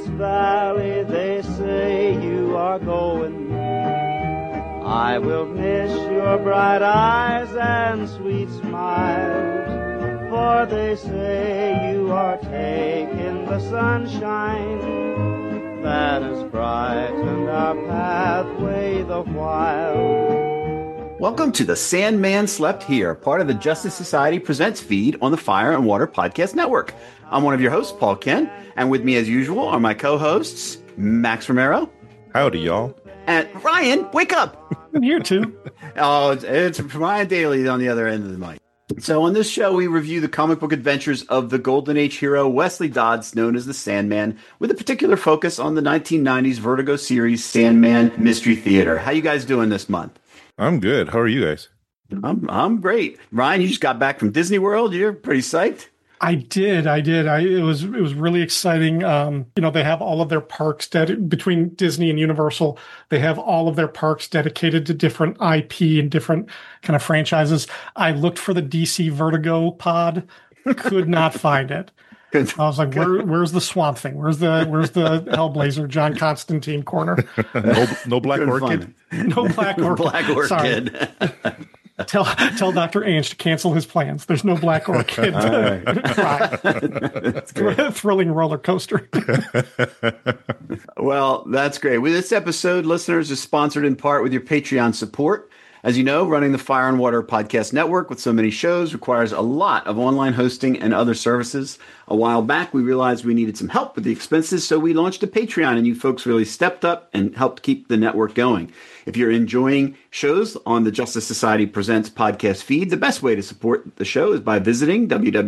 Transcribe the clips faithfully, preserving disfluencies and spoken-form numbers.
Lotus Valley, they say you are going. I will miss your bright eyes and sweet smiles, for they say you are taking the sunshine that has brightened our pathway the while. Welcome to the Sandman Slept Here, part of the Justice Society Presents feed on the Fire and Water Podcast Network. I'm one of your hosts, Paul Ken, and with me as usual are my co-hosts, Max Romero. Howdy, y'all. And Ryan, wake up! I'm here too. Oh, it's, it's Ryan Daly on the other end of the mic. So on this show, we review the comic book adventures of the Golden Age hero Wesley Dodds, known as the Sandman, with a particular focus on the nineteen nineties Vertigo series Sandman Mystery Theater. How you guys doing this month? I'm good. How are you guys? I'm I'm great. Ryan, you just got back from Disney World. You're pretty psyched. I did. I did. I it was it was really exciting. Um, you know, they have all of their parks ded- between Disney and Universal. They have all of their parks dedicated to different I P and different kind of franchises. I looked for the D C Vertigo pod, could not find it. Good. I was like, Where, "Where's the Swamp Thing? Where's the Where's the Hellblazer John Constantine corner? No, no Black Couldn't Orchid. No Black Orchid. Black Orchid. Tell tell Doctor Ange to cancel his plans. There's no Black Orchid ride. Thrilling roller coaster. Well, that's great. With this episode, listeners, is sponsored in part with your Patreon support. As you know, running the Fire and Water Podcast Network with so many shows requires a lot of online hosting and other services. A while back, we realized we needed some help with the expenses, so we launched a Patreon, and you folks really stepped up and helped keep the network going. If you're enjoying shows on the Justice Society Presents podcast feed, the best way to support the show is by visiting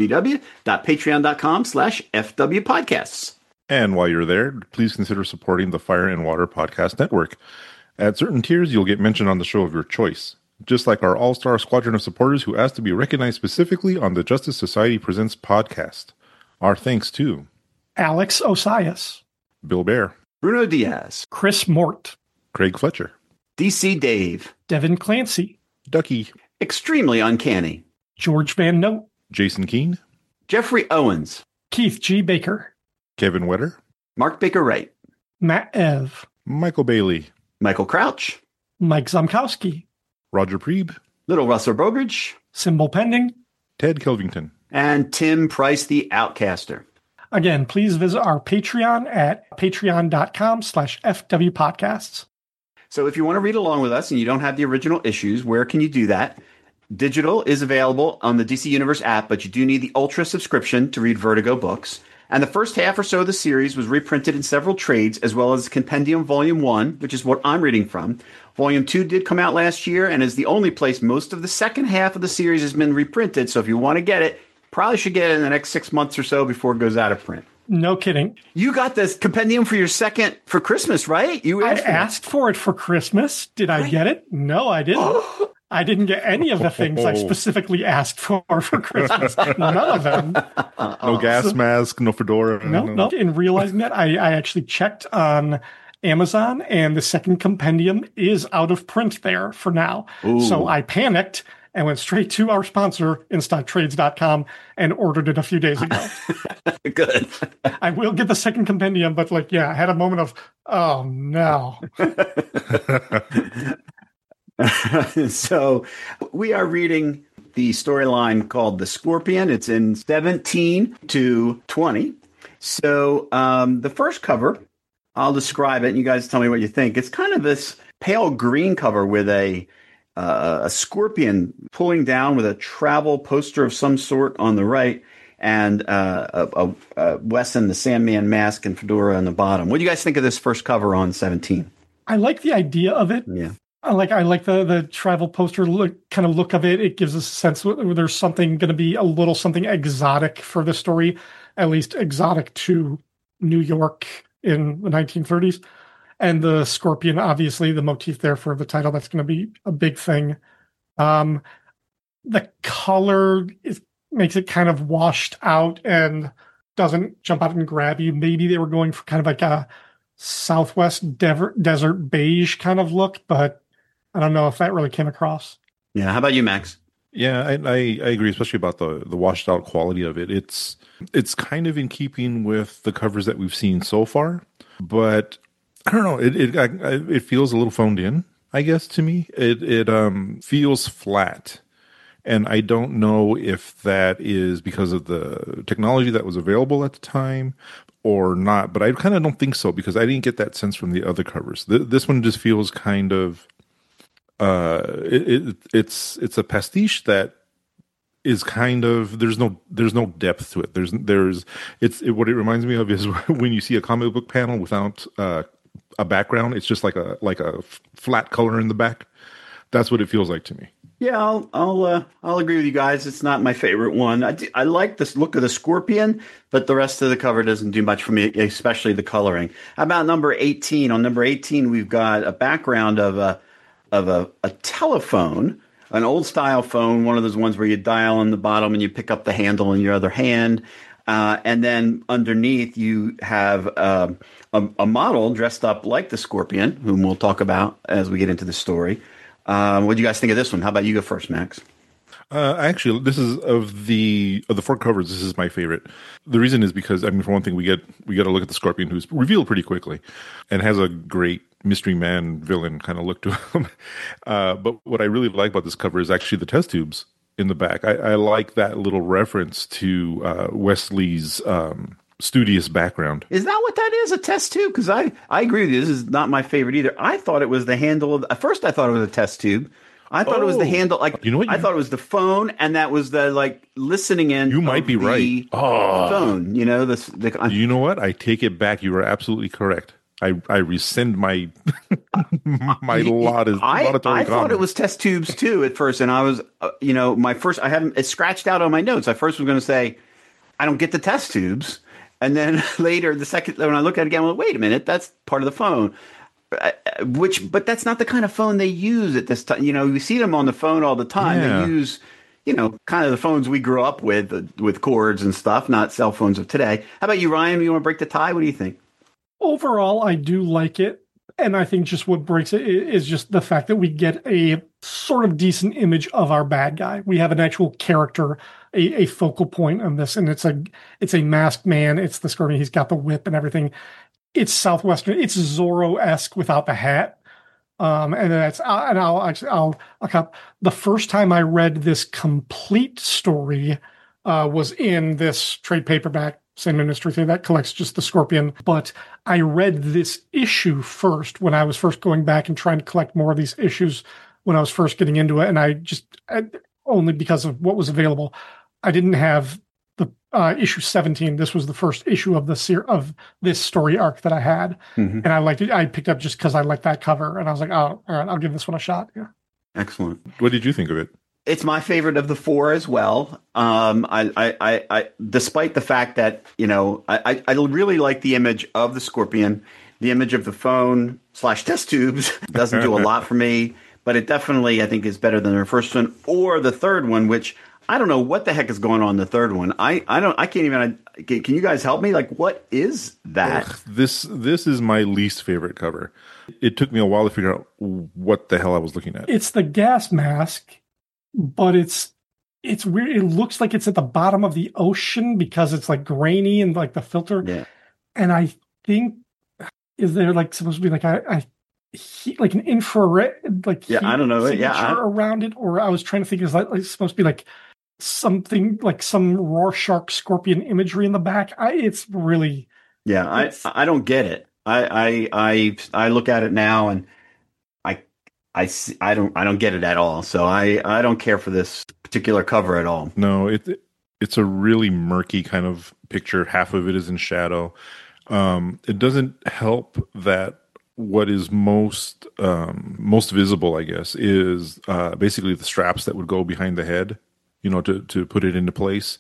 www.patreon.com slash FWPodcasts. And while you're there, please consider supporting the Fire and Water Podcast Network. At certain tiers, you'll get mentioned on the show of your choice, just like our all-star squadron of supporters who asked to be recognized specifically on the Justice Society Presents podcast. Our thanks to Alex Osias, Bill Bear, Bruno Diaz, Chris Mort, Craig Fletcher, D C Dave, Devin Clancy, Ducky, Extremely Uncanny, George Van Note, Jason Keene, Jeffrey Owens, Keith G. Baker, Kevin Wetter, Mark Baker Wright, Matt Ev, Michael Bailey, Michael Crouch, Mike Zomkowski, Roger Preeb, Little Russell Bogridge, Symbol Pending, Ted Kelvington, and Tim Price, the Outcaster. Again, please visit our Patreon at patreon.com slash FWPodcasts. So if you want to read along with us and you don't have the original issues, where can you do that? Digital is available on the D C Universe app, but you do need the Ultra subscription to read Vertigo books. And the first half or so of the series was reprinted in several trades, as well as Compendium Volume one, which is what I'm reading from. Volume two did come out last year and is the only place most of the second half of the series has been reprinted. So if you want to get it, probably should get it in the next six months or so before it goes out of print. No kidding. You got this compendium for your second for Christmas, right? You I asked for asked for it for Christmas. Did I get it? No, I didn't. I didn't get any of the things I specifically asked for for Christmas. None of them. no gas so, mask, no fedora. No, no. In realizing that, I, I actually checked on Amazon, and the second compendium is out of print there for now. Ooh. So I panicked and went straight to our sponsor, in stock trades dot com, and ordered it a few days ago. Good. I will get the second compendium, but like, yeah, I had a moment of, oh no. So we are reading the storyline called The Scorpion. It's in seventeen to twenty. So um, the first cover, I'll describe it, and you guys tell me what you think. It's kind of this pale green cover with a uh, a scorpion pulling down with a travel poster of some sort on the right, and uh, a, a, a Wesson, the Sandman mask and fedora on the bottom. What do you guys think of this first cover on seventeen? I like the idea of it. Yeah. I like I like the the travel poster look kind of look of it. It gives us a sense where there's something going to be a little something exotic for the story, at least exotic to New York in the nineteen thirties. And the scorpion, obviously, the motif there for the title, that's going to be a big thing. Um, the color is, makes it kind of washed out and doesn't jump out and grab you. Maybe they were going for kind of like a Southwest dever- desert beige kind of look, but I don't know if that really came across. Yeah. How about you, Max? Yeah, I, I, I agree, especially about the the washed out quality of it. It's it's kind of in keeping with the covers that we've seen so far, but I don't know. It it I, it feels a little phoned in, I guess, to me. It it um feels flat, and I don't know if that is because of the technology that was available at the time or not. But I kind of don't think so because I didn't get that sense from the other covers. Th- this one just feels kind of. Uh, it, it it's it's a pastiche that is kind of there's no there's no depth to it. There's there's it's it, what it reminds me of is when you see a comic book panel without uh, a background. It's just like a like a f- flat color in the back. That's what it feels like to me. Yeah, I'll I'll uh, I'll agree with you guys. It's not my favorite one. I, do, I like this look of the scorpion, but the rest of the cover doesn't do much for me, especially the coloring. How about number eighteen? On number eighteen, we've got a background of a of a, a telephone, an old style phone, one of those ones where you dial on the bottom and you pick up the handle in your other hand. Uh, and then underneath you have uh, a, a model dressed up like the scorpion, whom we'll talk about as we get into the story. Um, what do you guys think of this one? How about you go first, Max? Uh, actually, this is of the of the four covers. This is my favorite. The reason is because I mean, for one thing, we get we get a look at the Scorpion, who's revealed pretty quickly, and has a great mystery man villain kind of look to him. Uh, but what I really like about this cover is actually the test tubes in the back. I, I like that little reference to uh, Wesley's um, studious background. Is that what that is? A test tube? Because I I agree with you. This is not my favorite either. I thought it was the handle of. At first, I thought it was a test tube. I thought oh, it was the handle, like, you know what? I You, thought it was the phone, and that was the, like, listening in. You might be right. Oh. Phone, you know, this, the, the, you know what? I take it back. You are absolutely correct. I, I rescind my my lot is I, I comment. thought it was test tubes too at first, and I was, uh, you know, my first, I haven't, it's scratched out on my notes. I first was going to say, I don't get the test tubes, and then later, the second, when I look at it again, I'm like, wait a minute, that's part of the phone. Which, but that's not the kind of phone they use at this time. You know, you see them on the phone all the time. Yeah. They use, you know, kind of the phones we grew up with, uh, with cords and stuff, not cell phones of today. How about you, Ryan? You want to break the tie? What do you think? Overall, I do like it. And I think just what breaks it is just the fact that we get a sort of decent image of our bad guy. We have an actual character, a, a focal point on this. And it's a, it's a masked man. It's the Scorpion. He's got the whip and everything. It's Southwestern. It's Zorro-esque without the hat. Um, and that's, and I'll actually, I'll, I'll, the first time I read this complete story, uh, was in this trade paperback, Same Industry thing that collects just the Scorpion. But I read this issue first when I was first going back and trying to collect more of these issues when I was first getting into it. And I just, I, only because of what was available, I didn't have the uh, issue seventeen. This was the first issue of the ser- of this story arc that I had, mm-hmm. and I liked it. I picked up just because I liked that cover, and I was like, "Oh, all right, I'll give this one a shot." Yeah, excellent. What did you think of it? It's my favorite of the four as well. Um, I, I, I, I, despite the fact that you know, I, I really like the image of the Scorpion. The image of the phone slash test tubes doesn't do a lot for me, but it definitely, I think, is better than the first one or the third one, which. I don't know what the heck is going on in the third one. I, I don't I can't even. Can you guys help me? Like, what is that? Ugh, this this is my least favorite cover. It took me a while to figure out what the hell I was looking at. It's the gas mask, but it's it's weird. It looks like it's at the bottom of the ocean because it's like grainy and like the filter. Yeah. And I think is there like supposed to be like a, a heat, like an infrared like yeah I don't know yeah I, around it, or I was trying to think is like, like supposed to be like. Something like some Rorschach Scorpion imagery in the back. I, it's really, yeah. I I don't get it. I, I I I look at it now and I I see, I don't I don't get it at all. So I I don't care for this particular cover at all. No, it it's a really murky kind of picture. Half of it is in shadow. Um, it doesn't help that what is most um, most visible, I guess, is uh, basically the straps that would go behind the head. You know, to, to put it into place.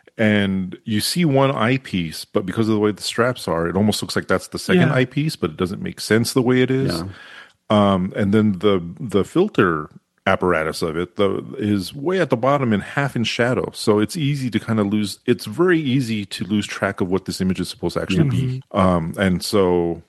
And you see one eyepiece, but because of the way the straps are, it almost looks like that's the second yeah. eyepiece, but it doesn't make sense the way it is. Yeah. Um, and then the the filter apparatus of it the, is way at the bottom and half in shadow. So it's easy to kind of lose, it's very easy to lose track of what this image is supposed to actually mm-hmm. be. Um, and so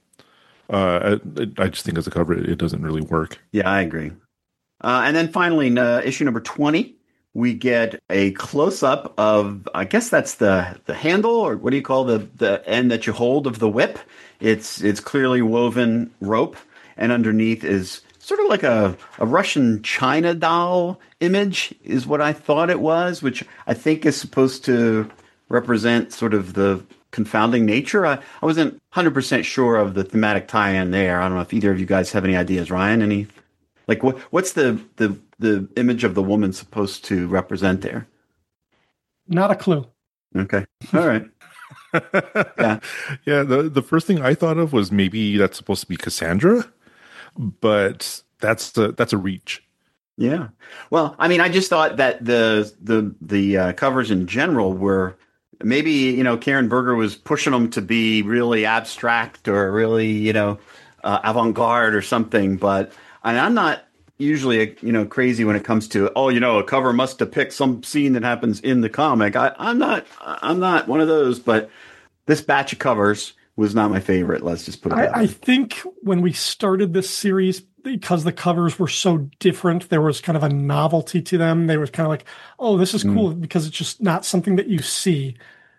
uh, I, I just think as a cover, it, it doesn't really work. Yeah, I agree. Uh, and then finally, uh, issue number twenty. we get a close up of, I guess that's the the handle, or what do you call the the end that you hold of the whip? It's it's clearly woven rope, and underneath is sort of like a, a Russian China doll image, is what I thought it was, which I think is supposed to represent sort of the confounding nature. I, I wasn't one hundred percent sure of the thematic tie-in there. I don't know if either of you guys have any ideas. Ryan, any? Like, what what's the, the, the image of the woman supposed to represent there? Not a clue. Okay. All right. yeah. Yeah. The, the first thing I thought of was maybe that's supposed to be Cassandra, but that's the, that's a reach. Yeah. Well, I mean, I just thought that the the the uh, covers in general were maybe, you know, Karen Berger was pushing them to be really abstract or really, you know, uh, avant-garde or something. But and I'm not usually, you know, crazy when it comes to, oh, you know, a cover must depict some scene that happens in the comic. I, I'm not I'm not one of those. But this batch of covers was not my favorite. Let's just put it that way. I, I think when we started this series, because the covers were so different, there was kind of a novelty to them. They was kind of like, oh, this is cool, mm. because it's just not something that you see.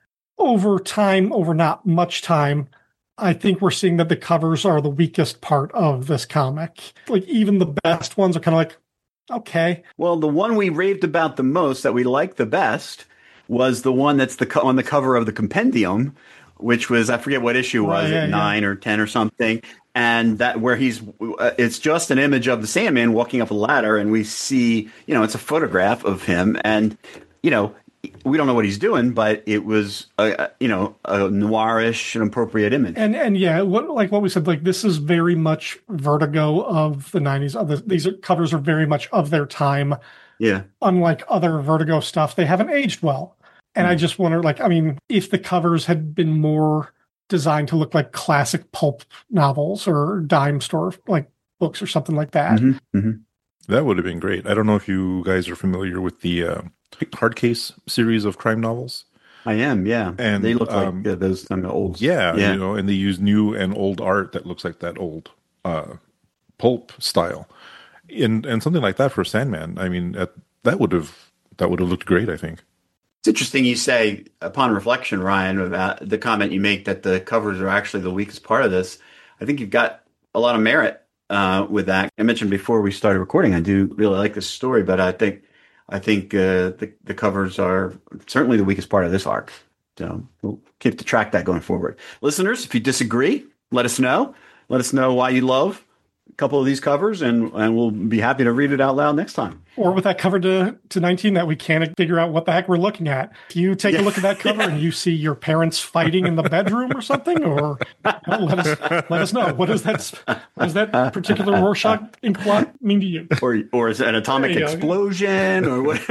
Over time, over not much time, I think we're seeing that the covers are the weakest part of this comic. Like, even the best ones are kind of like, okay. Well, the one we raved about the most, that we liked the best, was the one that's the co- on the cover of the compendium, which was, I forget what issue was, right, it yeah, nine yeah. or ten or something. And that where he's, uh, it's just an image of the Sandman walking up a ladder, and we see, you know, it's a photograph of him, and, you know, we don't know what he's doing, but it was, a, you know, a noirish and appropriate image. And and yeah, what, like what we said, like this is very much Vertigo of the nineties. Of the, these are, covers are very much of their time. Yeah. Unlike other Vertigo stuff, they haven't aged well. And mm. I just wonder, like, I mean, if the covers had been more designed to look like classic pulp novels or dime store like books or something like that. Mm-hmm, mm-hmm. That would have been great. I don't know if you guys are familiar with the uh, Hardcase series of crime novels. I am, yeah. And they look um, like uh, those kind of old. Yeah, yeah, you know, and they use new and old art that looks like that old uh, pulp style, and and something like that for Sandman. I mean, at, that would have that would have looked great, I think. It's interesting you say, upon reflection, Ryan, about the comment you make that the covers are actually the weakest part of this. I think you've got a lot of merit uh, with that. I mentioned before we started recording, I do really like this story, but I think I think uh, the, the covers are certainly the weakest part of this arc. So we'll keep to track that going forward. Listeners, if you disagree, let us know. Let us know why you love a couple of these covers, and, and we'll be happy to read it out loud next time. Or with that cover to, to nineteen that we can't figure out what the heck we're looking at. If you take yeah. a look at that cover yeah. and you see your parents fighting in the bedroom or something, or well, let us let us know. What does that what does that particular Rorschach ink blot mean to you? Or or is it an atomic explosion or what?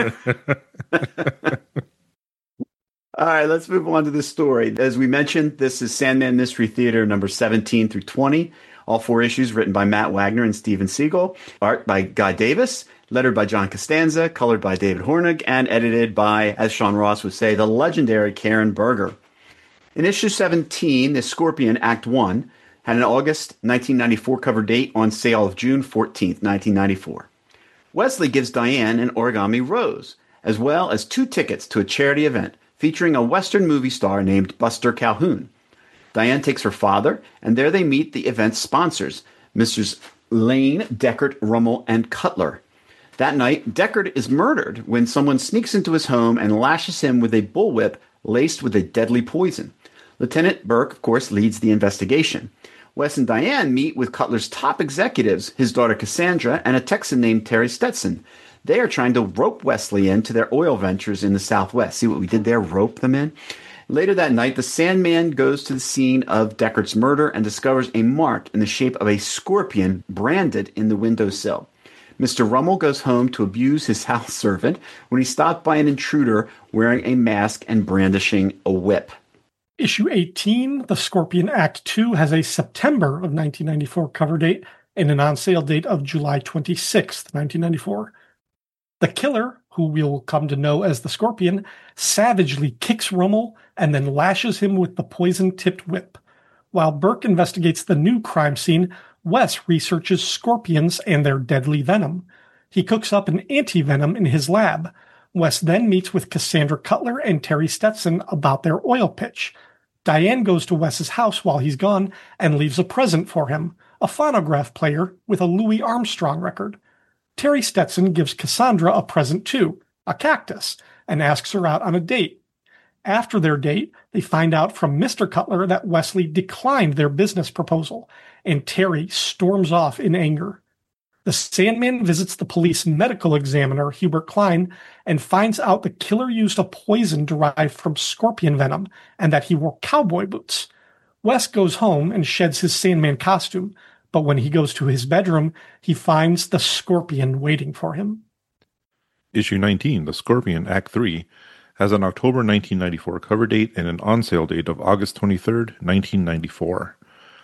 All right, let's move on to this story. As we mentioned, this is Sandman Mystery Theater number seventeen through twenty. All four issues written by Matt Wagner and Steven Siegel. Art by Guy Davis. Lettered by John Costanza. Colored by David Hornig. And edited by, as Sean Ross would say, the legendary Karen Berger. In issue seventeen, The Scorpion Act one had an August nineteen ninety-four cover date on sale of June fourteenth, nineteen ninety-four. Wesley gives Diane an origami rose, as well as two tickets to a charity event featuring a Western movie star named Buster Calhoun. Diane takes her father, and there they meet the event's sponsors, Misters Lane, Deckard, Rummel, and Cutler. That night, Deckard is murdered when someone sneaks into his home and lashes him with a bullwhip laced with a deadly poison. Lieutenant Burke, of course, leads the investigation. Wes and Diane meet with Cutler's top executives, his daughter Cassandra, and a Texan named Terry Stetson. They are trying to rope Wesley into their oil ventures in the Southwest. See what we did there? Rope them in? Later that night, the Sandman goes to the scene of Deckard's murder and discovers a mark in the shape of a scorpion branded in the windowsill. Mister Rummel goes home to abuse his house servant when he's stopped by an intruder wearing a mask and brandishing a whip. Issue eighteen, The Scorpion Act two, has a September of nineteen ninety-four cover date and an on-sale date of July twenty-sixth, nineteen ninety-four. The killer, who we'll come to know as the Scorpion, savagely kicks Rummel and then lashes him with the poison-tipped whip. While Burke investigates the new crime scene, Wes researches scorpions and their deadly venom. He cooks up an anti-venom in his lab. Wes then meets with Cassandra Cutler and Terry Stetson about their oil pitch. Diane goes to Wes's house while he's gone and leaves a present for him, a phonograph player with a Louis Armstrong record. Terry Stetson gives Cassandra a present too, a cactus, and asks her out on a date. After their date, they find out from Mister Cutler that Wesley declined their business proposal, and Terry storms off in anger. The Sandman visits the police medical examiner, Hubert Klein, and finds out the killer used a poison derived from scorpion venom and that he wore cowboy boots. Wes goes home and sheds his Sandman costume, but when he goes to his bedroom, he finds the Scorpion waiting for him. Issue nineteen, The Scorpion, Act three, has an October nineteen ninety-four cover date and an on-sale date of August twenty-third, nineteen ninety-four.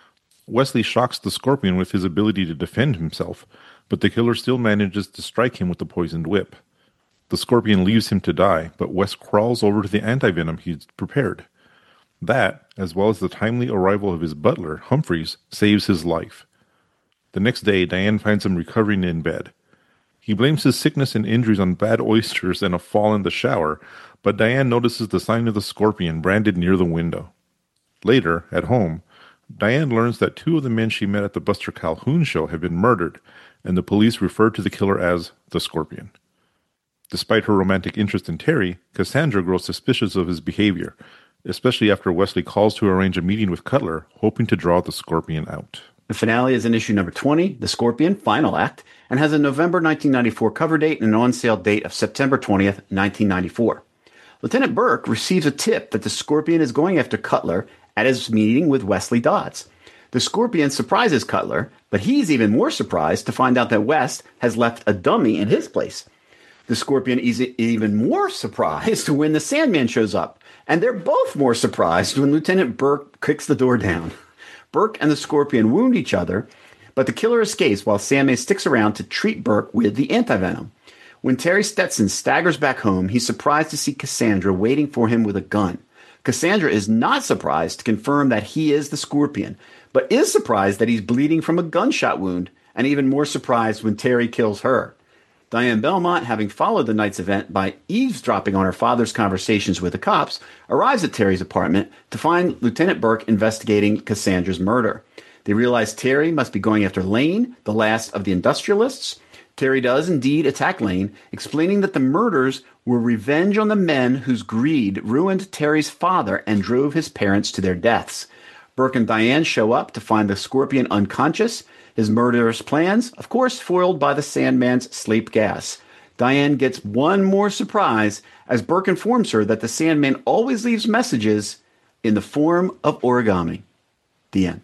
Wesley shocks the Scorpion with his ability to defend himself, but the killer still manages to strike him with the poisoned whip. The Scorpion leaves him to die, but Wes crawls over to the antivenom he's prepared. That, as well as the timely arrival of his butler, Humphreys, saves his life. The next day, Diane finds him recovering in bed. He blames his sickness and injuries on bad oysters and a fall in the shower, but Diane notices the sign of the Scorpion branded near the window. Later, at home, Diane learns that two of the men she met at the Buster Calhoun show have been murdered, and the police refer to the killer as the Scorpion. Despite her romantic interest in Terry, Cassandra grows suspicious of his behavior, especially after Wesley calls to arrange a meeting with Cutler, hoping to draw the Scorpion out. The finale is in issue number twenty, The Scorpion, Final Act, and has a November nineteen ninety-four cover date and an on-sale date of September twentieth, nineteen ninety-four. Lieutenant Burke receives a tip that the Scorpion is going after Cutler at his meeting with Wesley Dodds. The Scorpion surprises Cutler, but he's even more surprised to find out that West has left a dummy in his place. The Scorpion is even more surprised when the Sandman shows up, and they're both more surprised when Lieutenant Burke kicks the door down. Burke and the Scorpion wound each other, but the killer escapes while Sandman sticks around to treat Burke with the antivenom. When Terry Stetson staggers back home, he's surprised to see Cassandra waiting for him with a gun. Cassandra is not surprised to confirm that he is the Scorpion, but is surprised that he's bleeding from a gunshot wound, and even more surprised when Terry kills her. Diane Belmont, having followed the night's event by eavesdropping on her father's conversations with the cops, arrives at Terry's apartment to find Lieutenant Burke investigating Cassandra's murder. They realize Terry must be going after Lane, the last of the industrialists. Terry does indeed attack Lane, explaining that the murders were revenge on the men whose greed ruined Terry's father and drove his parents to their deaths. Burke and Diane show up to find the Scorpion unconscious, his murderous plans, of course, foiled by the Sandman's sleep gas. Diane gets one more surprise as Burke informs her that the Sandman always leaves messages in the form of origami. The end.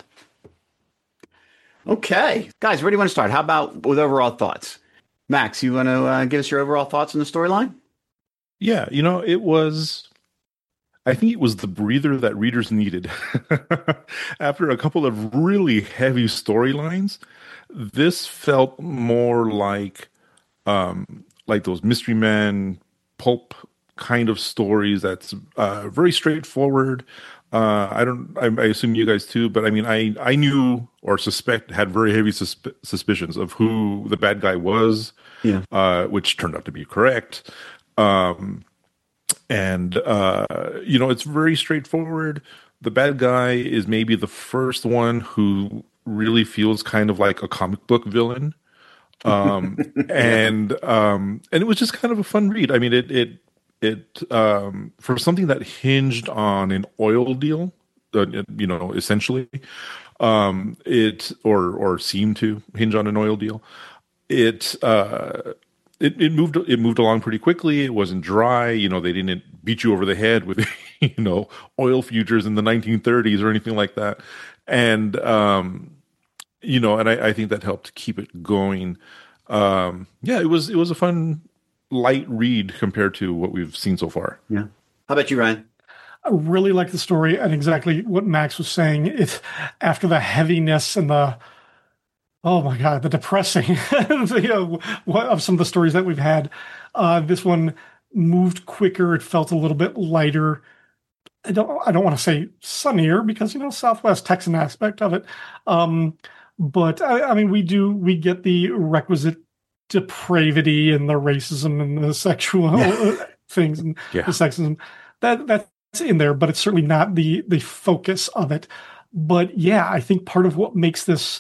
Okay. Guys, where do you want to start? How about with overall thoughts? Max, you want to uh, give us your overall thoughts on the storyline? Yeah, you know, it was... I think it was the breather that readers needed. After a couple of really heavy storylines, this felt more like um, like those Mystery Men pulp kind of stories that's uh, very straightforward. Uh, I don't. I, I assume you guys too, but I mean, I I knew or suspect had very heavy susp- suspicions of who the bad guy was, yeah, uh, which turned out to be correct. Um, And, uh, you know, it's very straightforward. The bad guy is maybe the first one who really feels kind of like a comic book villain. Um, and, um, and it was just kind of a fun read. I mean, it, it, it, um, for something that hinged on an oil deal, uh, you know, essentially, um, it, or, or seemed to hinge on an oil deal. It, uh, It, it moved. It moved along pretty quickly. It wasn't dry. You know, they didn't beat you over the head with, you know, oil futures in the nineteen thirties or anything like that. And um, you know, and I, I think that helped keep it going. Um, yeah, it was. It was a fun, light read compared to what we've seen so far. Yeah. How about you, Ryan? I really like the story and exactly what Max was saying. It after the heaviness and the oh my God, the depressing you know, of some of the stories that we've had. Uh, this one moved quicker. It felt a little bit lighter. I don't, I don't want to say sunnier because, you know, Southwest Texan aspect of it. Um, but I, I mean, we do, we get the requisite depravity and the racism and the sexual Yeah. things and Yeah. the sexism that that's in there, but it's certainly not the the focus of it. But yeah, I think part of what makes this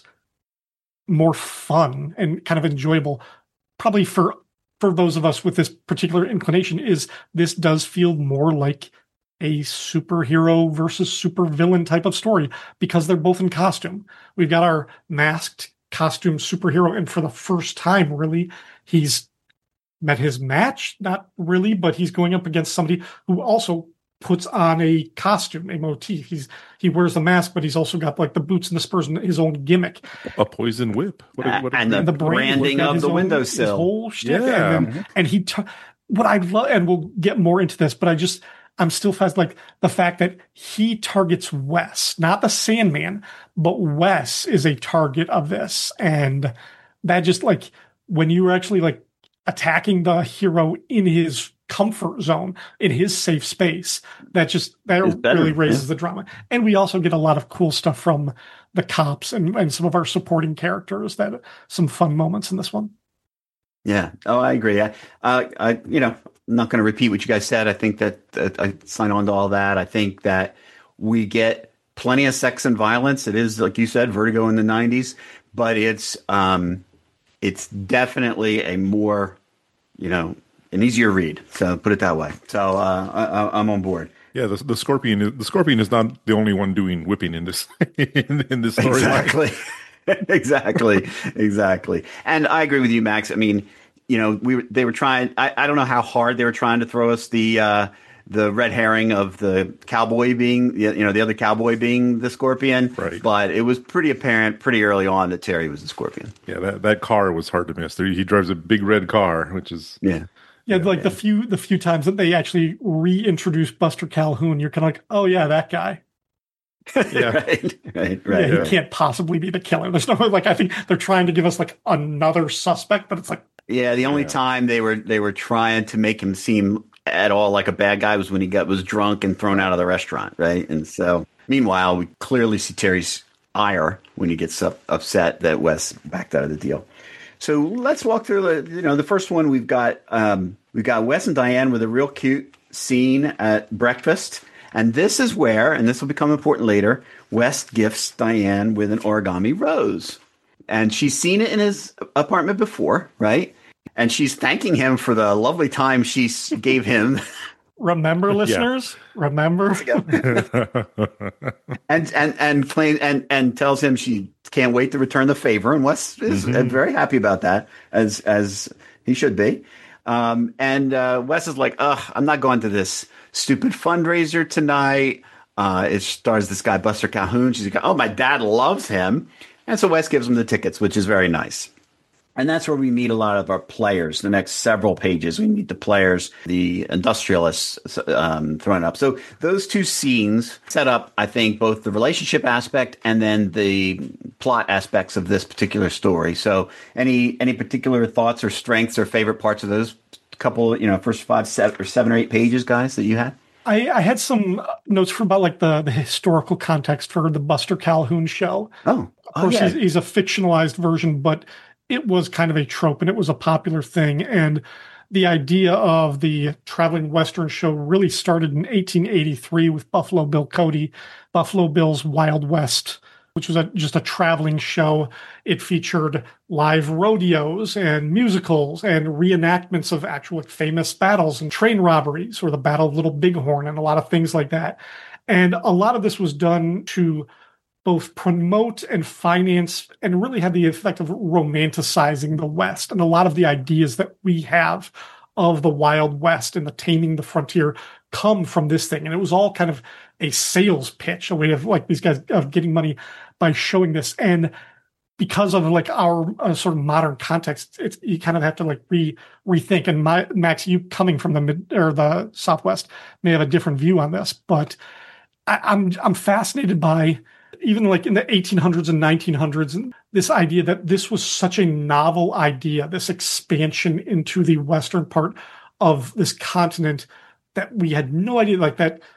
more fun and kind of enjoyable, probably for for those of us with this particular inclination, is this does feel more like a superhero versus supervillain type of story because they're both in costume. We've got our masked costume superhero, and for the first time, really, he's met his match. Not really, but he's going up against somebody who also puts on a costume, a motif. He's he wears the mask, but he's also got like the boots and the spurs and his own gimmick. A poison whip. What, Uh, what and the, And the brand- branding got of his the own- windowsill. his whole shtick. Yeah. And, then, and he, t- what I love, and we'll get more into this, but I just, I'm still fast like the fact that he targets Wes, not the Sandman, but Wes is a target of this. And that just like, when you were actually like attacking the hero in his comfort zone, in his safe space, that just, that It's better, really raises yeah. the drama. And we also get a lot of cool stuff from the cops and, and some of our supporting characters, that some fun moments in this one. Yeah. Oh, I agree. I, uh, I, you know, I'm not going to repeat what you guys said. I think that, that I sign on to all that. I think that we get plenty of sex and violence. It is, like you said, Vertigo in the nineties, but it's, um, it's definitely a more, you know, an easier read. So put it that way. So uh, I, I'm on board. Yeah, the, the scorpion. is- The scorpion is not the only one doing whipping in this in, in this storyline. Exactly. exactly. Exactly. And I agree with you, Max. I mean, you know, we were, they were trying. I, I don't know how hard they were trying to throw us the uh, the red herring of the cowboy being, you know, the other cowboy being the scorpion. Right. But it was pretty apparent pretty early on that Terry was the scorpion. Yeah, that, that car was hard to miss. There, he drives a big red car, which is Yeah. Yeah, like the few the few times that they actually reintroduce Buster Calhoun, you're kind of like, oh yeah, that guy. Yeah. right. Right. Yeah, Right. he Yeah. can't possibly be the killer. There's no like I think they're trying to give us like another suspect, but it's like Yeah, the only Yeah. time they were they were trying to make him seem at all like a bad guy was when he got was drunk and thrown out of the restaurant, right? And so, meanwhile, we clearly see Terry's ire when he gets up, upset that Wes backed out of the deal. So let's walk through the you know the first one. We've got um, we've got Wes and Diane with a real cute scene at breakfast, and this is where, and this will become important later, Wes gifts Diane with an origami rose. And she's seen it in his apartment before, right? And she's thanking him for the lovely time she s- gave him. remember listeners, remember. and and and claim and and tells him she can't wait to return the favor. And Wes is uh, very happy about that, as as he should be. Um, and uh, Wes is like, "Ugh, I'm not going to this stupid fundraiser tonight. Uh, it stars this guy Buster Calhoun." She's like, "Oh, my dad loves him," and so Wes gives him the tickets, which is very nice. And that's where we meet a lot of our players. The next several pages, we meet the players, the industrialists um, thrown up. So those two scenes set up, I think, both the relationship aspect and then the plot aspects of this particular story. So any any particular thoughts or strengths or favorite parts of those couple, you know, first five, seven, or seven or eight pages, guys, that you had? I, I had some notes for about like the, the historical context for the Buster Calhoun show. Oh, Of oh course, yeah. he's, he's a fictionalized version, but it was kind of a trope and it was a popular thing. And the idea of the traveling Western show really started in eighteen eighty-three with Buffalo Bill Cody, Buffalo Bill's Wild West, which was a, just a traveling show. It featured live rodeos and musicals and reenactments of actual like, famous battles and train robberies, or the Battle of Little Bighorn and a lot of things like that. And a lot of this was done to both promote and finance and really had the effect of romanticizing the West. And a lot of the ideas that we have of the Wild West and the taming the frontier come from this thing. And it was all kind of a sales pitch, a way of like these guys of getting money by showing this. And because of like our uh, sort of modern context, it's, you kind of have to like re rethink. And my Max, you coming from the mid or the Southwest may have a different view on this, but I, I'm I'm fascinated by even like in the eighteen hundreds and nineteen hundreds, and this idea that this was such a novel idea, this expansion into the western part of this continent, that we had no idea, like that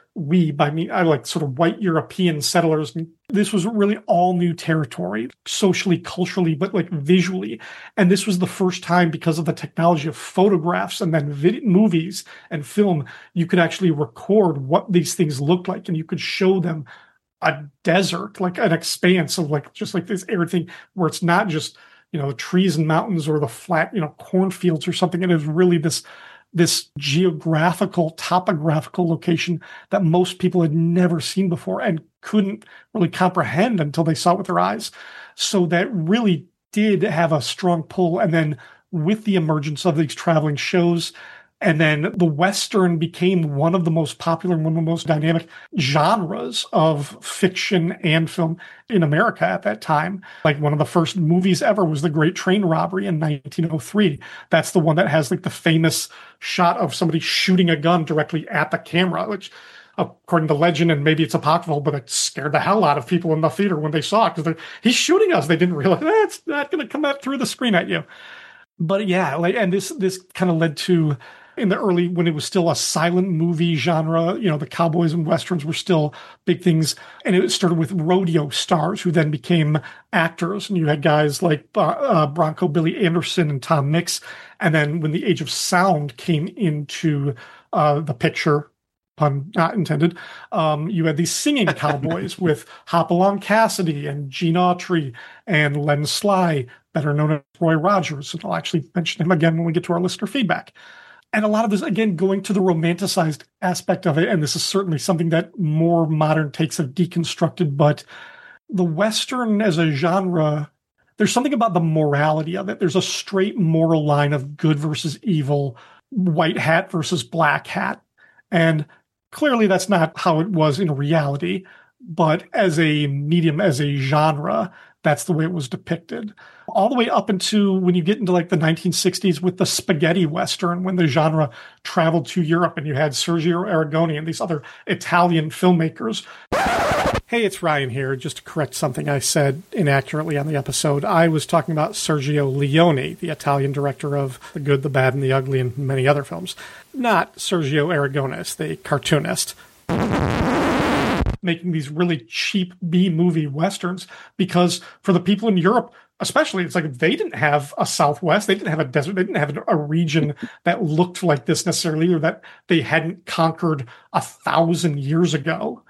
we, by me, I like sort of white European settlers. This was really all new territory, socially, culturally, but like visually. And this was the first time, because of the technology of photographs and then vid- movies and film, you could actually record what these things looked like, and you could show them a desert, like an expanse of like just like this arid thing where it's not just, you know, trees and mountains or the flat, you know, cornfields or something. It is really this this geographical, topographical location that most people had never seen before and couldn't really comprehend until they saw it with their eyes. So that really did have a strong pull. And then with the emergence of these traveling shows, and then the Western became one of the most popular and one of the most dynamic genres of fiction and film in America at that time. Like one of the first movies ever was The Great Train Robbery in nineteen oh three. That's the one that has like the famous shot of somebody shooting a gun directly at the camera, which according to legend, and maybe it's apocryphal, but it scared the hell out of people in the theater when they saw it because he's shooting us. They didn't realize that's not going to come out through the screen at you. But yeah, like, and this, this kind of led to, in the early, when it was still a silent movie genre, you know, the cowboys and westerns were still big things. And it started with rodeo stars who then became actors. And you had guys like uh, uh, Bronco Billy Anderson and Tom Mix. And then when the age of sound came into uh, the picture, pun not intended, um, you had these singing cowboys with Hopalong Cassidy and Gene Autry and Len Sly, better known as Roy Rogers. And I'll actually mention him again when we get to our listener feedback. And a lot of this, again, going to the romanticized aspect of it, and this is certainly something that more modern takes have deconstructed, but the Western as a genre, there's something about the morality of it. There's a straight moral line of good versus evil, white hat versus black hat. And clearly that's not how it was in reality, but as a medium, as a genre, that's the way it was depicted. All the way up into when you get into like the nineteen sixties with the spaghetti Western, when the genre traveled to Europe and you had Sergio Aragonés and these other Italian filmmakers. Hey, it's Ryan here. Just to correct something I said inaccurately on the episode. I was talking about Sergio Leone, the Italian director of The Good, the Bad, and the Ugly and many other films. Not Sergio Aragonés, the cartoonist. Making these really cheap B-movie Westerns, because for the people in Europe, especially, it's like they didn't have a Southwest, they didn't have a desert, they didn't have a region that looked like this necessarily, or that they hadn't conquered a thousand years ago.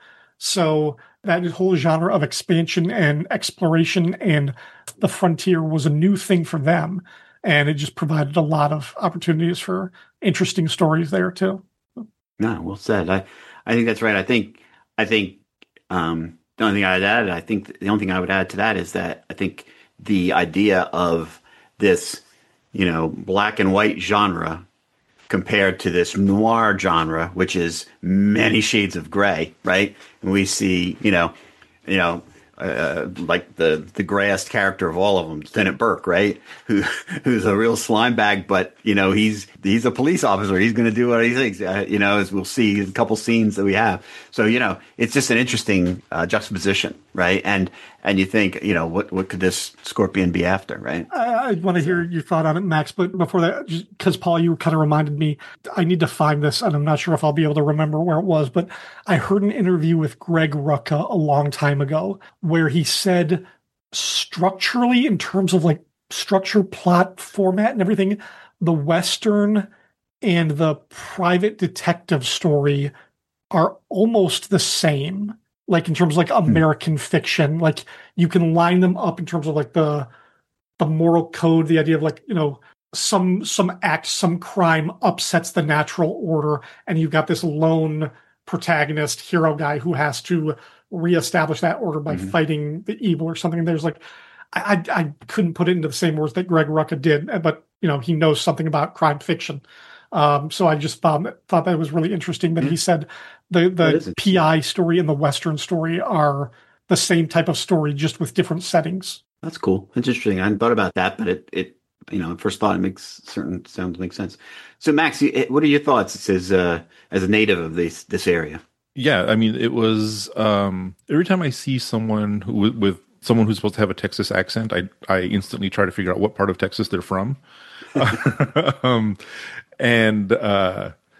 So that whole genre of expansion and exploration and the frontier was a new thing for them. And it just provided a lot of opportunities for interesting stories there too. No, well said. I, I think that's right. I think, I think, Um, the only thing I'd add, I think the only thing I would add to that is that I think the idea of this, you know, black and white genre compared to this noir genre, which is many shades of gray, right? And we see, you know, you know, uh, like the the grayest character of all of them, Lieutenant Burke, right? Who who's a real slime bag, but you know he's he's a police officer. He's going to do what he thinks. Uh, you know, as we'll see in a couple scenes that we have. So you know, it's just an interesting uh, juxtaposition, right? And and you think, you know, what what could this Scorpion be after, right? I, I want to hear your thought on it, Max. But before that, because Paul, you kind of reminded me, I need to find this, and I'm not sure if I'll be able to remember where it was. But I heard an interview with Greg Rucka a long time ago, where he said structurally, in terms of like structure, plot, format, and everything, the Western and the private detective story are almost the same. Like in terms of like American hmm. fiction, like you can line them up in terms of like the the moral code, the idea of like, you know, some some act, some crime upsets the natural order, and you've got this lone protagonist, hero guy who has to reestablish that order by mm-hmm. fighting the evil or something. And there's like, I, I I couldn't put it into the same words that Greg Rucka did, but you know, he knows something about crime fiction. Um, so I just found, thought that was really interesting that mm-hmm. he said the the P I story and the Western story are the same type of story, just with different settings. That's cool. That's interesting. I hadn't thought about that, but it, it you know, at first thought, it makes certain sounds make sense. So, Max, what are your thoughts as uh, as a native of this this area? Yeah, I mean, it was um, every time I see someone who with someone who's supposed to have a Texas accent, I I instantly try to figure out what part of Texas they're from. um, and uh,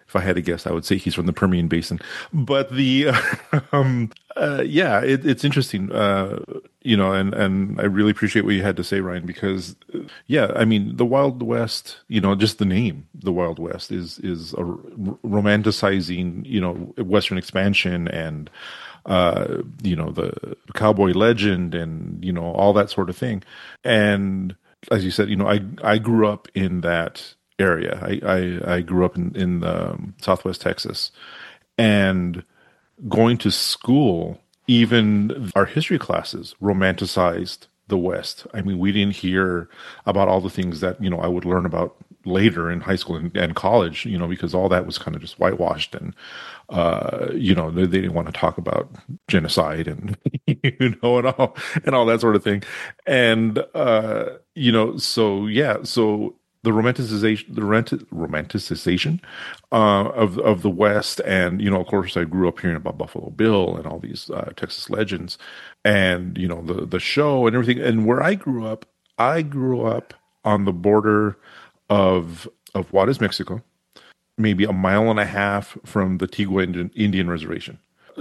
If I had to guess, I would say he's from the Permian Basin. But the, um, uh, yeah, it, it's interesting, uh, you know, and, and I really appreciate what you had to say, Ryan, because, uh, yeah, I mean, the Wild West, you know, just the name, the Wild West, is is a r- romanticizing, you know, Western expansion and, uh, you know, the cowboy legend and, you know, all that sort of thing. And as you said, you know, I I grew up in that area. I, I, I grew up in, in um, Southwest Texas, and going to school, even our history classes romanticized the West. I mean, we didn't hear about all the things that, you know, I would learn about later in high school and, and college, you know, because all that was kind of just whitewashed, and, uh, you know, they, they didn't want to talk about genocide and, you know, and all, and all that sort of thing. And, uh, you know, so, yeah, so, the romanticization, the romanticization uh, of of the West, and, you know, of course, I grew up hearing about Buffalo Bill and all these uh, Texas legends, and, you know, the the show and everything. And where I grew up, I grew up on the border of of Juarez, Mexico, maybe a mile and a half from the Tigua Indian, Indian Reservation.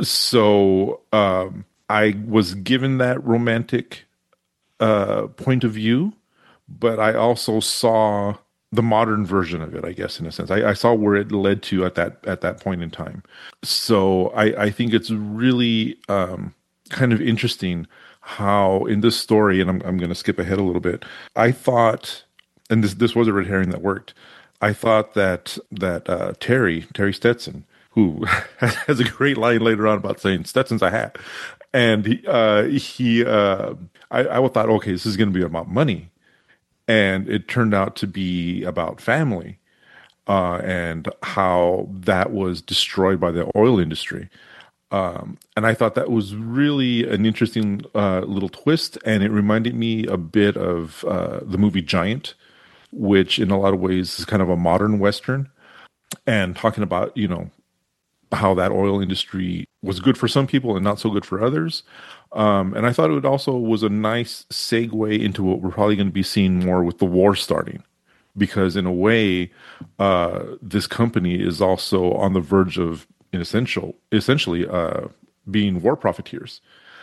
So um, I was given that romantic uh, point of view. But I also saw the modern version of it, I guess, in a sense. I, I saw where it led to at that at that point in time. So I, I think it's really um, kind of interesting how in this story, and I'm, I'm going to skip ahead a little bit, I thought, and this this was a red herring that worked, I thought that that uh, Terry, Terry Stetson, who has a great line later on about saying Stetson's a hat, and he, uh, he uh, I, I thought, okay, this is going to be about money. And it turned out to be about family, uh, and how that was destroyed by the oil industry. Um, and I thought that was really an interesting uh, little twist. And it reminded me a bit of uh, the movie Giant, which in a lot of ways is kind of a modern Western, and talking about, you know, how that oil industry was good for some people and not so good for others. Um, and I thought it also was a nice segue into what we're probably going to be seeing more with the war starting, because in a way, uh, this company is also on the verge of, in essential, essentially, uh, being war profiteers.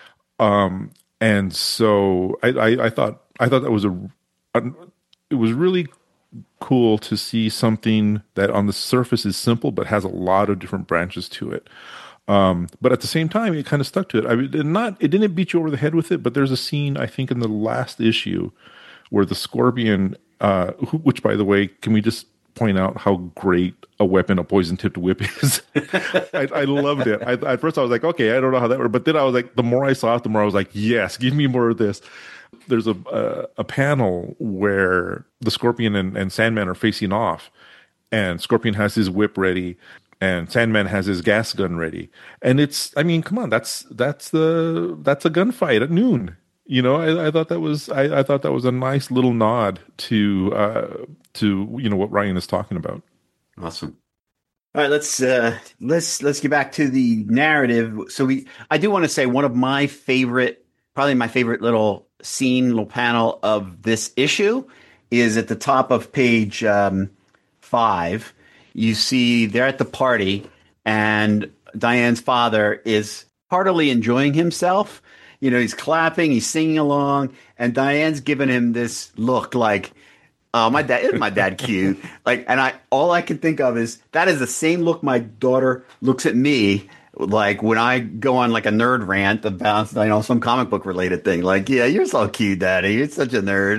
Um, and so I, I, I thought, I thought that was a, a, it was really cool to see something that on the surface is simple, but has a lot of different branches to it. Um, but at the same time, it kind of stuck to it. I mean, not, it didn't beat you over the head with it, but there's a scene, I think, in the last issue where the Scorpion, uh, who, which, by the way, can we just point out how great a weapon a poison-tipped whip is? I, I loved it. I, at first, I was like, okay, I don't know how that works. But then I was like, the more I saw it, the more I was like, yes, give me more of this. There's a a, a panel where the Scorpion and, and Sandman are facing off, and Scorpion has his whip ready, and Sandman has his gas gun ready. And it's, I mean, come on, that's that's the that's a gunfight at noon. You know, I, I thought that was I, I thought that was a nice little nod to uh, to you know what Ryan is talking about. Awesome. All right, let's uh, let's let's get back to the narrative. So we, I do want to say one of my favorite, probably my favorite little scene, little panel of this issue is at the top of page um, five. You see they're at the party, and Diane's father is heartily enjoying himself. You know, he's clapping, he's singing along, and Diane's giving him this look like, oh, my dad, isn't my dad cute? Like, and I, all I can think of is that is the same look my daughter looks at me like when I go on like a nerd rant about, you know, some comic book related thing. Like, yeah, you're so cute, Daddy. You're such a nerd.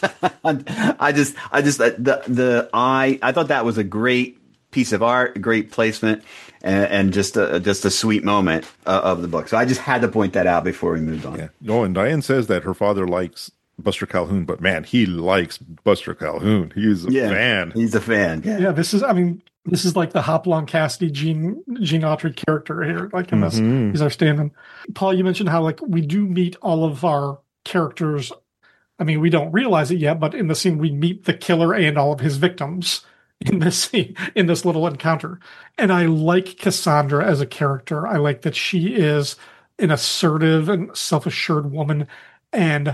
I just, I just, the, the, I, I thought that was a great piece of art, great placement, and, and just a, just a sweet moment uh, of the book. So I just had to point that out before we moved on. Yeah. No, and Diane says that her father likes Buster Calhoun, but man, he likes Buster Calhoun. He's a yeah, fan. He's a fan. Yeah. yeah, this is, I mean, this is like the Hopalong Cassidy Gene Gene Autry character here. Like in this, Mm-hmm. he's our stand-in. Paul, you mentioned how like we do meet all of our characters. I mean, we don't realize it yet, but in the scene we meet the killer and all of his victims in this scene, in this little encounter. And I like Cassandra as a character. I like that she is an assertive and self-assured woman, and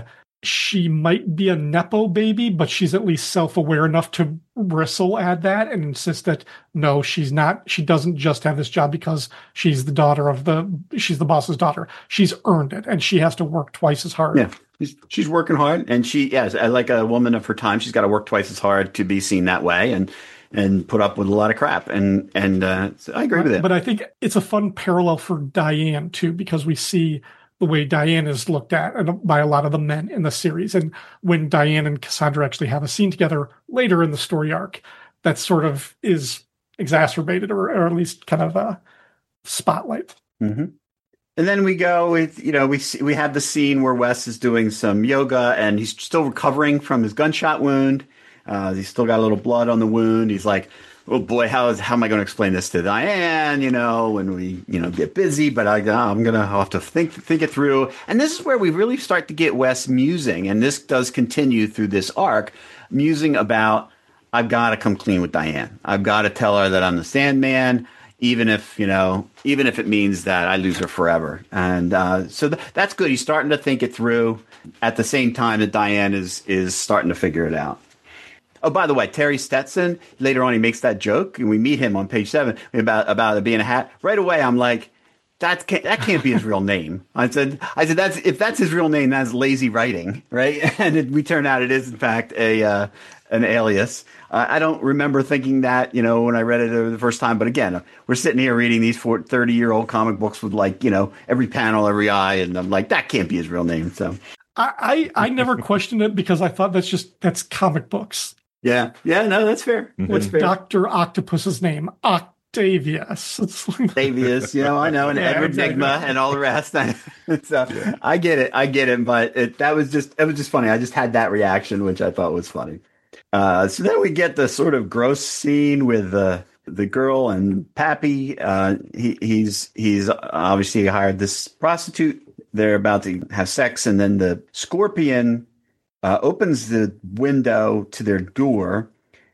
she might be a Nepo baby, but she's at least self-aware enough to bristle at that and insist that no, she's not. She doesn't just have this job because she's the daughter of the, she's the boss's daughter. She's earned it, and she has to work twice as hard. Yeah, she's, she's working hard, and she, yes, like a woman of her time, she's got to work twice as hard to be seen that way, and and put up with a lot of crap. And and uh, so I agree with it. But I think it's a fun parallel for Diane too, because we see the way Diane is looked at by a lot of the men in the series. And when Diane and Cassandra actually have a scene together later in the story arc, that sort of is exacerbated, or, or at least kind of a spotlight. Mm-hmm. And then we go with, you know, we see, we have the scene where Wes is doing some yoga and he's still recovering from his gunshot wound. Uh, he's still got a little blood on the wound. He's like, oh boy, how is how am I going to explain this to Diane? You know, when we you know get busy, but I, I'm going to have to think think it through. And this is where we really start to get Wes musing, and this does continue through this arc, musing about I've got to come clean with Diane. I've got to tell her that I'm the Sandman, even if you know, even if it means that I lose her forever. And uh, so th- that's good. He's starting to think it through at the same time that Diane is is starting to figure it out. Oh, by the way, Terry Stetson, later on, he makes that joke, and we meet him on page seven about about it being a hat. Right away, I'm like, that can't, that can't be his real name. I said, I said, that's if that's his real name, that's lazy writing, right? And it, we turn out it is, in fact, a uh, an alias. Uh, I don't remember thinking that, you know, when I read it the first time. But again, we're sitting here reading these thirty-year-old comic books with, like, you know, every panel, every eye, and I'm like, that can't be his real name. So I, I, I never questioned it because I thought that's just, that's comic books. Yeah. Yeah. No, that's fair. Mm-hmm. That's fair. Doctor Octopus's name? Octavius. It's like, Octavius, you know, I know, and Yeah, Edward exactly. Nigma and all the rest. so Yeah. I get it. I get it. But it, that was just, it was just funny. I just had that reaction, which I thought was funny. Uh, so then we get the sort of gross scene with the, the girl and Pappy. Uh, he, he's, he's obviously hired this prostitute. They're about to have sex. And then the Scorpion Uh, opens the window to their door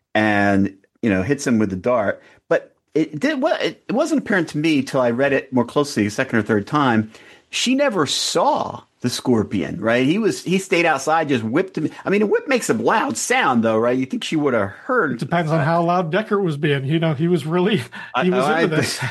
and, you know, hits him with the dart. But it did well, it, it wasn't apparent to me till I read it more closely the second or third time. She never saw the Scorpion, right? He was he stayed outside, just whipped him. I mean, a whip makes a loud sound, though, right? You think she would have heard? it depends on how loud Deckard was being. You know, he was really, he was I- into I- this.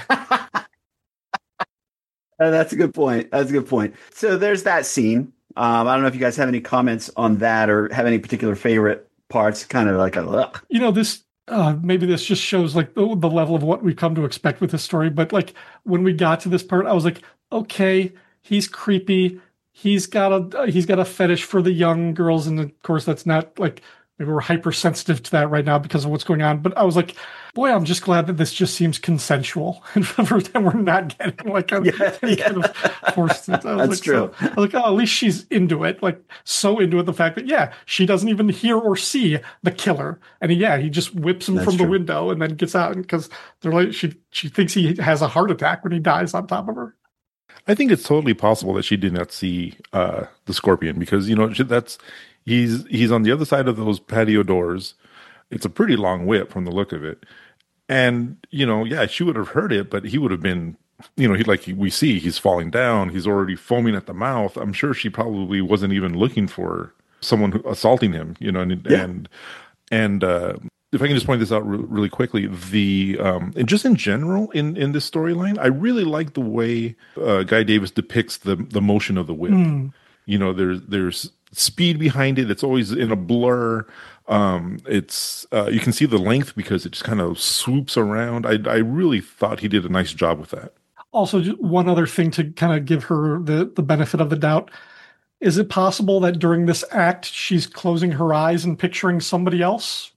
Uh, that's a good point. That's a good point. So there's that scene. Um, I don't know if you guys have any comments on that or have any particular favorite parts. Kind of like a ugh. You know, this, uh, maybe this just shows like the, the level of what we've come to expect with this story. But like when we got to this part, I was like, okay, he's creepy. He's got a, he's got a fetish for the young girls. And of course, that's not like, maybe we're hypersensitive to that right now because of what's going on. But I was like, boy, I'm just glad that this just seems consensual. And for them, we're not getting like a Yeah, any yeah. kind of forced. I was That's like, true. So, I was like, oh, at least she's into it. Like so into it, the fact that, yeah, she doesn't even hear or see the killer. And yeah, he just whips him That's from true. the window and then gets out because they're like, she, she thinks he has a heart attack when he dies on top of her. I think it's totally possible that she did not see uh, the Scorpion because, you know, she- that's he's he's on the other side of those patio doors. It's a pretty long whip from the look of it. And, you know, yeah, she would have heard it, but he would have been, you know, he like we see he's falling down. He's already foaming at the mouth. I'm sure she probably wasn't even looking for someone who, assaulting him, you know, and, Yeah. and, and, uh, if I can just point this out re- really quickly, the um, and just in general in, in this storyline, I really like the way uh, Guy Davis depicts the the motion of the whip. Mm. You know, there's there's speed behind it. It's always in a blur. Um, it's uh, you can see the length because it just kind of swoops around. I I really thought he did a nice job with that. Also, just one other thing to kind of give her the, the benefit of the doubt. Is it possible that during this act, she's closing her eyes and picturing somebody else?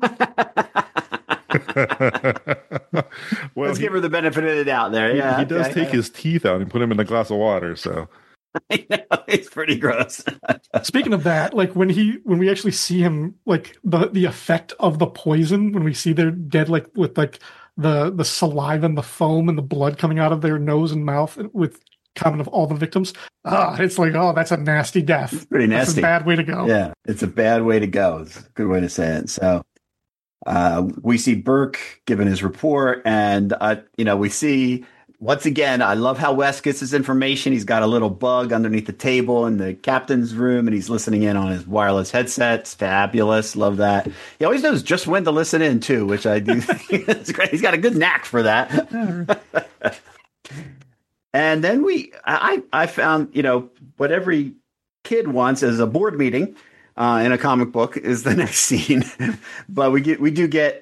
Well, Let's he, give her the benefit of the doubt there. he- Yeah, he does okay. take his teeth out and put them in a glass of water. So I know, it's pretty gross. Speaking of that, like when he when we actually see him, like the the effect of the poison, when we see they're dead, like with like the the saliva and the foam and the blood coming out of their nose and mouth with comment of all the victims. Ah, it's like, oh, that's a nasty death. It's pretty That's nasty. a bad way to go. Yeah, it's a bad way to go. It's a good way to say it. So uh, we see Burke giving his report, and uh, you know we see once again, I love how Wes gets his information. He's got a little bug underneath the table in the captain's room, and he's listening in on his wireless headset. It's fabulous. Love that. He always knows just when to listen in, too, which I do think is great. He's got a good knack for that. And then we, I, I found, you know, what every kid wants is a board meeting uh, in a comic book is the next scene. But we get, we do get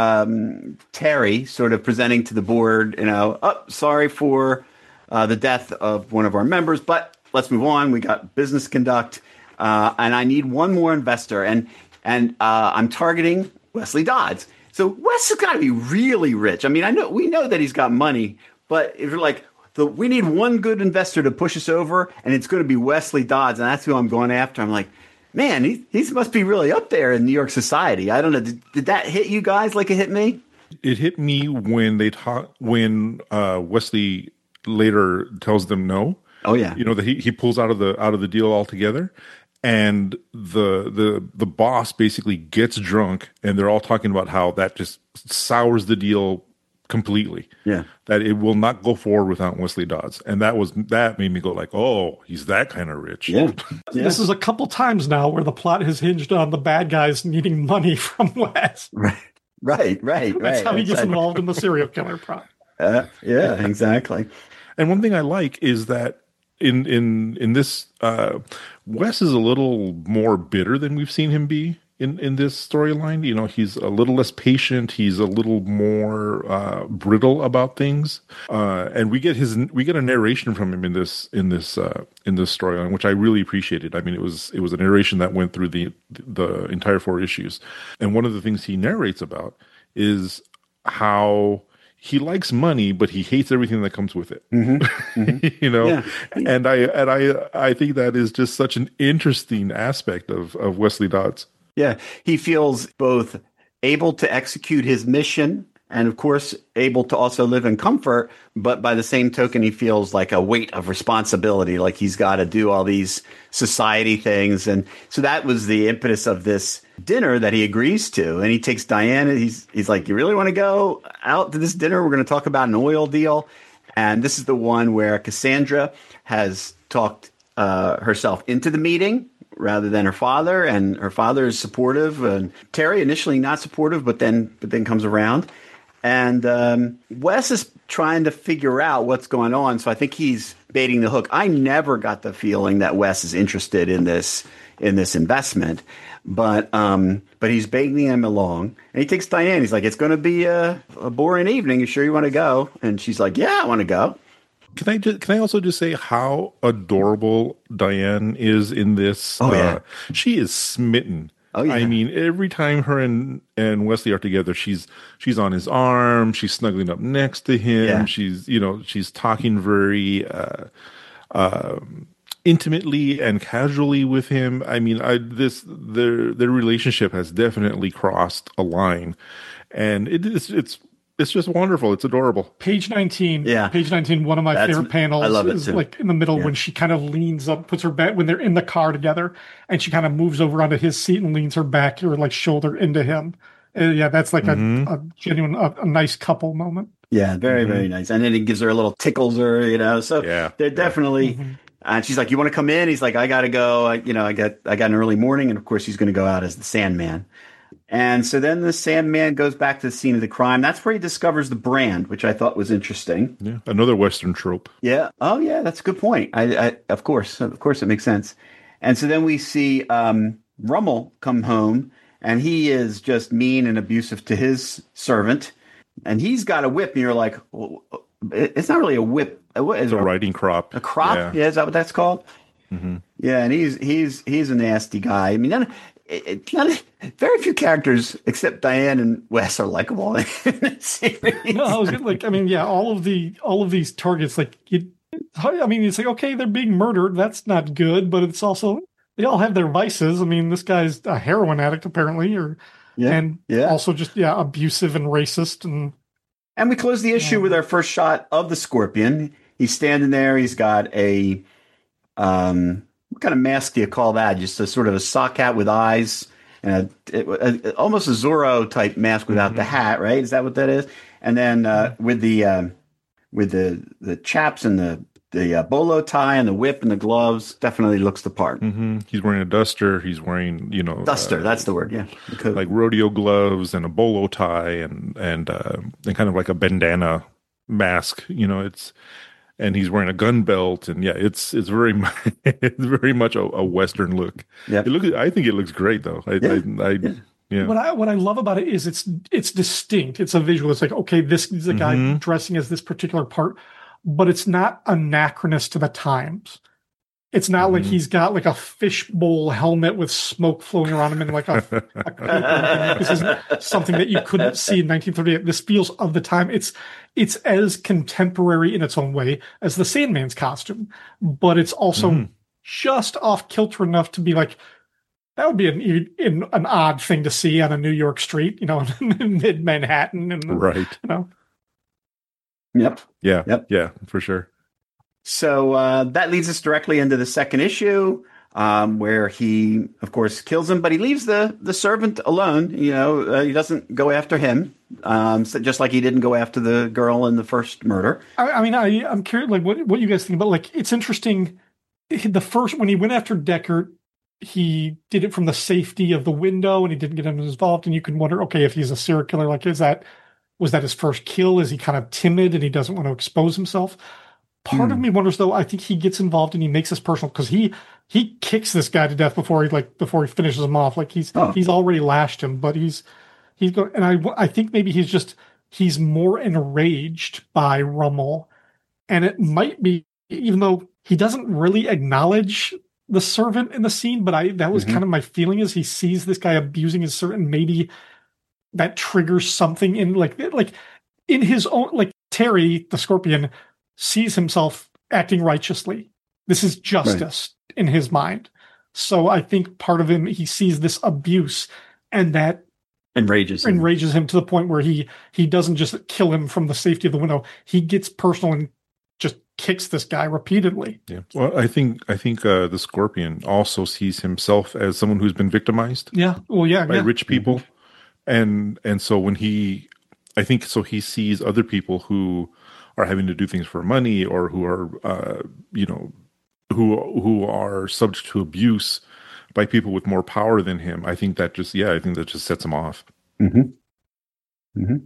um, Terry sort of presenting to the board, you know, oh, sorry for uh, the death of one of our members, but let's move on. We got business conduct, uh, and I need one more investor, and and uh, I'm targeting Wesley Dodds. So Wes has got to be really rich. I mean, I know we know that he's got money, but if you're like, the, we need one good investor to push us over, and it's going to be Wesley Dodds, and that's who I'm going after. I'm like, man, he he must be really up there in New York society. I don't know. Did, did that hit you guys like it hit me? It hit me when they talk when uh, Wesley later tells them no. Oh yeah, you know that he, he pulls out of the out of the deal altogether, and the the the boss basically gets drunk, and they're all talking about how that just sours the deal completely. Yeah, that it will not go forward without Wesley Dodds, and that was that made me go like, oh, he's that kind of rich. Yeah. yeah. This is a couple times now where the plot has hinged on the bad guys needing money from Wes. Right, right, right. That's right. how he gets Exactly. involved in the serial killer plot. Uh, yeah, exactly. And one thing I like is that in in in this, uh, Wes is a little more bitter than we've seen him be in in this storyline. You know, he's a little less patient. He's a little more uh, brittle about things, uh, and we get his we get a narration from him in this in this uh, in this storyline, which I really appreciated. I mean, it was it was a narration that went through the the entire four issues, and one of the things he narrates about is how he likes money, but he hates everything that comes with it. Mm-hmm. Mm-hmm. you know, Yeah. and I and I I think that is just such an interesting aspect of of Wesley Dodds. Yeah, he feels both able to execute his mission and, of course, able to also live in comfort. But by the same token, he feels like a weight of responsibility, like he's got to do all these society things. And so that was the impetus of this dinner that he agrees to. And he takes Diana. He's he's like, you really want to go out to this dinner? We're going to talk about an oil deal. And this is the one where Cassandra has talked uh, herself into the meeting rather than her father, and her father is supportive, and Terry initially not supportive, but then but then comes around, and um, Wes is trying to figure out what's going on. So I think he's baiting the hook. I never got the feeling that Wes is interested in this in this investment, but um, but he's baiting him along, and he takes Diane. He's like, "It's going to be a, a boring evening. You sure you want to go?" And she's like, "Yeah, I want to go." Can I just, can I also just say how adorable Diane is in this? Oh, yeah. Uh, she is smitten. Oh, yeah. I mean, every time her and, and Wesley are together, she's she's on his arm, she's snuggling up next to him, Yeah. she's you know she's talking very uh, uh, intimately and casually with him. I mean, I this their their relationship has definitely crossed a line, and it is it's. It's just wonderful. It's adorable. Page nineteen. Yeah. Page nineteen, one of my That's- favorite panels I love it is too. like in the middle Yeah. when she kind of leans up, puts her back when they're in the car together, and she kind of moves over onto his seat and leans her back or like shoulder into him. Uh, yeah, that's like Mhm. a, a genuine, a, a nice couple moment. Yeah, very, Mm-hmm. very nice. And then he gives her a little tickles her, you know. So Yeah, they're yeah. definitely. And she's like, "You want to come in?" He's like, "I got to go. I, you know, I got I got an early morning." And of course, he's going to go out as the Sandman. And so then the Sandman goes back to the scene of the crime. That's where he discovers the brand, which I thought was interesting. Yeah, another Western trope. Yeah. Oh, yeah. That's a good point. I, I of course, of course, it makes sense. And so then we see um, Rummel come home, and he is just mean and abusive to his servant. And he's got a whip, and you're like, well, it's not really a whip. What is It's a it? riding crop. A crop? Yeah. Yeah. Is that what that's called? Mm-hmm. Yeah. And he's he's he's a nasty guy. I mean, none, it, it, none, very few characters except Diane and Wes are likable in the series. No, I was gonna, like, I mean, yeah, all of the all of these targets, like, you, I mean, it's like, okay, they're being murdered. That's not good, but it's also they all have their vices. I mean, this guy's a heroin addict apparently, or Yeah. and Yeah. also just yeah, abusive and racist and. And we close the issue with our first shot of the Scorpion. He's standing there. He's got a, um, what kind of mask do you call that? Just a sort of a sock hat with eyes and a, a, a- almost a Zorro type mask without the hat, right? Is that what that is? And then uh, with the um, with the the chaps and the the uh, bolo tie and the whip and the gloves. Definitely looks the part. Mm-hmm. He's wearing a duster. He's wearing, you know, duster. Uh, that's the word. Yeah, the like rodeo gloves and a bolo tie and and uh, and kind of like a bandana mask. You know, it's and he's wearing a gun belt, and yeah, it's it's very much, it's very much a, a Western look. Yeah, it looks. I think it looks great though. I, yeah. I, I yeah. Yeah. What I what I love about it is it's it's distinct. It's a visual. It's like, okay, this is a guy Mm-hmm. dressing as this particular part, but it's not anachronous to the times. It's not mm-hmm. like he's got like a fishbowl helmet with smoke flowing around him and like a, a cape. This isn't something that you couldn't see in nineteen thirty-eight. This feels of the time. It's it's as contemporary in its own way as the Sandman's costume, but it's also mm-hmm. just off kilter enough to be like, that would be an, an an odd thing to see on a New York street, you know, in mid Manhattan, and right, you know. Yep. Yeah. Yep. Yeah. For sure. So uh, that leads us directly into the second issue, um, where he, of course, kills him, but he leaves the the servant alone. You know, uh, he doesn't go after him, um, so just like he didn't go after the girl in the first murder. I, I mean, I I'm curious, like, what what you guys think about? Like, it's interesting. The first when he went after Deckard, he did it from the safety of the window and he didn't get him involved. And you can wonder, okay, if he's a serial killer, like, is that, was that his first kill? Is he kind of timid and he doesn't want to expose himself? Part mm. of me wonders though, I think he gets involved and he makes this personal because he, he kicks this guy to death before he like, before he finishes him off. Like he's, oh. he's already lashed him, but he's, he's going, and I, I think maybe he's just, he's more enraged by Rummel, and it might be, even though he doesn't really acknowledge the servant in the scene, but I that was mm-hmm. kind of my feeling is he sees this guy abusing his servant, and maybe that triggers something in like like in his own, like Terry the Scorpion sees himself acting righteously. This is justice right. in his mind. So I think part of him, he sees this abuse and that enrages him. enrages him to the point where he he doesn't just kill him from the safety of the window. He gets personal and just kicks this guy repeatedly. Yeah. Well, I think I think uh, the Scorpion also sees himself as someone who's been victimized. Yeah. Well, yeah. By yeah. rich people, mm-hmm. and and so when he, I think so he sees other people who are having to do things for money or who are, uh, you know, who who are subject to abuse by people with more power than him. I think that just yeah, I think that just sets him off. Mm-hmm. Mm-hmm.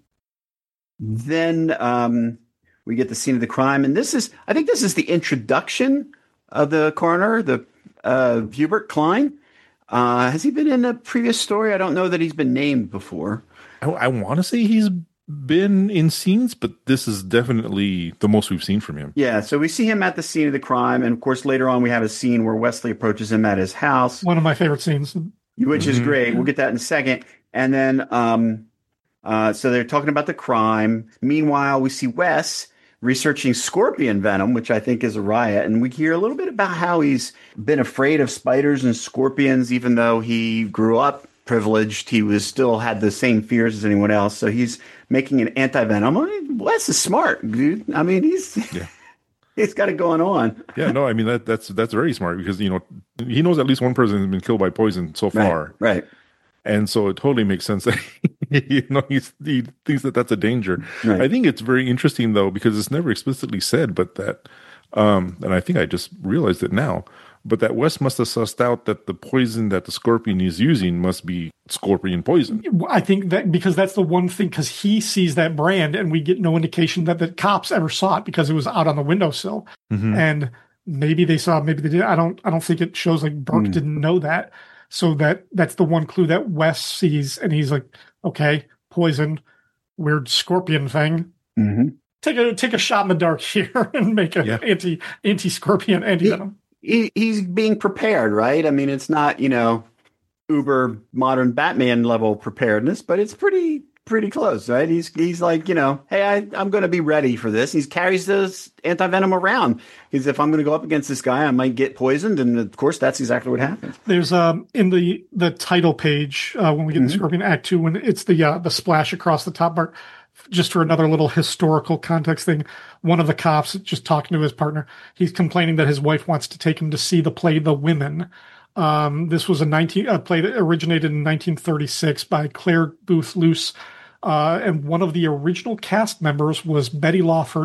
Then. Um... We get the scene of the crime, and this is, I think this is the introduction of the coroner, the uh, Hubert Klein. Uh, has he been in a previous story? I don't know that he's been named before. I, I want to say he's been in scenes, but this is definitely the most we've seen from him. Yeah, so we see him at the scene of the crime, and of course later on we have a scene where Wesley approaches him at his house. One of my favorite scenes. Which mm-hmm. is great. We'll get that in a second. And then, um, uh, so they're talking about the crime. Meanwhile, we see Wes researching scorpion venom, which I think is a riot. And we hear a little bit about how he's been afraid of spiders and scorpions, even though he grew up privileged. He was still had the same fears as anyone else. So he's making an anti-venom. I mean, Wes is smart, dude. I mean, he's yeah. he's got it going on. Yeah, no, I mean, that that's that's very smart because, you know, he knows at least one person has been killed by poison so far. Right, right. And so it totally makes sense that, you know, he's, he thinks that that's a danger. Right. I think it's very interesting, though, because it's never explicitly said, but that, um, and I think I just realized it now, but that Wes must have sussed out that the poison that the Scorpion is using must be scorpion poison. I think that because that's the one thing, because he sees that brand and we get no indication that the cops ever saw it because it was out on the windowsill. Mm-hmm. And maybe they saw it, maybe they didn't. I don't, I don't think it shows like Burke mm. didn't know that. So that that's the one clue that Wes sees, and he's like, "Okay, poison, weird scorpion thing. Mm-hmm. Take a take a shot in the dark here and make an yeah. anti anti scorpion anti venom." He, he's being prepared, right? I mean, it's not, you know, uber modern Batman level preparedness, but it's pretty pretty close, right? He's he's like, you know, hey, I, I'm going to be ready for this. He carries this anti-venom around. He's, if I'm going to go up against this guy, I might get poisoned. And of course, that's exactly what happens. There's um in the the title page uh, when we get mm-hmm. the Scorpion Act Two, when it's the uh, the splash across the top part. Just for another little historical context thing, one of the cops just talking to his partner, he's complaining that his wife wants to take him to see the play The Women. Um, this was a nineteen a play that originated in nineteen thirty-six by Claire Booth Luce. Uh, and one of the original cast members was Betty Lawford,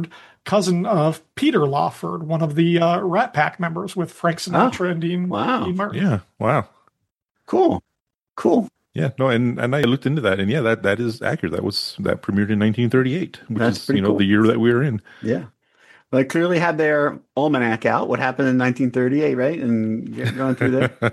cousin of Peter Lawford, one of the uh, Rat Pack members with Frank Sinatra oh, and Dean, wow. Dean Martin. Yeah, wow. Cool. Cool. Yeah, no, and, and I looked into that, and yeah, that, that is accurate. That was that premiered in nineteen thirty-eight, which That's is you know cool. the year that we were in. Yeah, they clearly had their almanac out. What happened in nineteen thirty-eight, right? And going through there.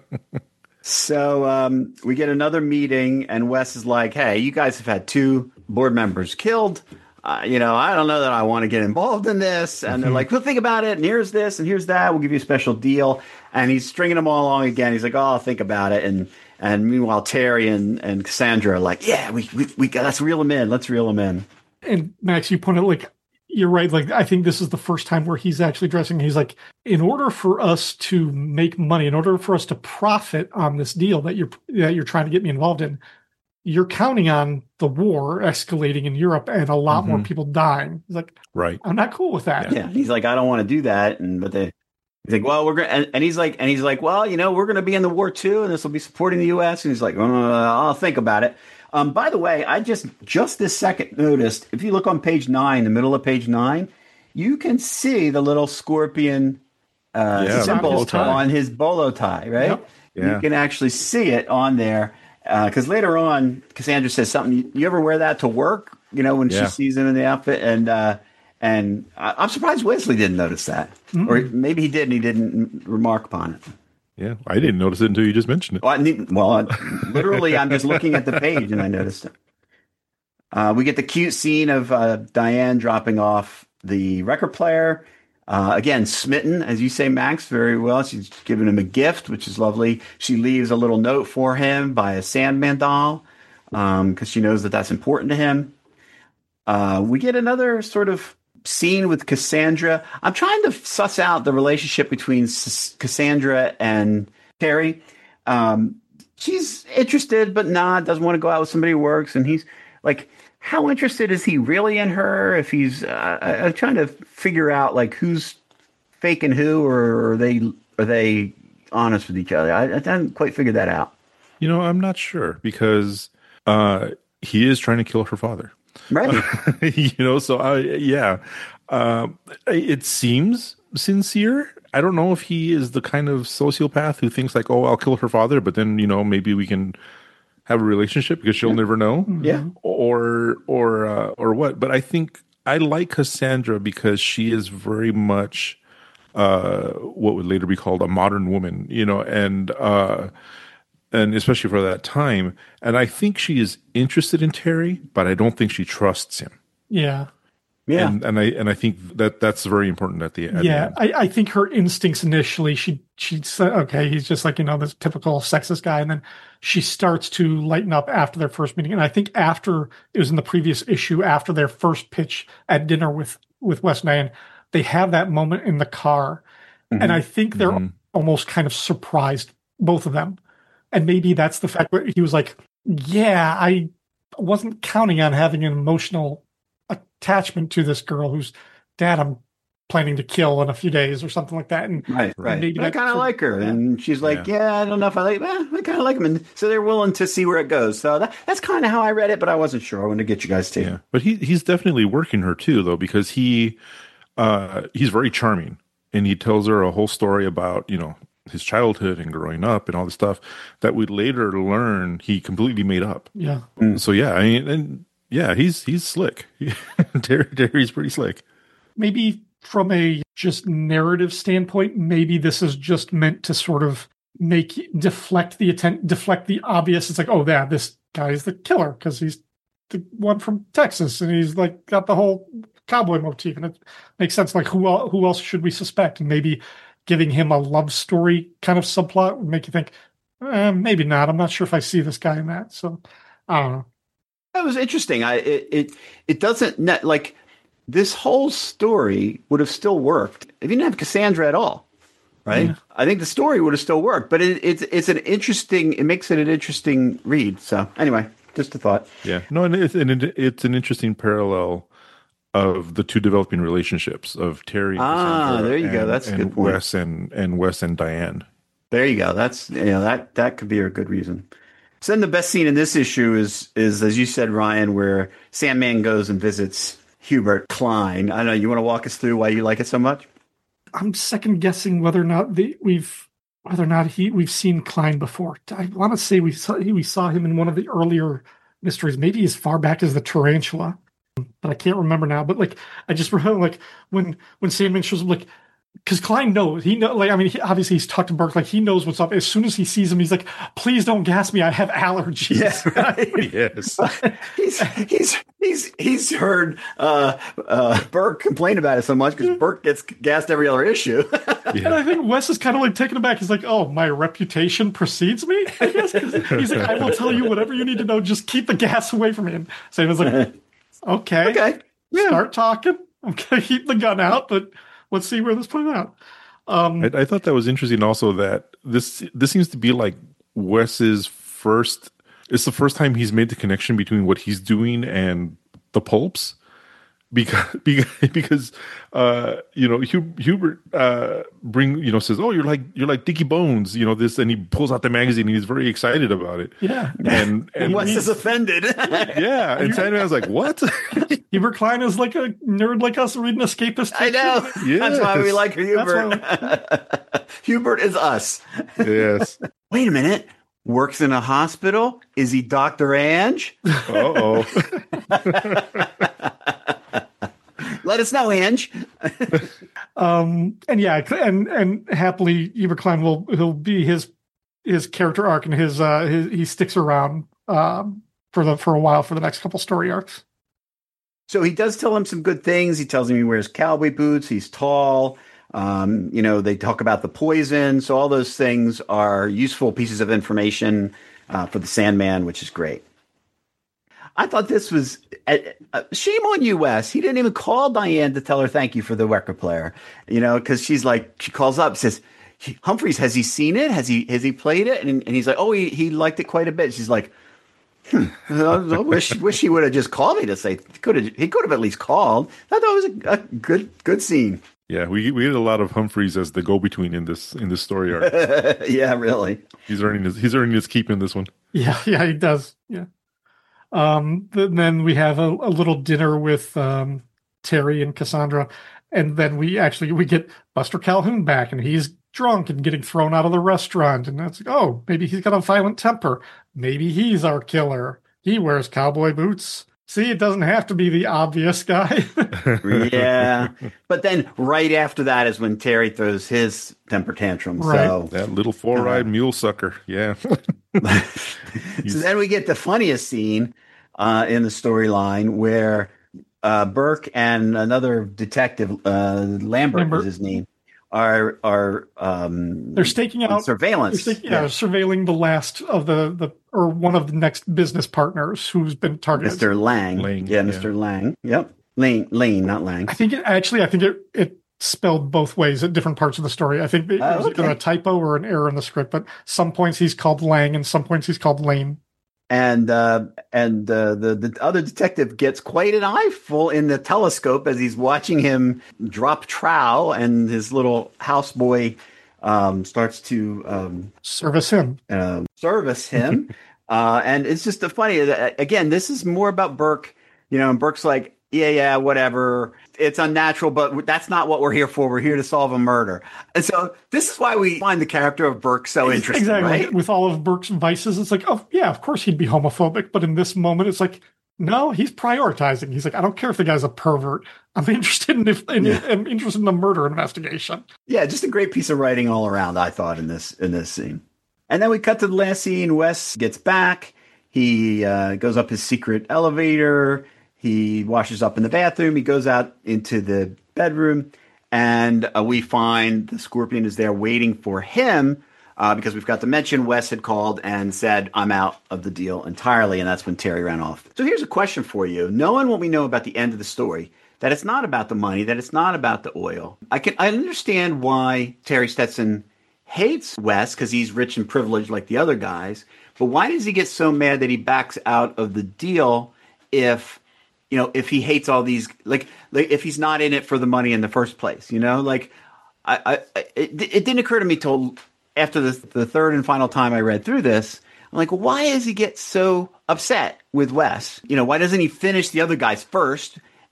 So um, we get another meeting, and Wes is like, "Hey, you guys have had two board members killed. Uh, you know, I don't know that I want to get involved in this." And they're like, "Well, think about it. And here's this, and here's that. We'll give you a special deal." And he's stringing them all along again. He's like, "Oh, I'll think about it." And and meanwhile, Terry and, and Cassandra are like, "Yeah, we we we got, let's reel him in. Let's reel him in." And Max, you pointed like. You're right. Like, I think this is the first time where he's actually addressing. He's like, in order for us to make money, in order for us to profit on this deal that you're that you're trying to get me involved in, you're counting on the war escalating in Europe and a lot mm-hmm. more people dying. He's like, right. I'm not cool with that. Yeah. He's like, I don't want to do that. And but they, he's like, well, we're going and, and he's like, and he's like, well, you know, we're going to be in the war too, and this will be supporting the U S. And he's like, uh, I'll think about it. Um, by the way, I just just this second noticed, if you look on page nine, the middle of page nine, you can see the little scorpion uh, yeah, symbol on his bolo tie, right? Yep. Yeah. You can actually see it on there. Because uh, later on, Cassandra says something, you, you ever wear that to work? You know, when yeah. she sees him in the outfit? And uh, and I, I'm surprised Wesley didn't notice that. Mm-hmm. Or maybe he did and he didn't remark upon it. Yeah, I didn't notice it until you just mentioned it. Well, I need, well I, literally, I'm just looking at the page and I noticed it. Uh, we get the cute scene of uh, Diane dropping off the record player. Uh, again, smitten, as you say, Max, very well. She's giving him a gift, which is lovely. She leaves a little note for him by a Sandman doll because um, she knows that that's important to him. Uh, we get another sort of scene with Cassandra. I'm trying to suss out the relationship between S- Cassandra and Terry. Um, she's interested, but not, doesn't want to go out with somebody who works. And he's like, how interested is he really in her? If he's, uh, I'm trying to figure out like who's faking who, or are they, are they honest with each other? I, I haven't quite figured that out. You know, I'm not sure because uh, he is trying to kill her father. Right. you know, so I, yeah, uh, it seems sincere. I don't know if he is the kind of sociopath who thinks like, oh, I'll kill her father, but then, you know, maybe we can have a relationship because she'll yeah. never know. Yeah. Or, or, uh, or what? But I think I like Cassandra because she is very much, uh, what would later be called a modern woman, you know, and, uh, and especially for that time. And I think she is interested in Terry, but I don't think she trusts him. Yeah. Yeah. And, and I and I think that that's very important at the, at yeah, the end. I, I think her instincts initially, she she said, okay, he's just like, you know, this typical sexist guy. And then she starts to lighten up after their first meeting. And I think after, it was in the previous issue, after their first pitch at dinner with, with Wes and Diane, they have that moment in the car. Mm-hmm. And I think they're mm-hmm. almost kind of surprised, both of them. And maybe that's the fact that he was like, yeah, I wasn't counting on having an emotional attachment to this girl whose dad I'm planning to kill in a few days or something like that. And right, right. And maybe I kind of like her. And she's like, yeah. yeah, I don't know if I like, eh, I kind of like him. And so they're willing to see where it goes. So that, that's kind of how I read it, but I wasn't sure. I wanted to get you guys to. Yeah. But he he's definitely working her too, though, because he uh, he's very charming. And he tells her a whole story about, you know, his childhood and growing up and all this stuff that we later learn he completely made up. Yeah. Mm. So yeah, I mean, and yeah, he's he's slick. Terry, Terry's pretty slick. Maybe from a just narrative standpoint, maybe this is just meant to sort of make deflect the atten- deflect the obvious. It's like, oh, yeah, this guy is the killer because he's the one from Texas and he's like got the whole cowboy motif, and it makes sense. Like, who el- who else should we suspect? And maybe giving him a love story kind of subplot would make you think, eh, maybe not. I'm not sure if I see this guy in that. So I don't know. That was interesting. I it it, it doesn't net, like this whole story would have still worked if you didn't have Cassandra at all, right? Yeah. I think the story would have still worked, but it, it's it's an interesting. It makes it an interesting read. So anyway, just a thought. Yeah, no, and it's and it's an interesting parallel of the two developing relationships of Terry. And ah, Cassandra there you and, go. That's a and good point. Wes and and Wes and Diane. There you go. That's you know that that could be a good reason. So then the best scene in this issue is, is as you said, Ryan, where Sandman goes and visits Hubert Klein. I don't know. You want to walk us through why you like it so much? I'm second guessing whether or not the, we've whether or not he we've seen Klein before. I want to say we saw we saw him in one of the earlier mysteries, maybe as far back as the Tarantula, but I can't remember now. But like, I just remember like when when Sandman shows up, like. Because Klein knows, he know, like I mean, he, obviously he's talked to Burke, like he knows what's up. As soon as he sees him, he's like, "Please don't gas me, I have allergies." Yeah, right. Yes, he's he's he's he's heard uh, uh, Burke complain about it so much because Burke gets gassed every other issue. Yeah. And I think Wes is kind of like taken aback. He's like, "Oh, my reputation precedes me." I guess 'cause he's like, "I will tell you whatever you need to know. Just keep the gas away from me." And Saban's like, "Okay, Okay, yeah. Start talking. I'm gonna keep the gun out, but." Let's see where this plays out. Um, I, I thought that was interesting. Also, that this this seems to be like Wes's first. It's the first time he's made the connection between what he's doing and the pulps, because because, because uh, you know Hub, Hubert uh, bring you know says, "Oh, you're like you're like Dickie Bones," you know this, and he pulls out the magazine and he's very excited about it. Yeah, and and Wes is offended. Yeah, and Sandman was like, "What?" Hubert Klein is like a nerd like us reading escapist. I know. Yes. That's why we like Hubert. That's Hubert is us. Yes. Wait a minute. Works in a hospital? Is he Doctor Ange? Uh oh. Let us know, Ange. um, and yeah, and and happily, Hubert Klein will he'll be his his character arc and his uh his, he sticks around um for the for a while for the next couple story arcs. So he does tell him some good things. He tells him he wears cowboy boots. He's tall. Um, you know, they talk about the poison. So all those things are useful pieces of information uh, for the Sandman, which is great. I thought this was uh, uh, shame on you, Wes. He didn't even call Diane to tell her thank you for the record player. You know, because she's like, she calls up, says, Humphreys, has he seen it? Has he has he played it? And, and he's like, oh, he, he liked it quite a bit. She's like, Hmm. I wish wish he would have just called me to say could have he could have at least called. I thought it was a, a good good scene. Yeah, we we get a lot of Humphreys as the go between in this in this story arc. Yeah, really. He's earning his he's earning his keep in this one. Yeah, yeah, he does. Yeah. Um. Then we have a, a little dinner with um, Terry and Cassandra, and then we actually we get Buster Calhoun back, and he's drunk and getting thrown out of the restaurant, and that's like, oh, maybe he's got a violent temper. Maybe he's our killer. He wears cowboy boots. See, it doesn't have to be the obvious guy. Yeah. But then right after that is when Terry throws his temper tantrum. Right. So That little four-eyed uh, mule sucker. Yeah. So then we get the funniest scene uh, in the storyline where uh, Burke and another detective, uh, Lambert, Lambert. is his name, are are um, They're staking out surveillance. They're staking, yeah, yeah, surveilling the last of the, the or one of the next business partners who's been targeted. Mister Lang. Lang yeah, Mister yeah. Lang. Yep. Lane, Lane, not Lang. I think it actually, I think it, it spelled both ways at different parts of the story. I think it Oh, was okay. either a typo or an error in the script, but some points he's called Lang and some points he's called Lane. And uh, and uh, the the other detective gets quite an eyeful in the telescope as he's watching him drop trowel, and his little houseboy um, starts to um, Service him. uh, service him. uh, and it's just a funny. Again, this is more about Burke. You know, and Burke's like, yeah, yeah, whatever. It's unnatural, but that's not what we're here for. We're here to solve a murder. And so this is why we find the character of Burke so interesting, Exactly. right? With all of Burke's vices, it's like, oh, yeah, of course he'd be homophobic. But in this moment, it's like, no, he's prioritizing. He's like, I don't care if the guy's a pervert. I'm interested in if in, Yeah. I'm interested in the murder investigation. Yeah, just a great piece of writing all around, I thought, in this in this scene. And then we cut to the last scene. Wes gets back. He uh, goes up his secret elevator. He washes up in the bathroom. He goes out into the bedroom, and uh, we find the Scorpion is there waiting for him uh, because we've got to mention Wes had called and said, I'm out of the deal entirely, and that's when Terry ran off. So here's a question for you. Knowing what we know about the end of the story, that it's not about the money, that it's not about the oil, I can I understand why Terry Stetson hates Wes because he's rich and privileged like the other guys, but why does he get so mad that he backs out of the deal if... You know, if he hates all these, like, like if he's not in it for the money in the first place, you know, like, I, I it, it didn't occur to me till after the the third and final time I read through this. I'm like, why does he get so upset with Wes? You know, why doesn't he finish the other guys first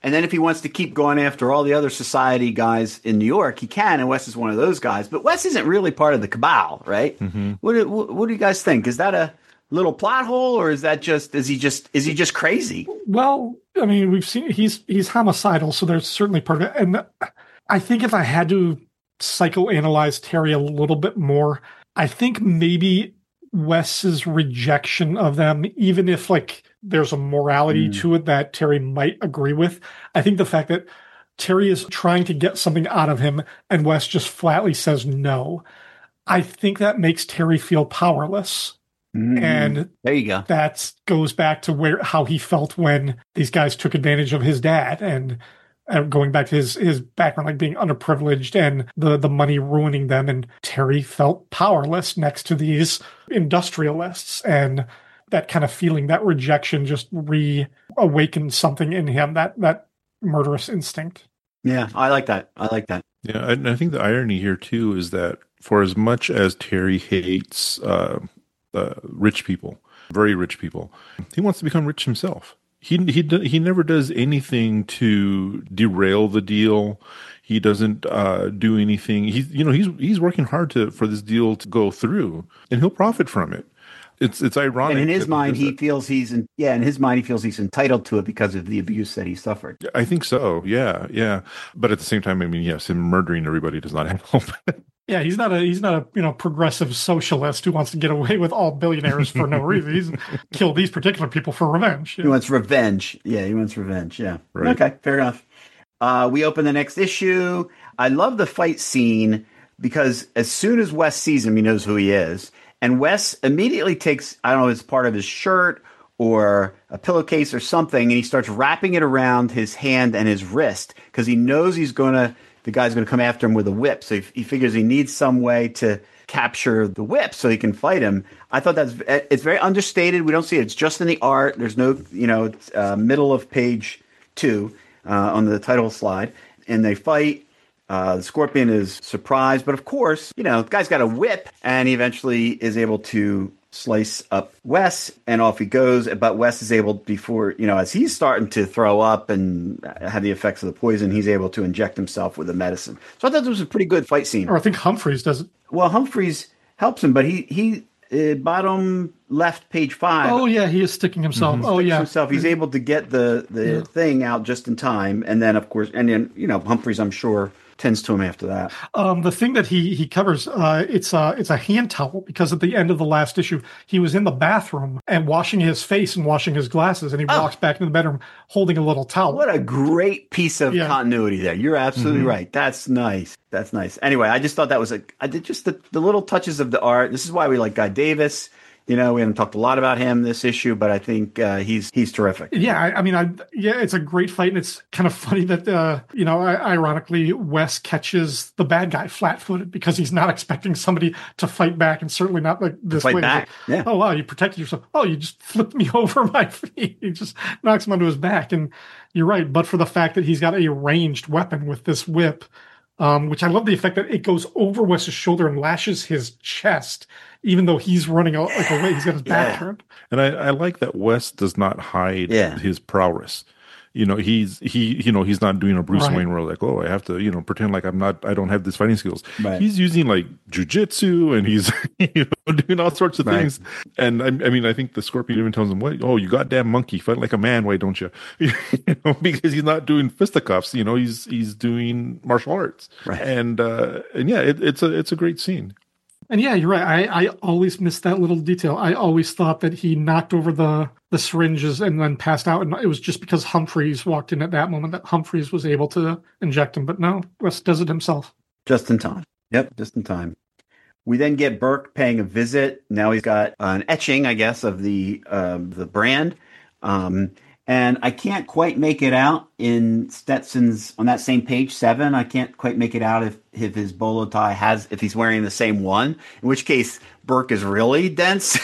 And then if he wants to keep going after all the other society guys in New York, he can. And Wes is one of those guys. But Wes isn't really part of the cabal, right? Mm-hmm. What, do, what, what do you guys think? Is that a little plot hole, or is that just is he just is he just crazy? Well, I mean, we've seen he's he's homicidal, so there's certainly part of it. And I think if I had to psychoanalyze Terry a little bit more, I think maybe Wes's rejection of them, even if like there's a morality mm. to it that Terry might agree with, I think the fact that Terry is trying to get something out of him and Wes just flatly says no, I think that makes Terry feel powerless. Mm. And there you go. That goes back to where how he felt when these guys took advantage of his dad, and uh, going back to his his background, like being underprivileged and the the money ruining them. And Terry felt powerless next to these industrialists, and that kind of feeling, that rejection, just reawakened something in him, that that murderous instinct. Yeah, I like that. I like that. Yeah, and I think the irony here too is that for as much as Terry hates uh, uh, rich people, very rich people, he wants to become rich himself. He he he never does anything to derail the deal. He doesn't uh, do anything. He's you know he's he's working hard to for this deal to go through, and he'll profit from it. It's it's ironic. And in his mind, he feels he's in, yeah. In his mind, he feels he's entitled to it because of the abuse that he suffered. I think so. Yeah, yeah. But at the same time, I mean, yes, him murdering everybody does not help. Yeah, he's not a he's not a you know progressive socialist who wants to get away with all billionaires for no reason. He's killed these particular people for revenge. Yeah. He wants revenge. Yeah, he wants revenge. Yeah. Right. Okay, fair enough. Uh, we open the next issue. I love the fight scene because as soon as Wes sees him, he knows who he is. And Wes immediately takes, I don't know, it's part of his shirt or a pillowcase or something, and he starts wrapping it around his hand and his wrist because he knows he's going to, the guy's going to come after him with a whip. So he, he figures he needs some way to capture the whip so he can fight him. I thought that's, it's very understated. We don't see it. It's just in the art. There's no, you know, it's, uh, middle of page two uh, on the title slide. And they fight. Uh, the Scorpion is surprised, but of course, you know, the guy's got a whip, and he eventually is able to slice up Wes, and off he goes. But Wes is able, before, you know, as he's starting to throw up and have the effects of the poison, he's able to inject himself with the medicine. So I thought this was a pretty good fight scene. Or I think Humphreys does it. Well, Humphreys helps him, but he, he uh, bottom left, page five. Oh, yeah, he is sticking himself. Mm-hmm. Oh, Sticks yeah. Himself. He's able to get the, the yeah. thing out just in time. And then, of course, and then, you know, Humphreys, I'm sure, tends to him after that. Um, the thing that he he covers, uh, it's a it's a hand towel, because at the end of the last issue, he was in the bathroom and washing his face and washing his glasses, and he oh. walks back into the bedroom holding a little towel. What a great piece of yeah. continuity there. You're absolutely mm-hmm. right. That's nice. That's nice. Anyway, I just thought that was a I did just the, the little touches of the art. This is why we like Guy Davis. You know, we haven't talked a lot about him this issue, but I think uh, he's he's terrific. Yeah, I, I mean, I yeah, it's a great fight, and it's kind of funny that uh, you know, ironically, Wes catches the bad guy flat-footed because he's not expecting somebody to fight back, and certainly not like this fight way. Back. Like, yeah. Oh wow, you protected yourself. Oh, you just flipped me over my feet. He just knocks him onto his back, and you're right. But for the fact that he's got a ranged weapon with this whip. Um, which I love the effect that it goes over Wes's shoulder and lashes his chest, even though he's running out, like away. He's got his back yeah. turned. And I, I like that Wes does not hide yeah. his prowess. You know, he's he you know he's not doing a Bruce right. Wayne where like, oh, I have to you know pretend like I'm not I don't have these fighting skills. Right. He's using like jujitsu, and he's you know doing all sorts of right. things. And I, I mean, I think the Scorpion even tells him, "What? Oh, you goddamn monkey, fight like a man, why don't you?" you know, because he's not doing fisticuffs. You know, he's he's doing martial arts. Right. And uh, and yeah, it, it's a it's a great scene. And yeah, you're right. I, I always missed that little detail. I always thought that he knocked over the, the syringes and then passed out. And it was just because Humphreys walked in at that moment that Humphreys was able to inject him. But no, Wes does it himself. Just in time. Yep, just in time. We then get Burke paying a visit. Now he's got an etching, I guess, of the um, the brand. Um, and I can't quite make it out in Stetson's, on that same page seven, I can't quite make it out if, if his bolo tie has, if he's wearing the same one, in which case Burke is really dense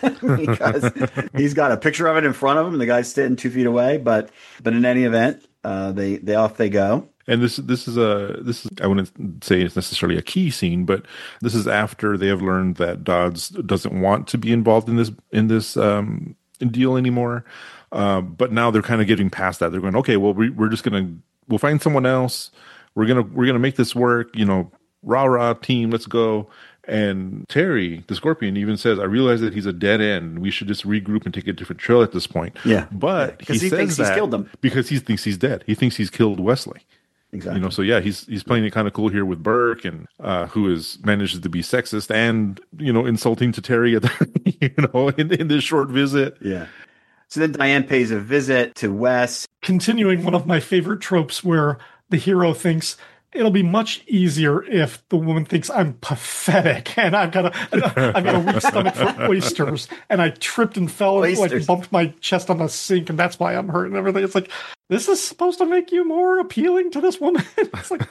because he's got a picture of it in front of him and the guy's sitting two feet away. But, but in any event, uh, they, they off they go. And this this is a this is I wouldn't say it's necessarily a key scene, but this is after they have learned that Dodds doesn't want to be involved in this in this um, deal anymore. Uh, but now they're kind of getting past that. They're going, okay, well, we, we're just going to, we'll find someone else. We're going to, we're going to make this work, you know, rah, rah team, let's go. And Terry, the Scorpion, even says, I realize that he's a dead end. We should just regroup and take a different trail at this point. Yeah. But yeah, he, he, he thinks says he's that killed them. because he thinks he's dead. He thinks he's killed Wesley. Exactly. You know, so yeah, he's he's playing it kind of cool here with Burke, and uh, who is manages to be sexist and, you know, insulting to Terry at the, you know, in, in this short visit. Yeah. So then Diane pays a visit to Wes. Continuing one of my favorite tropes where the hero thinks it'll be much easier if the woman thinks I'm pathetic and I've got a I've got a weak stomach for oysters and I tripped and fell and like bumped my chest on the sink and that's why I'm hurt and everything. It's like, this is supposed to make you more appealing to this woman. It's like,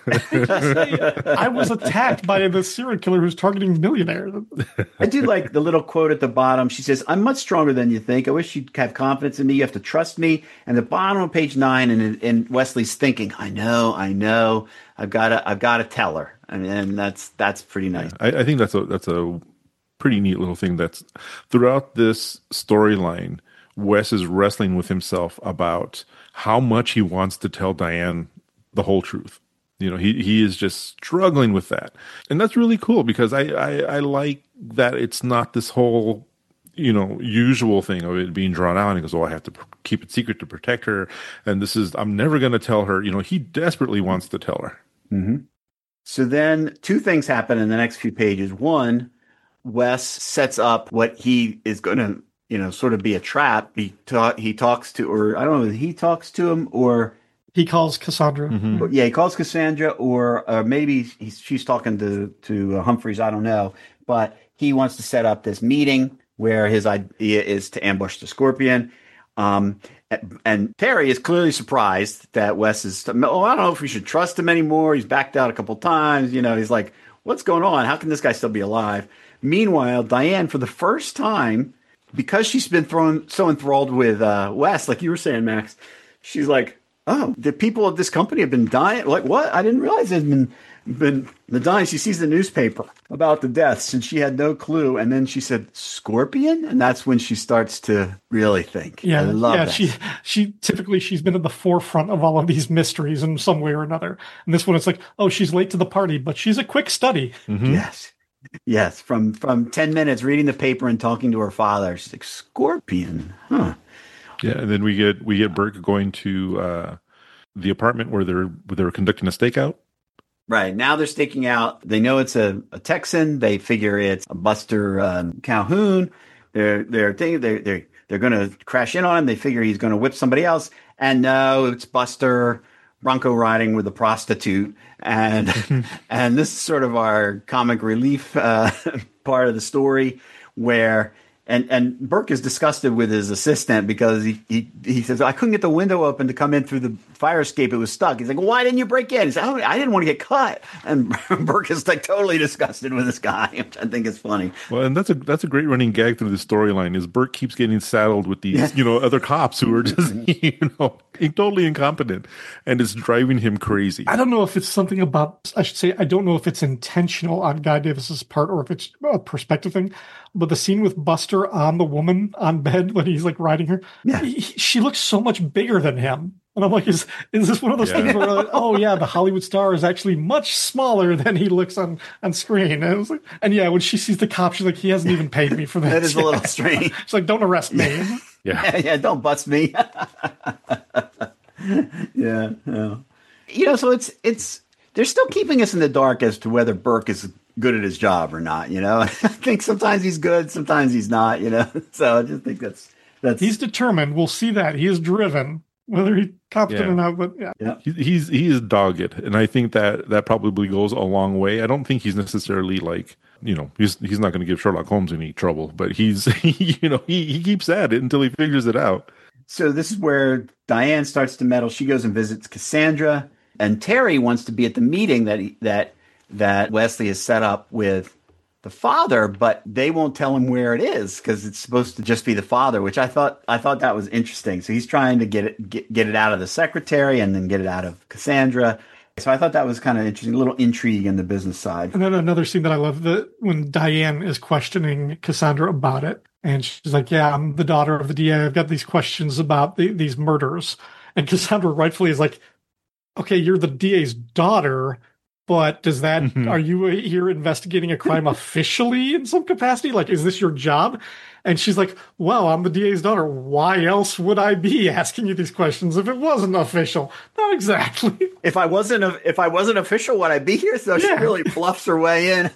I was attacked by the serial killer who's targeting millionaires. I do like the little quote at the bottom. She says, I'm much stronger than you think. I wish you'd have confidence in me. You have to trust me. And the bottom of page nine, and, and Wesley's thinking, I know, I know. I've got to, I've got to tell her. I mean, and that's, that's pretty nice. I, I think that's a, that's a pretty neat little thing. That's throughout this storyline, Wes is wrestling with himself about how much he wants to tell Diane the whole truth. You know, he, he is just struggling with that. And that's really cool because I, I, I like that it's not this whole, you know, usual thing of it being drawn out. And he goes, oh, I have to keep it secret to protect her. And this is, I'm never going to tell her. You know, he desperately wants to tell her. Mm-hmm. So then two things happen in the next few pages. One, Wes sets up what he is going to, you know, sort of be a trap. He ta- he talks to, or I don't know, he talks to him, or he calls Cassandra. Mm-hmm. Yeah, he calls Cassandra, or or maybe he's, she's talking to to uh, Humphreys. I don't know, but he wants to set up this meeting where his idea is to ambush the Scorpion. Um, and, and Terry is clearly surprised that Wes is. Oh, I don't know if we should trust him anymore. He's backed out a couple times. You know, he's like, "What's going on? How can this guy still be alive?" Meanwhile, Diane, for the first time, because she's been thrown so enthralled with uh, Wes, like you were saying, Max, she's like, "Oh, the people of this company have been dying. Like what? I didn't realize they'd been been the dying." She sees the newspaper about the deaths, and she had no clue. And then she said, "Scorpion," and that's when she starts to really think. Yeah, I love yeah. that. She she typically she's been at the forefront of all of these mysteries in some way or another. And this one, it's like, oh, she's late to the party, but she's a quick study. Mm-hmm. Yes. Yes, from from ten minutes reading the paper and talking to her father. She's like, Scorpion, huh? Yeah, and then we get we get Burke going to uh, the apartment where they're where they're conducting a stakeout. Right, now they're staking out. They know it's a, a Texan. They figure it's a Buster um, Calhoun. They're they're thinking they're they're they're going to crash in on him. They figure he's going to whip somebody else, and no, it's Buster Bronco riding with a prostitute. And and this is sort of our comic relief uh, part of the story where and, and Burke is disgusted with his assistant because he, he he says, I couldn't get the window open to come in through the fire escape. It was stuck. He's like, well, why didn't you break in? He said, oh, I didn't want to get cut. And Burke is like totally disgusted with this guy, which I think is funny. Well, and that's a that's a great running gag through the storyline is Burke keeps getting saddled with these, yeah. you know, other cops who are just, you know, totally incompetent, and it's driving him crazy. I don't know if it's something about, I should say, I don't know if it's intentional on Guy Davis's part or if it's a perspective thing, but the scene with Buster on the woman on bed when he's like riding her, yeah. he, she looks so much bigger than him. And I'm like, is is this one of those yeah. things where, like, oh yeah, the Hollywood star is actually much smaller than he looks on, on screen? And it was like, and yeah, when she sees the cop, she's like, he hasn't even paid me for that. That is yet. A little strange. She's like, don't arrest me. Yeah, yeah, yeah, yeah don't bust me. yeah, yeah. You know, so it's it's they're still keeping us in the dark as to whether Burke is good at his job or not. You know, I think sometimes he's good, sometimes he's not. You know, so I just think that's that's he's determined. We'll see that he is driven. Whether he's competent yeah. or not, but yeah. yeah. He, he's he is dogged, and I think that that probably goes a long way. I don't think he's necessarily like, you know, he's he's not going to give Sherlock Holmes any trouble, but he's he, you know he, he keeps at it until he figures it out. So this is where Diane starts to meddle. She goes and visits Cassandra, and Terry wants to be at the meeting that he, that that Wesley has set up with the father, but they won't tell him where it is because it's supposed to just be the father, which I thought I thought that was interesting. So he's trying to get it get, get it out of the secretary and then get it out of Cassandra. So I thought that was kind of interesting, a little intrigue in the business side. And then another scene that I love, that when Diane is questioning Cassandra about it, and she's like, yeah, I'm the daughter of the D A. I've got these questions about the, these murders. And Cassandra rightfully is like, okay, you're the D A's daughter, but does that, mm-hmm. are you here investigating a crime officially in some capacity? Like, is this your job? And she's like, well, I'm the D A's daughter. Why else would I be asking you these questions if it wasn't official? Not exactly. If I wasn't, a, if I wasn't official, would I be here? So yeah. She really bluffs her way in.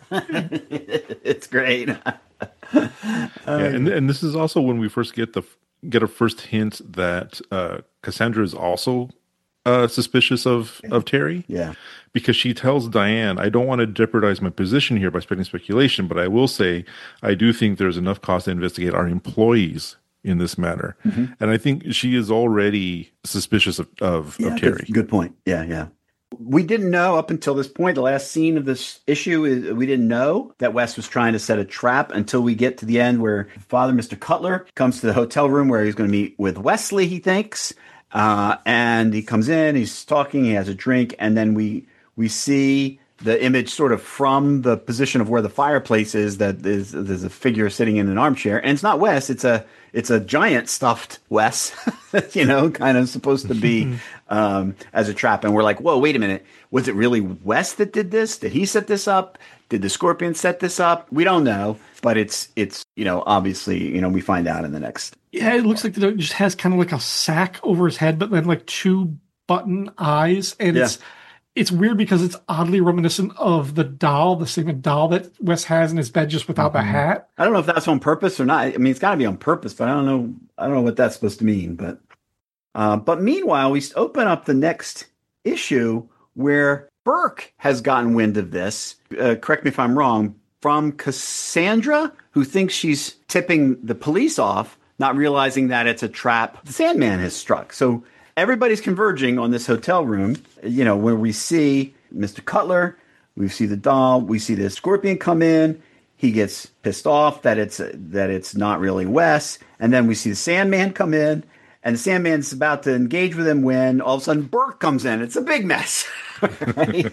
It's great. Yeah, and and this is also when we first get the get a first hint that uh, Cassandra is also uh, suspicious of of Terry. Yeah, because she tells Diane, "I don't want to jeopardize my position here by spreading speculation, but I will say I do think there's enough cost to investigate our employees in this matter." Mm-hmm. And I think she is already suspicious of of, yeah, of Terry. Good, good point. Yeah, yeah. We didn't know up until this point, the last scene of this issue, is we didn't know that Wes was trying to set a trap until we get to the end where Father Mister Cutler comes to the hotel room where he's going to meet with Wesley, he thinks. Uh, and he comes in, he's talking, he has a drink, and then we we see the image sort of from the position of where the fireplace is, that is, there's a figure sitting in an armchair. And it's not Wes, it's a it's a giant stuffed Wes, you know, kind of supposed to be um, as a trap. And we're like, whoa, wait a minute. Was it really Wes that did this? Did he set this up? Did the Scorpion set this up? We don't know, but it's, it's you know, obviously, you know, we find out in the next. Yeah, it looks like it just has kind of like a sack over his head, but then like two button eyes. And yeah. it's it's weird because it's oddly reminiscent of the doll, the same doll that Wes has in his bed, just without mm-hmm. the hat. I don't know if that's on purpose or not. I mean, it's got to be on purpose, but I don't know. I don't know what that's supposed to mean. But uh, but meanwhile, we open up the next issue where Burke has gotten wind of this. Uh, correct me if I'm wrong. From Cassandra, who thinks she's tipping the police off, not realizing that it's a trap the Sandman has struck. So everybody's converging on this hotel room, you know, where we see Mister Cutler, we see the doll, we see the Scorpion come in. He gets pissed off that it's that it's not really Wes, and then we see the Sandman come in, and the Sandman's about to engage with him when all of a sudden Burke comes in. It's a big mess. Right?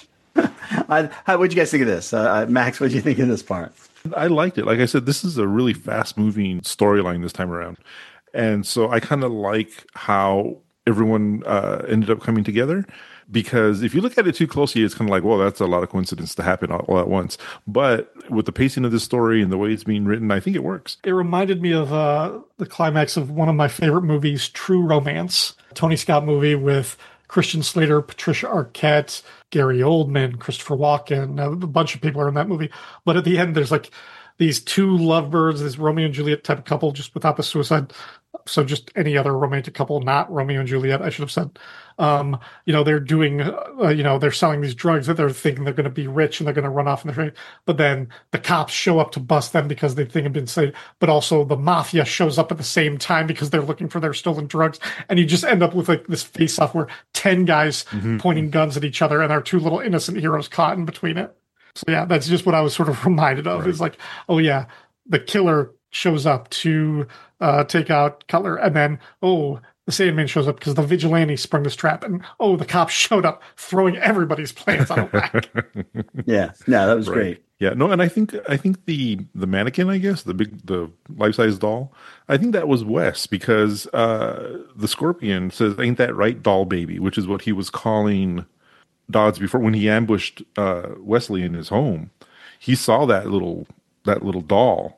I, how, what'd you guys think of this, uh, Max? What'd you think of this part? I liked it. Like I said, this is a really fast-moving storyline this time around, and so I kind of like how everyone uh, ended up coming together. Because if you look at it too closely, it's kind of like, well, that's a lot of coincidence to happen all, all at once. But with the pacing of this story and the way it's being written, I think it works. It reminded me of uh, the climax of one of my favorite movies, True Romance, a Tony Scott movie with Christian Slater, Patricia Arquette, Gary Oldman, Christopher Walken. A bunch of people are in that movie. But at the end, there's like these two lovebirds, this Romeo and Juliet type of couple, just without the suicide. So just any other romantic couple, not Romeo and Juliet, I should have said. Um, you know, they're doing, uh, you know, they're selling these drugs that they're thinking they're going to be rich and they're going to run off in the trade. But then the cops show up to bust them because they think have been saved. But also the mafia shows up at the same time because they're looking for their stolen drugs. And you just end up with like this face off where ten guys mm-hmm. pointing guns at each other and our two little innocent heroes caught in between it. So yeah, that's just what I was sort of reminded of. Right. Is like, oh yeah, the killer shows up to uh, take out Cutler, and then oh, the Sandman shows up because the vigilante sprung this trap, and oh, the cops showed up, throwing everybody's plans on whack. Yeah, no, that was right. great. Yeah, no, and I think I think the the mannequin, I guess the big the life size doll, I think that was Wes because uh, the Scorpion says, "Ain't that right, doll baby?" which is what he was calling Dodds before when he ambushed uh, Wesley in his home. He saw that little that little doll.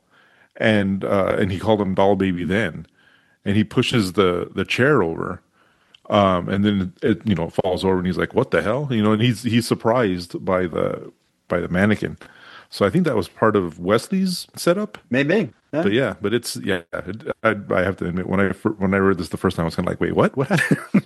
And uh, and he called him doll baby then, and he pushes the, the chair over, um, and then it you know falls over, and he's like, "What the hell?" You know, and he's he's surprised by the by the mannequin. So I think that was part of Wesley's setup, maybe. Yeah. But yeah, but it's yeah. I, I have to admit when I when I read this the first time, I was kind of like, "Wait, what? What?"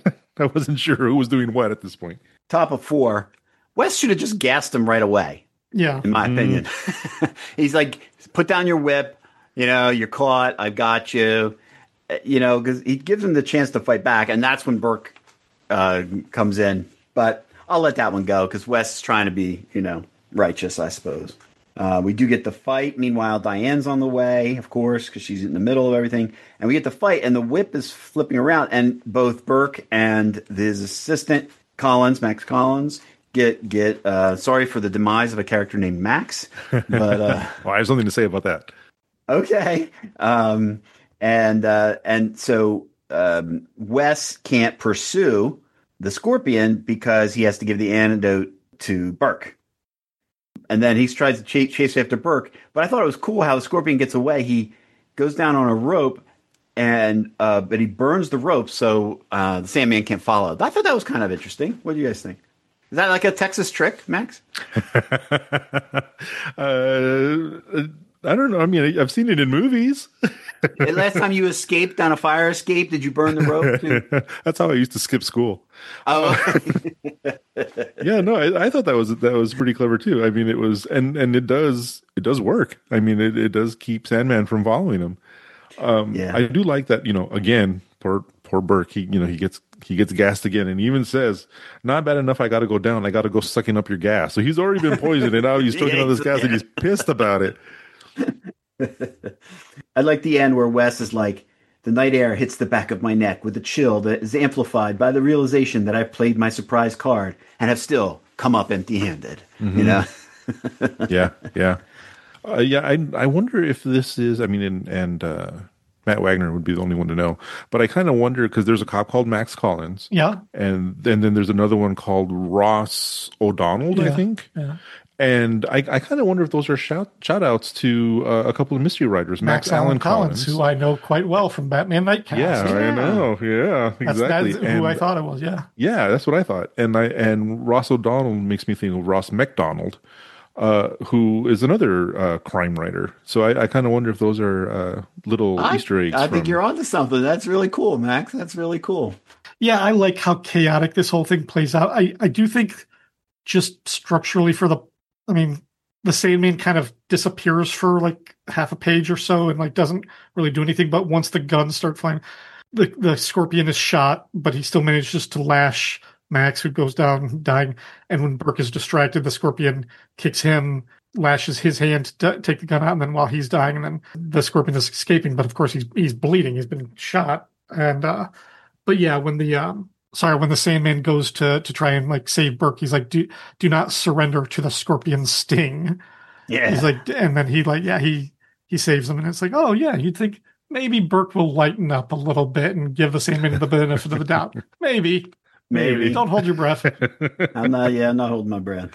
I wasn't sure who was doing what at this point. Top of four, Wes should have just gassed him right away. Yeah, in my mm. opinion, he's like, "Put down your whip." You know, you're caught. I've got you. You know, because he gives him the chance to fight back, and that's when Burke uh, comes in. But I'll let that one go because Wes is trying to be, you know, righteous, I suppose. Uh, we do get the fight. Meanwhile, Diane's on the way, of course, because she's in the middle of everything. And we get the fight, and the whip is flipping around, and both Burke and his assistant Collins, Max Collins, get get uh, sorry for the demise of a character named Max, but uh, well, I have something to say about that. Okay, um, and uh, and so um, Wes can't pursue the Scorpion because he has to give the antidote to Burke. And then he tries to chase, chase after Burke. But I thought it was cool how the Scorpion gets away. He goes down on a rope, and uh, but he burns the rope so uh, the Sandman can't follow. I thought that was kind of interesting. What do you guys think? Is that like a Texas trick, Max? uh, I don't know. I mean, I've seen it in movies. Last time you escaped down a fire escape, did you burn the rope too? That's how I used to skip school. Oh, yeah, no, I, I thought that was that was pretty clever too. I mean, it was, and and it does it does work. I mean, it, it does keep Sandman from following him. Um, yeah. I do like that. You know, again, poor poor Burke. He you know he gets he gets gassed again, and he even says, "Not bad enough. I got to go down. I got to go sucking up your gas." So he's already been poisoned, and now he's choking on this gas, and he's pissed about it. I like the end where Wes is like, the night air hits the back of my neck with a chill that is amplified by the realization that I've played my surprise card and have still come up empty-handed. Mm-hmm. You know? yeah, yeah, uh, yeah. I I wonder if this is. I mean, and, and uh, Matt Wagner would be the only one to know. But I kind of wonder because there's a cop called Max Collins. Yeah, and and then there's another one called Ross O'Donnell, yeah. I think. Yeah. And I, I kind of wonder if those are shout, shout outs to uh, a couple of mystery writers, Max, Max Allen Allen Collins, Collins, who I know quite well from Batman Nightcast. Yeah, Yeah. I know. Yeah, That's, exactly. that's and, who I thought it was. Yeah, yeah, that's what I thought. And I and Ross O'Donnell makes me think of Ross McDonald, uh, who is another uh, crime writer. So I, I kind of wonder if those are uh, little I, Easter eggs. I from, think you're onto something. That's really cool, Max. That's really cool. yeah. I like how chaotic this whole thing plays out. I I do think just structurally for the, I mean. The Sandman kind of disappears for like half a page or so and like doesn't really do anything. But once the guns start flying, the, the Scorpion is shot, but he still manages to lash Max, who goes down dying. And when Burke is distracted, the Scorpion kicks him, lashes his hand to d- take the gun out. And then while he's dying, and then the Scorpion is escaping. But of course, he's he's bleeding. He's been shot. And uh, but yeah, when the um, sorry, when the Sandman goes to to try and like save Burke, he's like, do do not surrender to the Scorpion's sting. Yeah. He's like, and then he like, yeah, he he saves him, and it's like, oh yeah, you'd think maybe Burke will lighten up a little bit and give the Sandman the benefit of the doubt. Maybe, maybe. Maybe. Don't hold your breath. I'm not, yeah, I'm not holding my breath.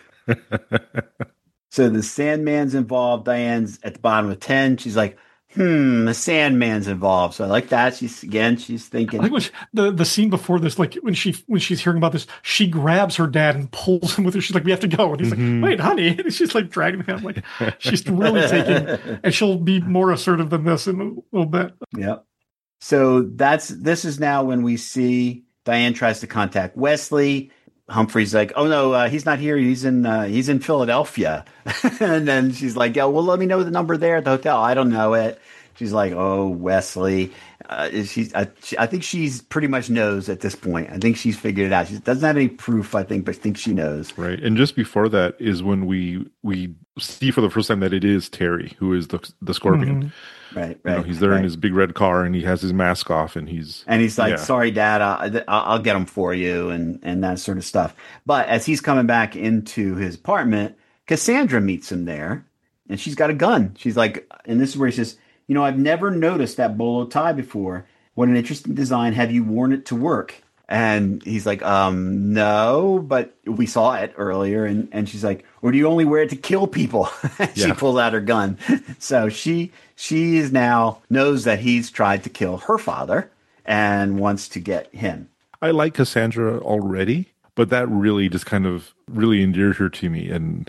So the Sandman's involved. Diane's at the bottom of ten. She's like, hmm, the Sandman's involved. So I like that. She's again, she's thinking. I think when she, the the scene before this, like when she when she's hearing about this, she grabs her dad and pulls him with her. She's like, "We have to go," and he's Mhm. like, "Wait, honey," and she's like dragging him. Like she's really taking, and she'll be more assertive than this in a little bit. Yep. So that's this is now when we see Diane tries to contact Wesley. Humphrey's like, "Oh no, uh, he's not here. He's in uh, he's in Philadelphia." And then she's like, "Yeah, well, let me know the number there at the hotel." I don't know it. She's like, "Oh, Wesley." Uh, she's I, she, I think she's pretty much knows at this point. I think she's figured it out. She doesn't have any proof, I think, but I think she knows. Right. And just before that is when we we see for the first time that it is Terry who is the the Scorpion. Mhm. Right, You know, right. he's there right. in his big red car and he has his mask off and he's And he's like, yeah. "Sorry, Dad, I'll, I'll get him for you," and, and that sort of stuff. But as he's coming back into his apartment, Cassandra meets him there, and she's got a gun. She's like, and this is where he says, "You know, I've never noticed that bolo tie before. What an interesting design. Have you worn it to work?" And he's like, um, "No, but we saw it earlier." And, and she's like, "Or do you only wear it to kill people?" She Yeah. pulls out her gun. So she she is now knows that he's tried to kill her father and wants to get him. I like Cassandra already, but that really just kind of really endeared her to me. And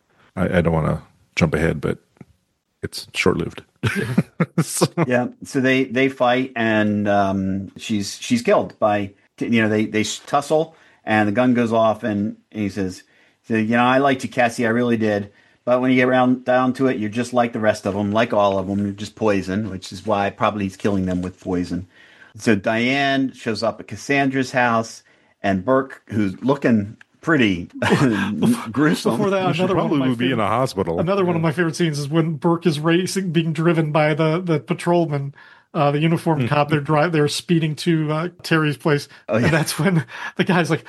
I, I don't want to jump ahead, but it's short lived. so, Yeah. So they, they fight, and um, she's she's killed by, you know, they, they tussle, and the gun goes off, and, and he says, so, "You know, I liked you, Cassie, I really did. But when you get around down to it, you're just like the rest of them, like all of them. You're just poison," which is why probably he's killing them with poison. So Diane shows up at Cassandra's house, and Burke, who's looking pretty gruesome. Before that, you should another one of probably my would be in favorite- a hospital. Another one of my favorite scenes is when Burke is racing, being driven by the the patrolman, uh, the uniformed cop. They're drive, they're speeding to uh, Terry's place, Oh, yeah. and that's when the guy's like,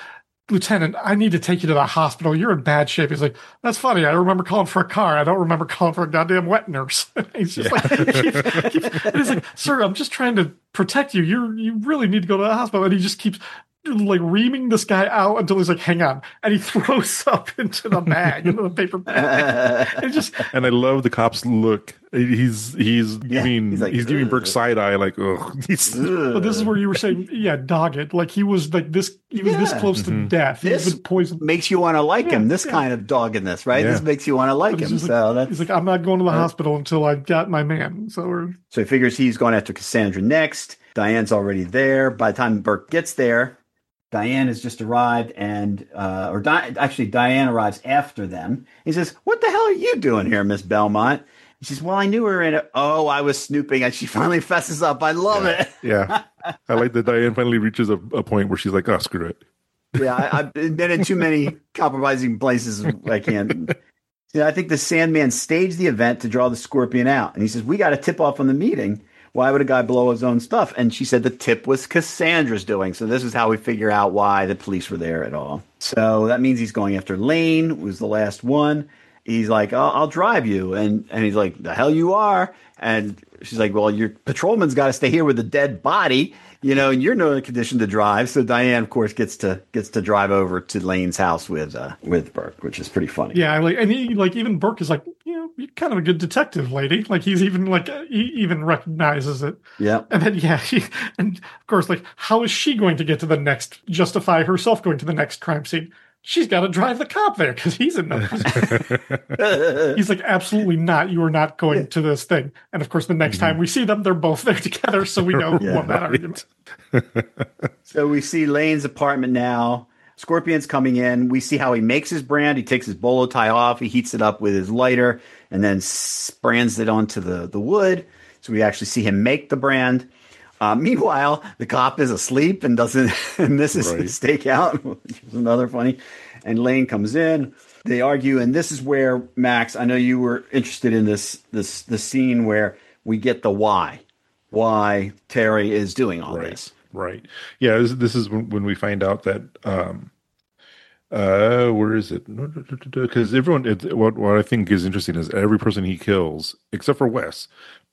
Lieutenant, I need to take you to the hospital. You're in bad shape. He's like, that's funny. I remember calling for a car. I don't remember calling for a goddamn wet nurse. He's just yeah. like, keeps, keeps, and he's like, sir, I'm just trying to protect you. You you really need to go to the hospital. And he just keeps like reaming this guy out until he's like, hang on. And he throws up into the bag, into the paper bag. And just and I love the cop's look. He's he's yeah, giving he's, like, he's giving Burke side eye like, ugh. But this is where you were saying, yeah, dogged. Like he was like this. He was yeah. this close mm-hmm. to death. He this was poisoned. Makes you want to like yeah, him. This yeah. kind of doggedness, right? Yeah. This makes you want to like him. Like, so that's he's like, I'm not going to the uh, hospital until I got my man. So we're so he figures he's going after Cassandra next. Diane's already there. By the time Burke gets there, Diane has just arrived, and uh, or Di- actually Diane arrives after them. He says, "What the hell are you doing here, Miss Belmont?" She says, "Well, I knew her in it. Oh, I was snooping," and she finally fesses up. I love yeah. it. Yeah, I like that Diane finally reaches a, a point where she's like, "Oh, screw it." Yeah, I, I've been in too many compromising places. I can't. Yeah, I think the Sandman staged the event to draw the Scorpion out, and he says, "We got a tip off on the meeting. Why would a guy blow his own stuff?" And she said the tip was Cassandra's doing. So this is how we figure out why the police were there at all. So that means he's going after Lane, who was the last one. He's like, I'll, I'll drive you. And and he's like, the hell you are. And she's like, well, your patrolman's got to stay here with a dead body, you know, and you're not in a condition to drive. So Diane, of course, gets to gets to drive over to Lane's house with uh, with Burke, which is pretty funny. Yeah, like and he, like even Burke is like, you know, you're kind of a good detective, lady. Like he's even like he even recognizes it. Yeah. And then yeah, he, and of course, like how is she going to get to the next justify herself going to the next crime scene? She's got to drive the cop there because he's in no. He's like, absolutely not. You are not going to this thing. And of course, the next mm-hmm. time we see them, they're both there together, so we know who yeah, won that right. argument. So we see Lane's apartment now. Scorpion's coming in. We see how he makes his brand. He takes his bolo tie off. He heats it up with his lighter and then brands it onto the, the wood. So we actually see him make the brand. Uh, meanwhile, the cop is asleep and doesn't and misses right. his stakeout, which is another funny. And Lane comes in. They argue, and this is where, Max, I know you were interested in this this the scene where we get the why, why Terry is doing all right. this. Right. Yeah, this, this is when, when we find out that, um, uh, where is it? Because everyone, it, what, what I think is interesting is every person he kills, except for Wes,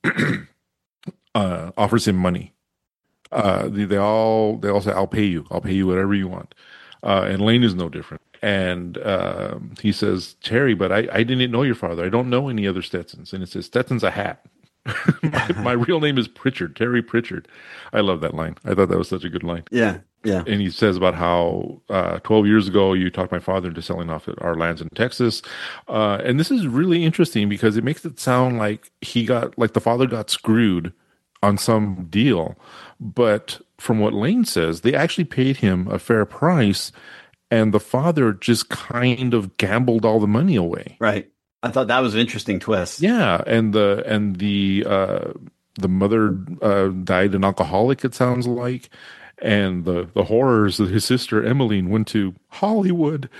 uh, offers him money. Uh, they, they all they all say, "I'll pay you. I'll pay you whatever you want." Uh, and Lane is no different. And uh, he says, "Terry, but I, I didn't know your father. I don't know any other Stetsons." And it says, "Stetson's a hat." my, my real name is Pritchard, Terry Pritchard. I love that line. I thought that was such a good line. Yeah, yeah. And he says about how uh, twelve years ago you talked my father into selling off our lands in Texas. Uh, and this is really interesting because it makes it sound like he got, like the father got screwed on some deal. But from what Lane says, they actually paid him a fair price, and the father just kind of gambled all the money away. Right. I thought that was an interesting twist. Yeah, and the and the uh, the mother uh, died an alcoholic, it sounds like, and the the horrors of his sister Emmeline went to Hollywood,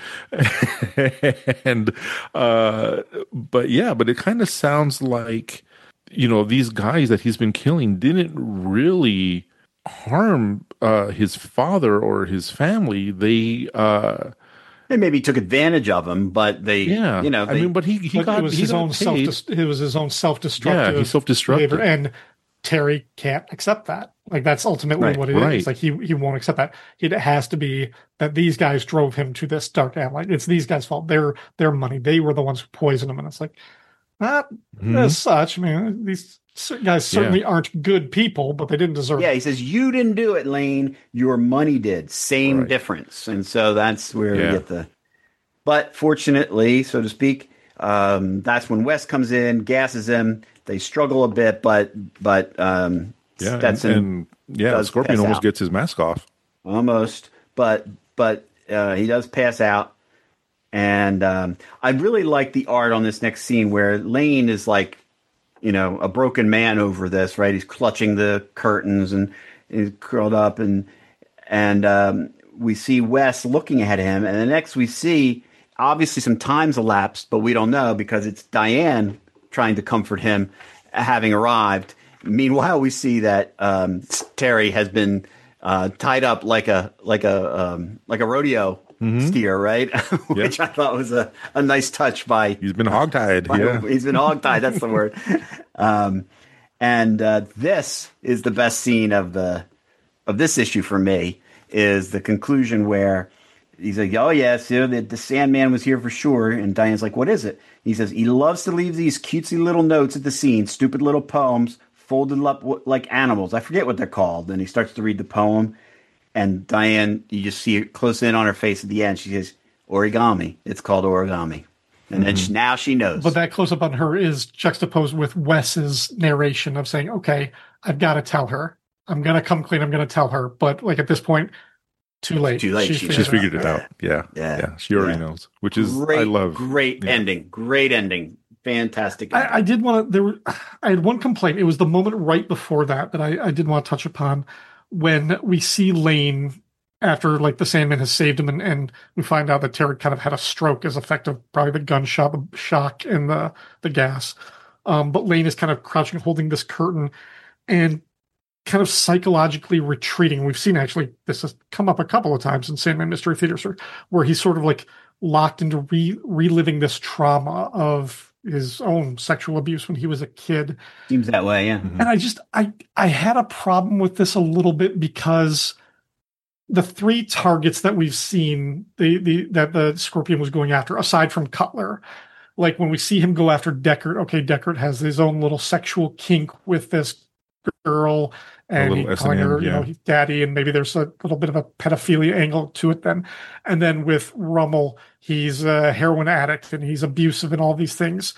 and uh, but yeah, but it kind of sounds like, you know, these guys that he's been killing didn't really harm uh, his father or his family. They uh, they maybe took advantage of him, but they, yeah, you know, they, I mean, but he he but got it was he his got own self. It was his own self-destructive. Yeah, he self-destructed, behavior, and Terry can't accept that. Like that's ultimately right, what it right. is. Like he he won't accept that. It has to be that these guys drove him to this dark alley. It's these guys' fault. Their their money. They were the ones who poisoned him. And it's like, not mm-hmm. as such. I mean, these guys certainly yeah. aren't good people, but they didn't deserve yeah, it. he says, you didn't do it, Lane. Your money did. Same right. difference. And so that's where yeah. we get the... But fortunately, so to speak, um, that's when Wes comes in, gasses him. They struggle a bit, but but um, yeah, Stetson and, and yeah, Scorpion almost out. gets his mask off. Almost, but but uh, he does pass out. And um, I really like the art on this next scene where Lane is like, you know, a broken man over this, right? He's clutching the curtains and he's curled up, and and um, we see Wes looking at him, and the next we see, obviously some time's elapsed, but we don't know because it's Diane trying to comfort him, having arrived. Meanwhile, we see that um, Terry has been uh, tied up like a like a um, like a rodeo Mhm. steer, right? Which I thought was a, a nice touch by. He's been hogtied. by- Yeah. He's been hogtied. That's the word. Um, and uh, this is the best scene of the of this issue for me. Is the conclusion where he's like, "Oh yes, you know, the, the Sandman was here for sure." And Diane's like, "What is it?" He says, "He loves to leave these cutesy little notes at the scene, stupid little poems, folded up w- like animals. I forget what they're called." And he starts to read the poem, and Diane, you just see it close in on her face at the end. She says, "Origami. It's called origami." And then she, now she knows. But that close up on her is juxtaposed with Wes's narration of saying, "Okay, I've got to tell her. I'm gonna come clean. I'm gonna tell her." But like at this point, too late. Too late. She's She- figured She's it figured out. it out. Yeah. Yeah. Yeah. She already Yeah. knows, which is, great, I love. great Yeah. ending. Great ending. Fantastic. ending. I, I did want to. There, were, I had one complaint. It was the moment right before that that I, I did want to touch upon, when we see Lane after like the Sandman has saved him, and, and we find out that Terry kind of had a stroke as effect of probably the gunshot, the shock, and the the gas. Um, but Lane is kind of crouching, holding this curtain, and kind of psychologically retreating. We've seen actually this has come up a couple of times in Sandman Mystery Theater, where he's sort of like locked into re- reliving this trauma of his own sexual abuse when he was a kid. Seems that way, yeah. Mhm. And I just I I had a problem with this a little bit because the three targets that we've seen, the the that the Scorpion was going after, aside from Cutler, like when we see him go after Deckard, okay, Deckard has his own little sexual kink with this girl, and little he calling S and M, her, you know, yeah. he's daddy, and maybe there's a little bit of a pedophilia angle to it then. And then with Rummel, he's a heroin addict and he's abusive and all these things.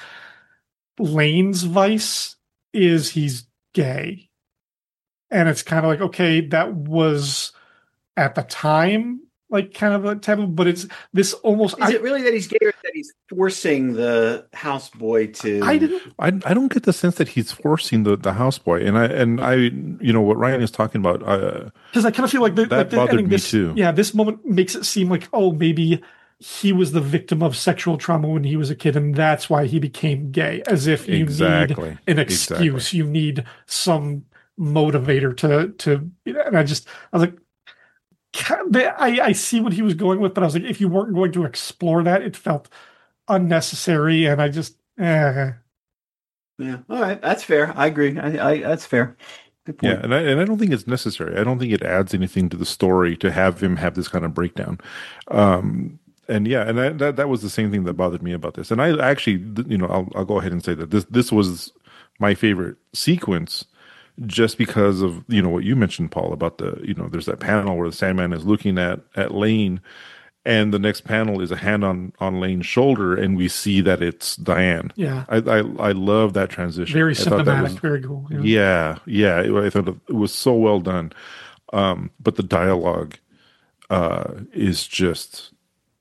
Lane's vice is he's gay. And it's kind of like, okay, that was at the time like kind of a taboo, but it's this almost Is I, it really that he's gay or that he's forcing the houseboy to? I didn't I, I don't get the sense that he's forcing the, the houseboy, and I and I you know what Ryan is talking about. Uh, because I kind of feel like the, That like the bothered ending, me this, too. Yeah, this moment makes it seem like, oh, maybe he was the victim of sexual trauma when he was a kid, and that's why he became gay. As if you Exactly. need an excuse, Exactly. you need some motivator to to. And I just I was like, I I see what he was going with, but I was like, if you weren't going to explore that, it felt unnecessary, and I just eh. Yeah. All right. That's fair. I agree. I, I that's fair. Good point. yeah, and I and I don't think it's necessary. I don't think it adds anything to the story to have him have this kind of breakdown. Um, and yeah, and that, that that was the same thing that bothered me about this. And I actually, you know, I'll I'll go ahead and say that this this was my favorite sequence, just because of, you know, what you mentioned, Paul, about the, you know, there's that panel where the Sandman is looking at at Lane, and the next panel is a hand on on Lane's shoulder, and we see that it's Diane. Yeah. I I, I love that transition. Very I thought that symptomatic, was- very cool. you know? yeah, yeah. It, I thought it was so well done. Um, but the dialogue uh, is just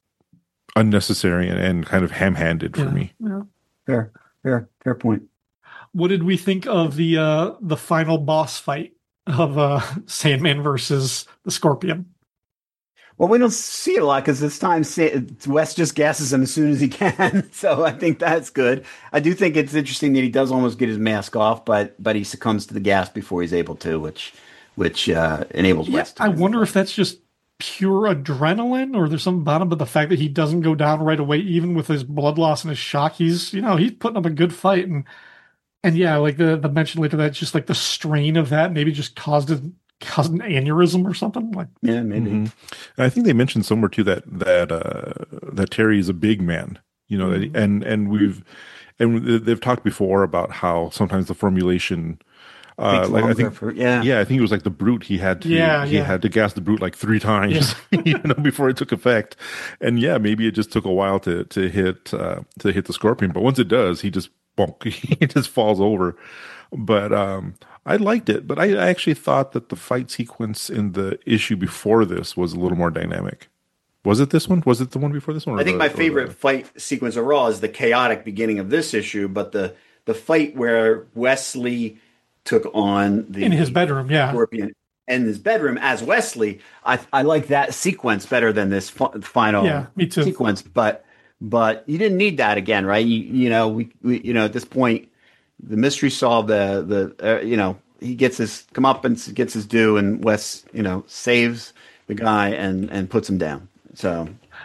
unnecessary and, and kind of ham-handed for Yeah, me. yeah. Fair. Fair. Fair point. What did we think of the uh the final boss fight of uh Sandman versus the Scorpion? Well, we don't see it a lot because this time Sa- Wes just gasses him as soon as he can. So I think that's good. I do think it's interesting that he does almost get his mask off, but but he succumbs to the gas before he's able to, which which uh, enables Yeah, Wes to I win. wonder if that's just pure adrenaline or there's something about him, but the fact that he doesn't go down right away, even with his blood loss and his shock, he's, you know, he's putting up a good fight. And and yeah, like the, the mention later that just like the strain of that maybe just caused a, caused an aneurysm or something. Like, Yeah, maybe. Mhm. And I think they mentioned somewhere too that that uh, that Terry is a big man, you know, Mhm. that, and and we've and they've talked before about how sometimes the formulation, uh, Takes like I longer think, for- yeah. yeah, I think it was like the Brute. He had to, Yeah, he yeah. had to gas the Brute like three times, you know, before it took effect. And yeah, maybe it just took a while to to hit uh, to hit the Scorpion, but once it does, he just bonk, he just falls over. But um, I liked it, but I actually thought that the fight sequence in the issue before this was a little more dynamic. Was it this one? Was it the one before this one? or I think the- my or the- favorite fight sequence overall is the chaotic beginning of this issue, but the the fight where Wesley took on the in his bedroom, yeah. Scorpion in his bedroom as Wesley, I I like that sequence better than this fi- final Yeah, me too. sequence. But but you didn't need that again, right? You you know we, we you know at this point the mystery solved. The the uh, you know he gets his come up and gets his due, and Wes you know saves the guy and and puts him down. So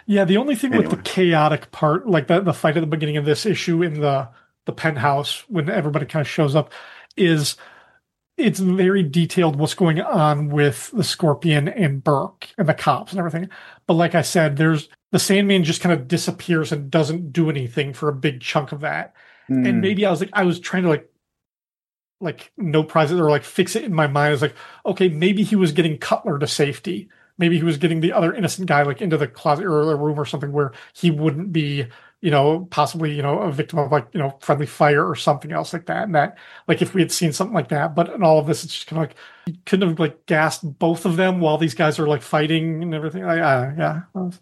Yeah, the only thing Anyway. with the chaotic part, like the, the fight at the beginning of this issue in the, the penthouse when everybody kind of shows up, is it's very detailed what's going on with the Scorpion and Burke and the cops and everything. But like I said, there's the Sandman just kind of disappears and doesn't do anything for a big chunk of that. Mm. And maybe I was like, I was trying to like, like no prizes or like fix it in my mind. I was like, okay, maybe he was getting Cutler to safety. Maybe he was getting the other innocent guy like into the closet or a room or something where he wouldn't be, you know, possibly, you know, a victim of like, you know, friendly fire or something else like that. And that, like, if we had seen something like that, but in all of this, it's just kind of like, you couldn't have like gassed both of them while these guys are like fighting and everything. Like, uh, yeah.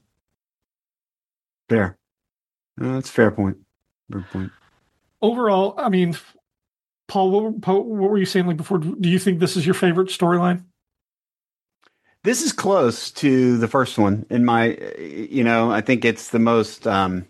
Fair. Uh, that's a fair point. Fair point. Overall, I mean, Paul, what, Paul, what were you saying like before? Do you think this is your favorite storyline? This is close to the first one in my, you know, I think it's the most um,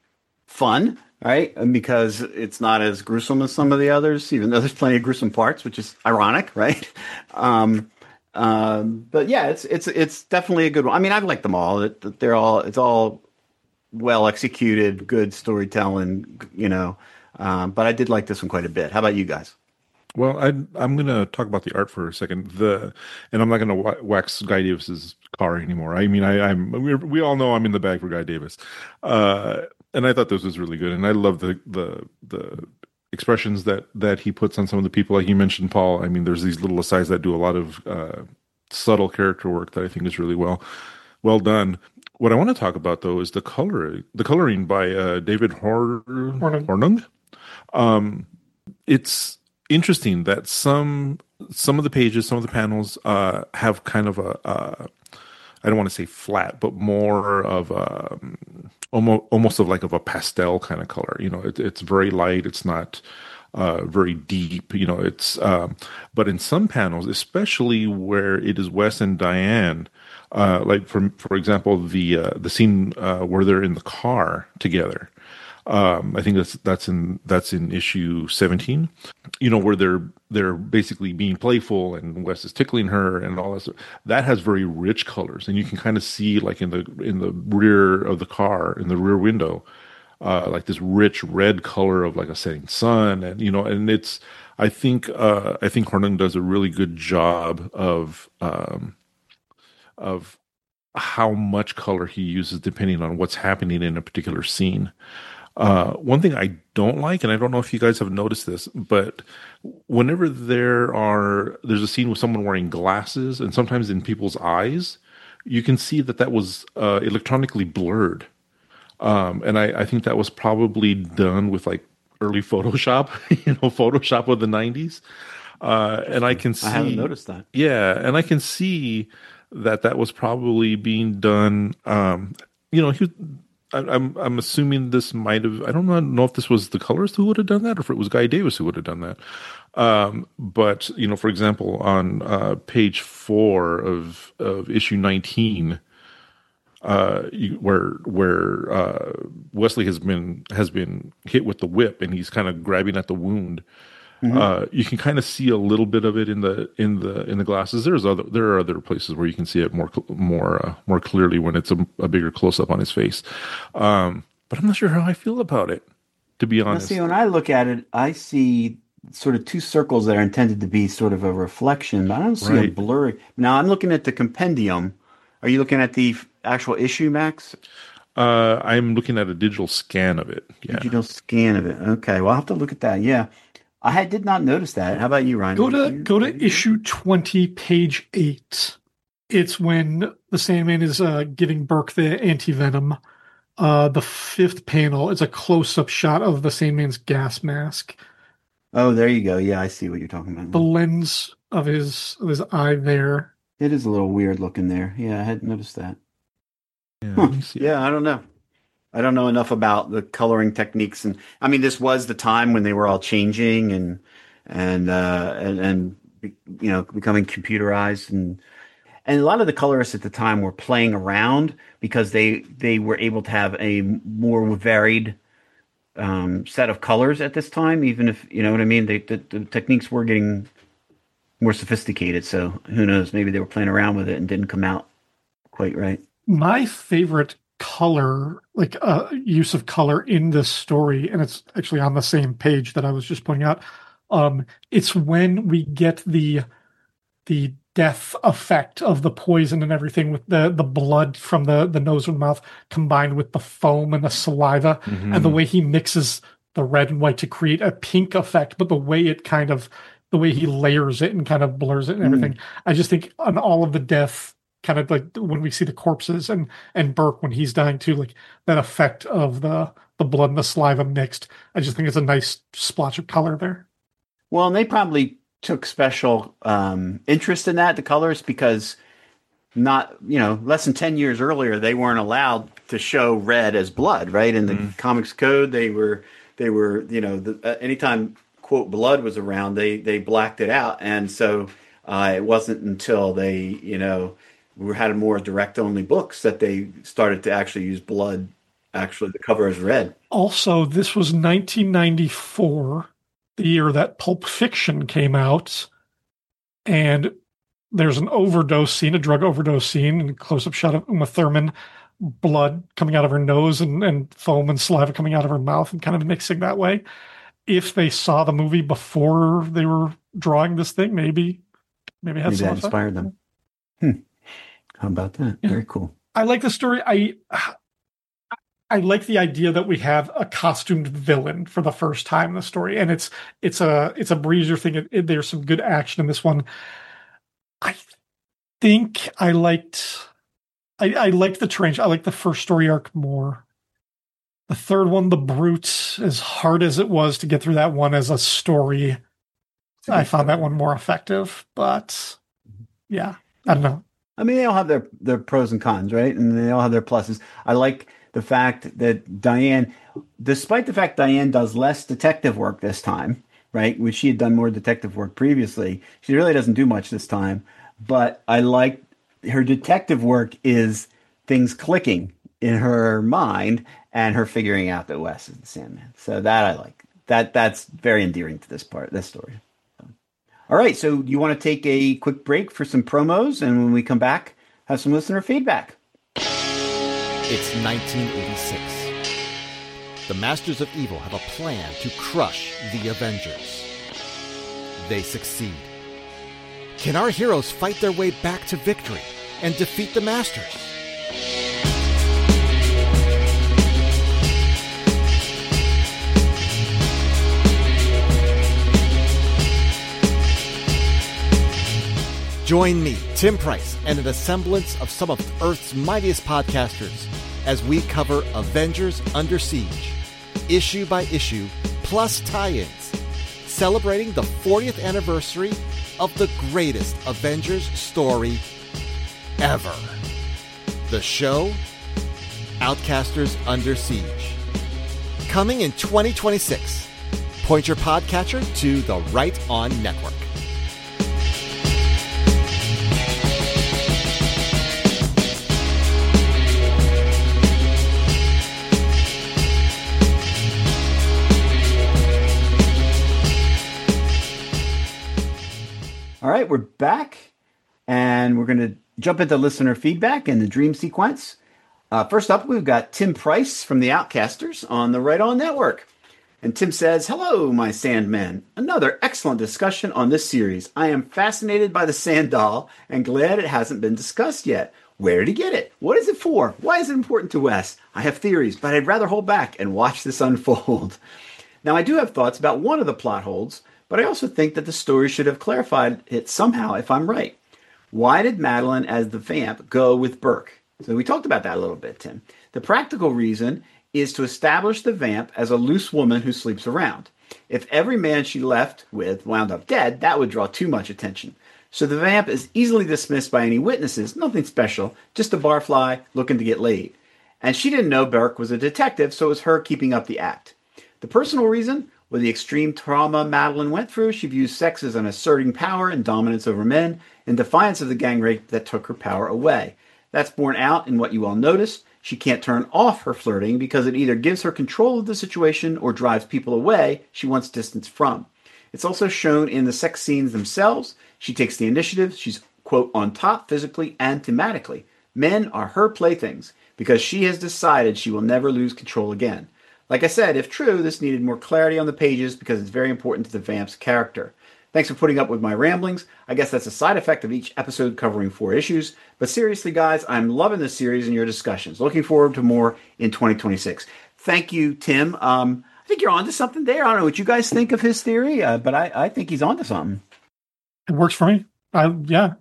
fun, right? And because it's not as gruesome as some of the others, even though there's plenty of gruesome parts, which is ironic, right? Um, um, but yeah, it's it's it's definitely a good one. I mean, I've liked them all. It, they're all it's all well executed, good storytelling, you know. Um, but I did like this one quite a bit. How about you guys? Well, I, I'm going to talk about the art for a second. The and I'm not going to wax Guy Davis's car anymore. I mean, I, I'm we we all know I'm in the bag for Guy Davis, uh, and I thought this was really good. And I love the the the expressions that that he puts on some of the people, like you mentioned, Paul. I mean, there's these little asides that do a lot of uh, subtle character work that I think is really well well done. What I want to talk about though is the color, the coloring by uh, David Hor- Hornung. Hornung. Um, it's interesting that some some of the pages, some of the panels uh, have kind of a uh, I don't want to say flat, but more of a um, almost almost of like of a pastel kind of color. You know, it, it's very light. It's not uh, very deep. You know, it's um, but in some panels, especially where it is Wes and Diane, uh, like for for example, the uh, the scene uh, where they're in the car together. Um, I think that's that's in that's in issue seventeen. You know, where they're they're basically being playful and Wes is tickling her and all that stuff. That has very rich colors, and you can kind of see like in the in the rear of the car, in the rear window, uh, like this rich red color of like a setting sun, and you know, and it's I think uh, I think Hornung does a really good job of um, of how much color he uses depending on what's happening in a particular scene. Uh, one thing I don't like, and I don't know if you guys have noticed this, but whenever there are, there's a scene with someone wearing glasses, and sometimes in people's eyes, you can see that that was uh, electronically blurred. Um, and I, I think that was probably done with like early Photoshop, you know, Photoshop of the nineties. Uh, and I can see, I haven't noticed that. Yeah, and I can see that that was probably being done. Um, you know, he. I'm I'm assuming this might have. I don't know, know if this was the colorist who would have done that, or if it was Guy Davis who would have done that. Um, but you know, for example, on uh, page four of of issue nineteen, uh, you, where where uh, Wesley has been has been hit with the whip, and he's kind of grabbing at the wound. Mm-hmm. Uh, you can kind of see a little bit of it in the in the in the glasses. There's other there are other places where you can see it more more uh, more clearly when it's a, a bigger close up on his face. Um, but I'm not sure how I feel about it, to be honest. Now, see, when I look at it, I see sort of two circles that are intended to be sort of a reflection, but I don't see right. a blurry. Now I'm looking at the compendium. Are you looking at the actual issue, Max? Uh, I'm looking at a digital scan of it. Yeah. Digital scan of it. Okay, well I'll have to look at that. Yeah. I had, did not notice that. How about you, Ryan? Go to you, go to issue twenty, page eight. It's when the Sandman is uh, giving Burke the anti-venom. Uh, the fifth panel is a close-up shot of the Sandman's gas mask. Oh, there you go. Yeah, I see what you're talking about. The lens of his of his eye there. It is a little weird looking there. Yeah, I hadn't noticed that. Yeah, huh. yeah I don't know. I don't know enough about the coloring techniques, and I mean, this was the time when they were all changing and and uh, and, and you know becoming computerized, and and a lot of the colorists at the time were playing around because they they were able to have a more varied um, set of colors at this time. Even if you know what I mean, they, the, the techniques were getting more sophisticated. So who knows? Maybe they were playing around with it and didn't come out quite right. My favorite color, like uh, use of color in this story, and it's actually on the same page that I was just pointing out. Um, it's when we get the the death effect of the poison and everything with the the blood from the the nose and mouth combined with the foam and the saliva, Mhm. and the way he mixes the red and white to create a pink effect, but the way it kind of the way he layers it and kind of blurs it and everything. I just think on all of the death, kind of like when we see the corpses and and Burke when he's dying too, like that effect of the the blood and the saliva mixed. I just think it's a nice splotch of color there. Well, and they probably took special um, interest in that, the colors, because not, you know, less than ten years earlier, they weren't allowed to show red as blood, right? In the Mhm. comics code, they were, they were, you know, the, uh, anytime, quote, blood was around, they, they blacked it out. And so uh, it wasn't until they, you know, we had more direct only books that they started to actually use blood, actually the cover as red. Also, this was nineteen ninety-four, the year that Pulp Fiction came out, and there's an overdose scene, a drug overdose scene, and a close-up shot of Uma Thurman, blood coming out of her nose and, and foam and saliva coming out of her mouth and kind of mixing that way. If they saw the movie before they were drawing this thing, maybe maybe it had Maybe some that effect. inspired them. Hmm. How about that? Yeah. Very cool. I like the story. I I like the idea that we have a costumed villain for the first time in the story, and it's it's a it's a breezer thing. It, it, there's some good action in this one. I think I liked I, I liked the Trench. I liked the first story arc more. The third one, The Brute, as hard as it was to get through that one as a story, I found that one more effective. But yeah, I don't know. I mean, they all have their, their pros and cons, right? And they all have their pluses. I like the fact that Diane, despite the fact Diane does less detective work this time, right? Which she had done more detective work previously. She really doesn't do much this time. But I like her detective work is things clicking in her mind and her figuring out that Wes is the Sandman. So that I like. That that's very endearing to this part, this story. All right, so you want to take a quick break for some promos, and when we come back, have some listener feedback. It's nineteen eighty-six. The Masters of Evil have a plan to crush the Avengers. They succeed. Can our heroes fight their way back to victory and defeat the Masters? Join me, Tim Price, and an assemblance of some of Earth's mightiest podcasters as we cover Avengers Under Siege, issue by issue, plus tie-ins, celebrating the fortieth anniversary of the greatest Avengers story ever. The show, Outcasters Under Siege. Coming in twenty twenty-six. Point your podcatcher to the Right On Network. All right, we're back, and we're going to jump into listener feedback and the dream sequence. Uh, first up, we've got Tim Price from the Outcasters on the Right On Network. And Tim says, "Hello, my Sandmen. Another excellent discussion on this series. I am fascinated by the Sand Doll and glad it hasn't been discussed yet. Where did he get it? What is it for? Why is it important to Wes? I have theories, but I'd rather hold back and watch this unfold." Now, I do have thoughts about one of the plot holes, but I also think that the story should have clarified it somehow if I'm right. Why did Madeline as the vamp go with Burke? So we talked about that a little bit, Tim. The practical reason is to establish the vamp as a loose woman who sleeps around. If every man she left with wound up dead, that would draw too much attention. So the vamp is easily dismissed by any witnesses, nothing special, just a barfly looking to get laid. And she didn't know Burke was a detective, so it was her keeping up the act. The personal reason? With the extreme trauma Madeline went through, she views sex as an asserting power and dominance over men, in defiance of the gang rape that took her power away. That's borne out in what you all noticed. She can't turn off her flirting because it either gives her control of the situation or drives people away she wants distance from. It's also shown in the sex scenes themselves. She takes the initiative. She's, quote, on top physically and thematically. Men are her playthings. because she has decided she will never lose control again. Like I said, if true, this needed more clarity on the pages because it's very important to the vamp's character. Thanks for putting up with my ramblings. I guess that's a side effect of each episode covering four issues. But seriously, guys, I'm loving this series and your discussions. Looking forward to more in twenty twenty-six. Thank you, Tim. Um, I think you're onto something there. I don't know what you guys think of his theory, uh, but I, I think he's onto something. It works for me. I, yeah.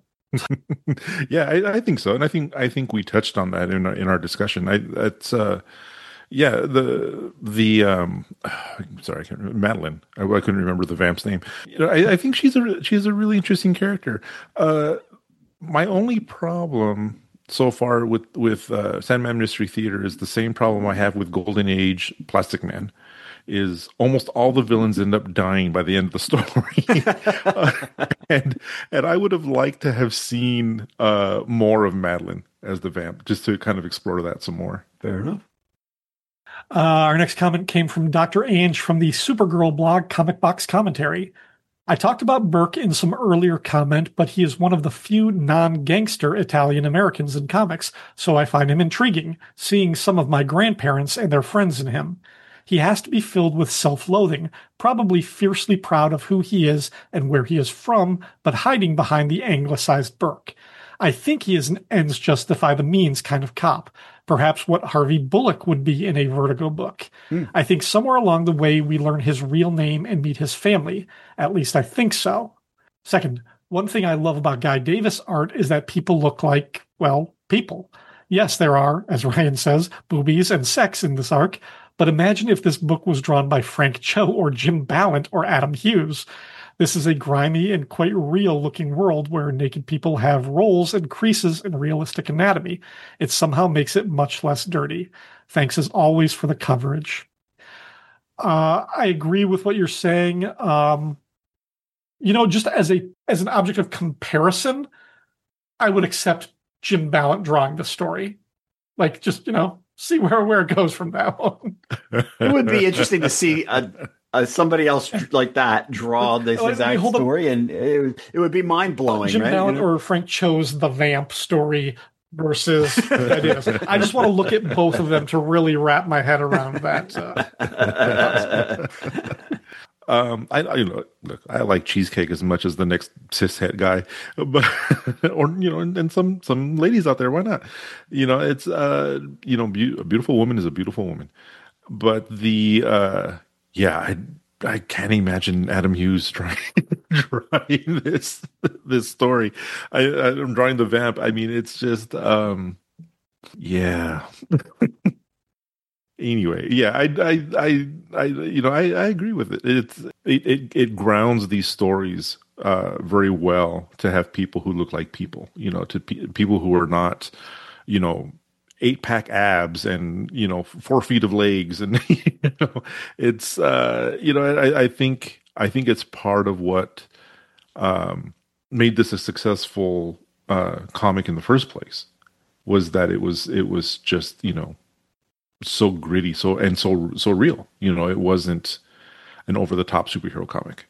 yeah, I, I think so, and I think I think we touched on that in our, in our discussion. I that's uh, yeah the the um, sorry I can't remember, Madeline. I, I couldn't remember the vamp's name. You know, I, I think she's a she's a really interesting character. Uh, my only problem so far with with uh, Sandman Mystery Theater is the same problem I have with Golden Age Plastic Man. Is almost all the villains end up dying by the end of the story, uh, and and I would have liked to have seen uh, more of Madeline as the vamp, just to kind of explore that some more. Fair enough. Uh, our next comment came from Doctor Ange from the Supergirl blog Comic Box Commentary. I talked about Burke in some earlier comment, but he is one of the few non-gangster Italian Americans in comics, so I find him intriguing, seeing some of my grandparents and their friends in him. He has to be filled with self-loathing, probably fiercely proud of who he is and where he is from, but hiding behind the anglicized Burke. I think he is an ends justify the means kind of cop, perhaps what Harvey Bullock would be in a Vertigo book. Mm. I think somewhere along the way we learn his real name and meet his family. At least I think so. Second, one thing I love about Guy Davis art is that people look like, well, people. Yes, there are, as Ryan says, boobies and sex in this arc, but imagine if this book was drawn by Frank Cho or Jim Ballant or Adam Hughes. This is a grimy and quite real-looking world where naked people have rolls and creases in realistic anatomy. It somehow makes it much less dirty. Thanks as always for the coverage. Uh, I agree with what you're saying. Um, you know, just as a as an object of comparison, I would accept Jim Ballant drawing the story. Like, just, you know, see where, where it goes from that one. It would be interesting to see a, a somebody else like that draw this Like, exact hold up. story, and it, would- it would be mind blowing. Jim right? Ballant You know? or Frank Cho's The Vamp story versus ideas. I just want to look at both of them to really wrap my head around that. Uh, Um, I, I you know, look, I like cheesecake as much as the next cishet guy, but or you know, and, and some some ladies out there, why not? You know, it's uh, you know, be, a beautiful woman is a beautiful woman, but the uh, yeah, I I can't imagine Adam Hughes trying drawing this this story. I, I'm drawing the vamp. I mean, it's just um, yeah. Anyway, yeah, I, I, I, I, you know, I, I agree with it. It's it, it, it grounds these stories uh, very well to have people who look like people. You know, to pe- people who are not, you know, eight pack abs and you know four feet of legs, and you know, it's uh, you know, I, I think I think it's part of what um, made this a successful uh, comic in the first place was that it was it was just you know. so gritty, so and so so real. You know, it wasn't an over the top superhero comic.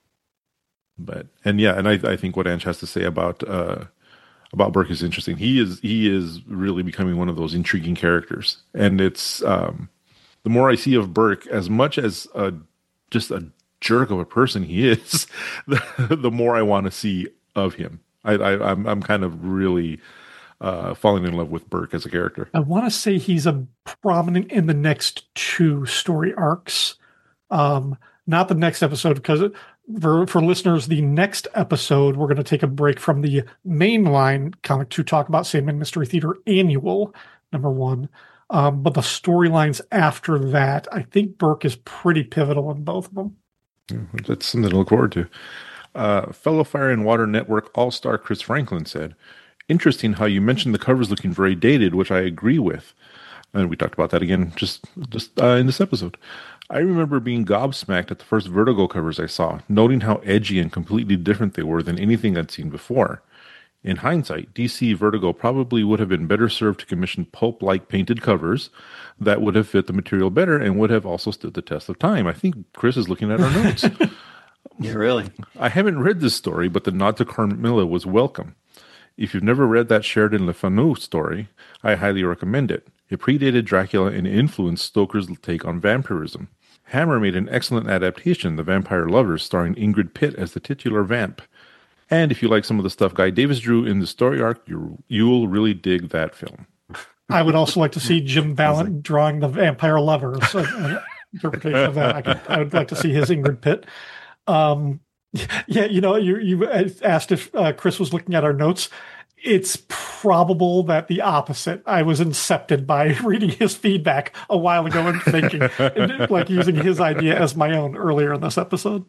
But and yeah, and I, I think what Ange has to say about uh, about Burke is interesting. He is he is really becoming one of those intriguing characters, and it's um, the more I see of Burke, as much as a, just a jerk of a person he is, the, the more I want to see of him. I, I I'm I'm kind of really. Uh, falling in love with Burke as a character. I want to say he's a prominent in the next two story arcs. Um, not the next episode, because for, for listeners, the next episode, we're going to take a break from the mainline comic to talk about Sandman Mystery Theater Annual, number one. Um, but the storylines after that, I think Burke is pretty pivotal in both of them. Yeah, that's something to look forward to. Uh, fellow Fire and Water Network All-Star Chris Franklin said, interesting how you mentioned the covers looking very dated, which I agree with. And we talked about that again just, just uh, in this episode. I remember being gobsmacked at the first Vertigo covers I saw, noting how edgy and completely different they were than anything I'd seen before. In hindsight, D C Vertigo probably would have been better served to commission pulp-like painted covers that would have fit the material better and would have also stood the test of time. I think Chris is looking at our notes. Yeah, really. I haven't read this story, but the nod to Carmilla was welcome. If you've never read that Sheridan Le Fanu story, I highly recommend it. It predated Dracula and influenced Stoker's take on vampirism. Hammer made an excellent adaptation, The Vampire Lovers, starring Ingrid Pitt as the titular vamp. And if you like some of the stuff Guy Davis drew in the story arc, you, you'll really dig that film. I would also like to see Jim Ballant like, drawing The Vampire Lovers. So, an interpretation of that. I, could, I would like to see his Ingrid Pitt. Um, yeah, you know, you, you asked if uh, Chris was looking at our notes. It's probable that the opposite. I was incepted by reading his feedback a while ago and thinking, and, like using his idea as my own earlier in this episode.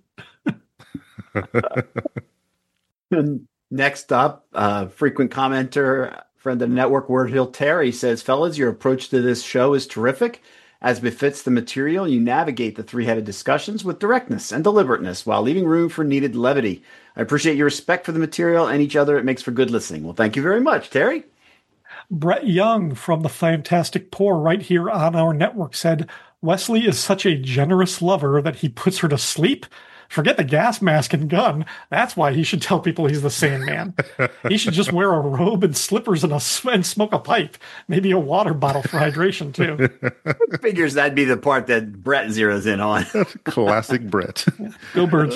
Next up, uh, frequent commenter, friend of the network, Word Hill Terry says, fellas, your approach to this show is terrific. As befits the material, you navigate the three-headed discussions with directness and deliberateness while leaving room for needed levity. I appreciate your respect for the material and each other. It makes for good listening. Well, thank you very much, Terry. Brett Young from the Fantastic Poor right here on our network said, Wesley is such a generous lover that he puts her to sleep. Forget the gas mask and gun. That's why he should tell people he's the Sandman. He should just wear a robe and slippers and, a, and smoke a pipe. Maybe a water bottle for hydration, too. Figures that'd be the part that Brett zeroes in on. Classic Brett. Go Birds.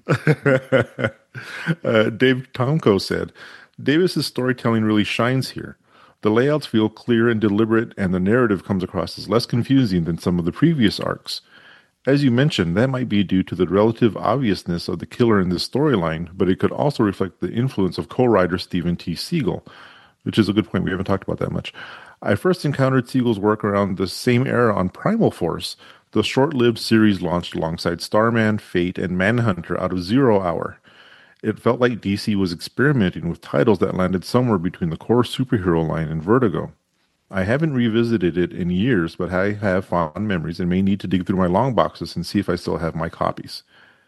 uh, Dave Tomko said, Davis's storytelling really shines here. The layouts feel clear and deliberate, and the narrative comes across as less confusing than some of the previous arcs. As you mentioned, that might be due to the relative obviousness of the killer in this storyline, but it could also reflect the influence of co-writer Stephen T. Siegel, which is a good point. We haven't talked about that much. I first encountered Siegel's work around the same era on Primal Force, the short-lived series launched alongside Starman, Fate, and Manhunter out of Zero Hour. It felt like D C was experimenting with titles that landed somewhere between the core superhero line and Vertigo. I haven't revisited it in years, but I have fond memories and may need to dig through my long boxes and see if I still have my copies.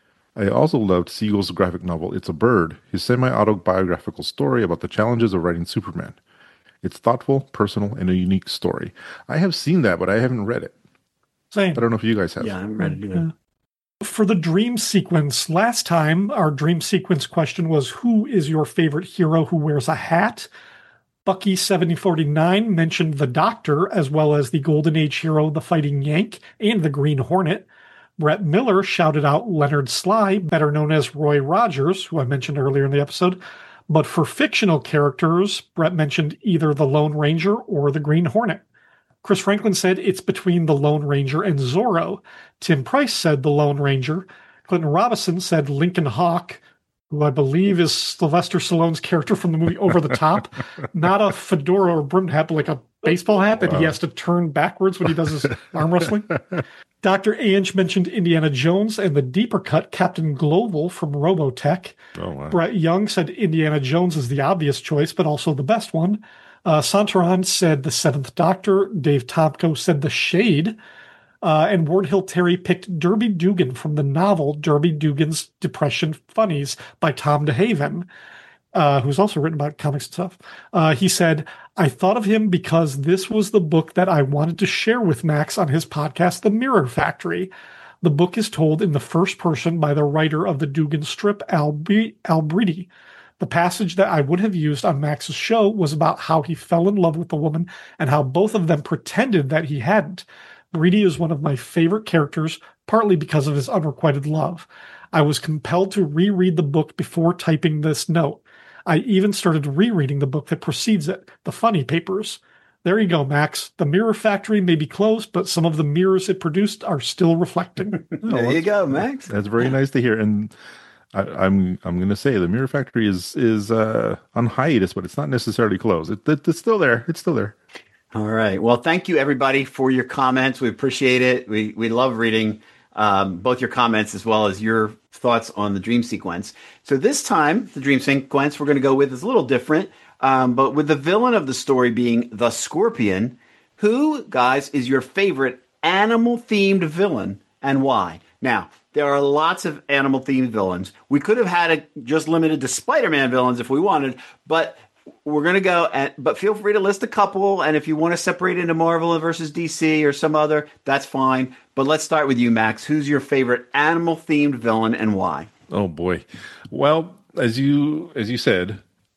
I also loved Siegel's graphic novel It's a Bird, his semi-autobiographical story about the challenges of writing Superman. It's thoughtful, personal, and a unique story. I have seen that, but I haven't read it. Same. I don't know if you guys have. Yeah, I haven't read it either. For the dream sequence, last time our dream sequence question was, who is your favorite hero who wears a hat? Bucky seventy forty-nine mentioned the Doctor, as well as the Golden Age hero, the Fighting Yank, and the Green Hornet. Brett Miller shouted out Leonard Sly, better known as Roy Rogers, who I mentioned earlier in the episode. But for fictional characters, Brett mentioned either the Lone Ranger or the Green Hornet. Chris Franklin said it's between the Lone Ranger and Zorro. Tim Price said the Lone Ranger. Clinton Robinson said Lincoln Hawk, who I believe is Sylvester Stallone's character from the movie Over the Top. Not a fedora or brimmed hat, but like a baseball hat that wow. he has to turn backwards when he does his arm wrestling. Doctor Ange mentioned Indiana Jones and the deeper cut Captain Global from Robotech. Oh, wow. Brett Young said Indiana Jones is the obvious choice, but also the best one. Uh, Santaran said the Seventh Doctor. Dave Tomko said the Shade. Uh, and Ward Hill Terry picked Derby Dugan from the novel Derby Dugan's Depression Funnies by Tom DeHaven, uh, who's also written about comics and stuff. Uh, he said, I thought of him because this was the book that I wanted to share with Max on his podcast, The Mirror Factory. The book is told in the first person by the writer of the Dugan strip, Al, B- Al Breedy. The passage that I would have used on Max's show was about how he fell in love with the woman and how both of them pretended that he hadn't. Breedy is one of my favorite characters, partly because of his unrequited love. I was compelled to reread the book before typing this note. I even started rereading the book that precedes it, The Funny Papers. There you go, Max. The Mirror Factory may be closed, but some of the mirrors it produced are still reflecting. There oh, you go, Max. That's very nice to hear. And I, I'm I'm going to say the Mirror Factory is is uh, on hiatus, but it's not necessarily closed. It, it, it's still there. It's still there. All right. Well, thank you, everybody, for your comments. We appreciate it. We we love reading um, both your comments as well as your thoughts on the dream sequence. So this time, the dream sequence we're going to go with is a little different, um, but with the villain of the story being the Scorpion. Who, guys, is your favorite animal-themed villain and why? Now, there are lots of animal-themed villains. We could have had it just limited to Spider-Man villains if we wanted, but we're going to go, at, but feel free to list a couple, and if you want to separate into Marvel versus D C or some other, that's fine. But let's start with you, Max. Who's your favorite animal-themed villain and why? Oh, boy. Well, as you as you said,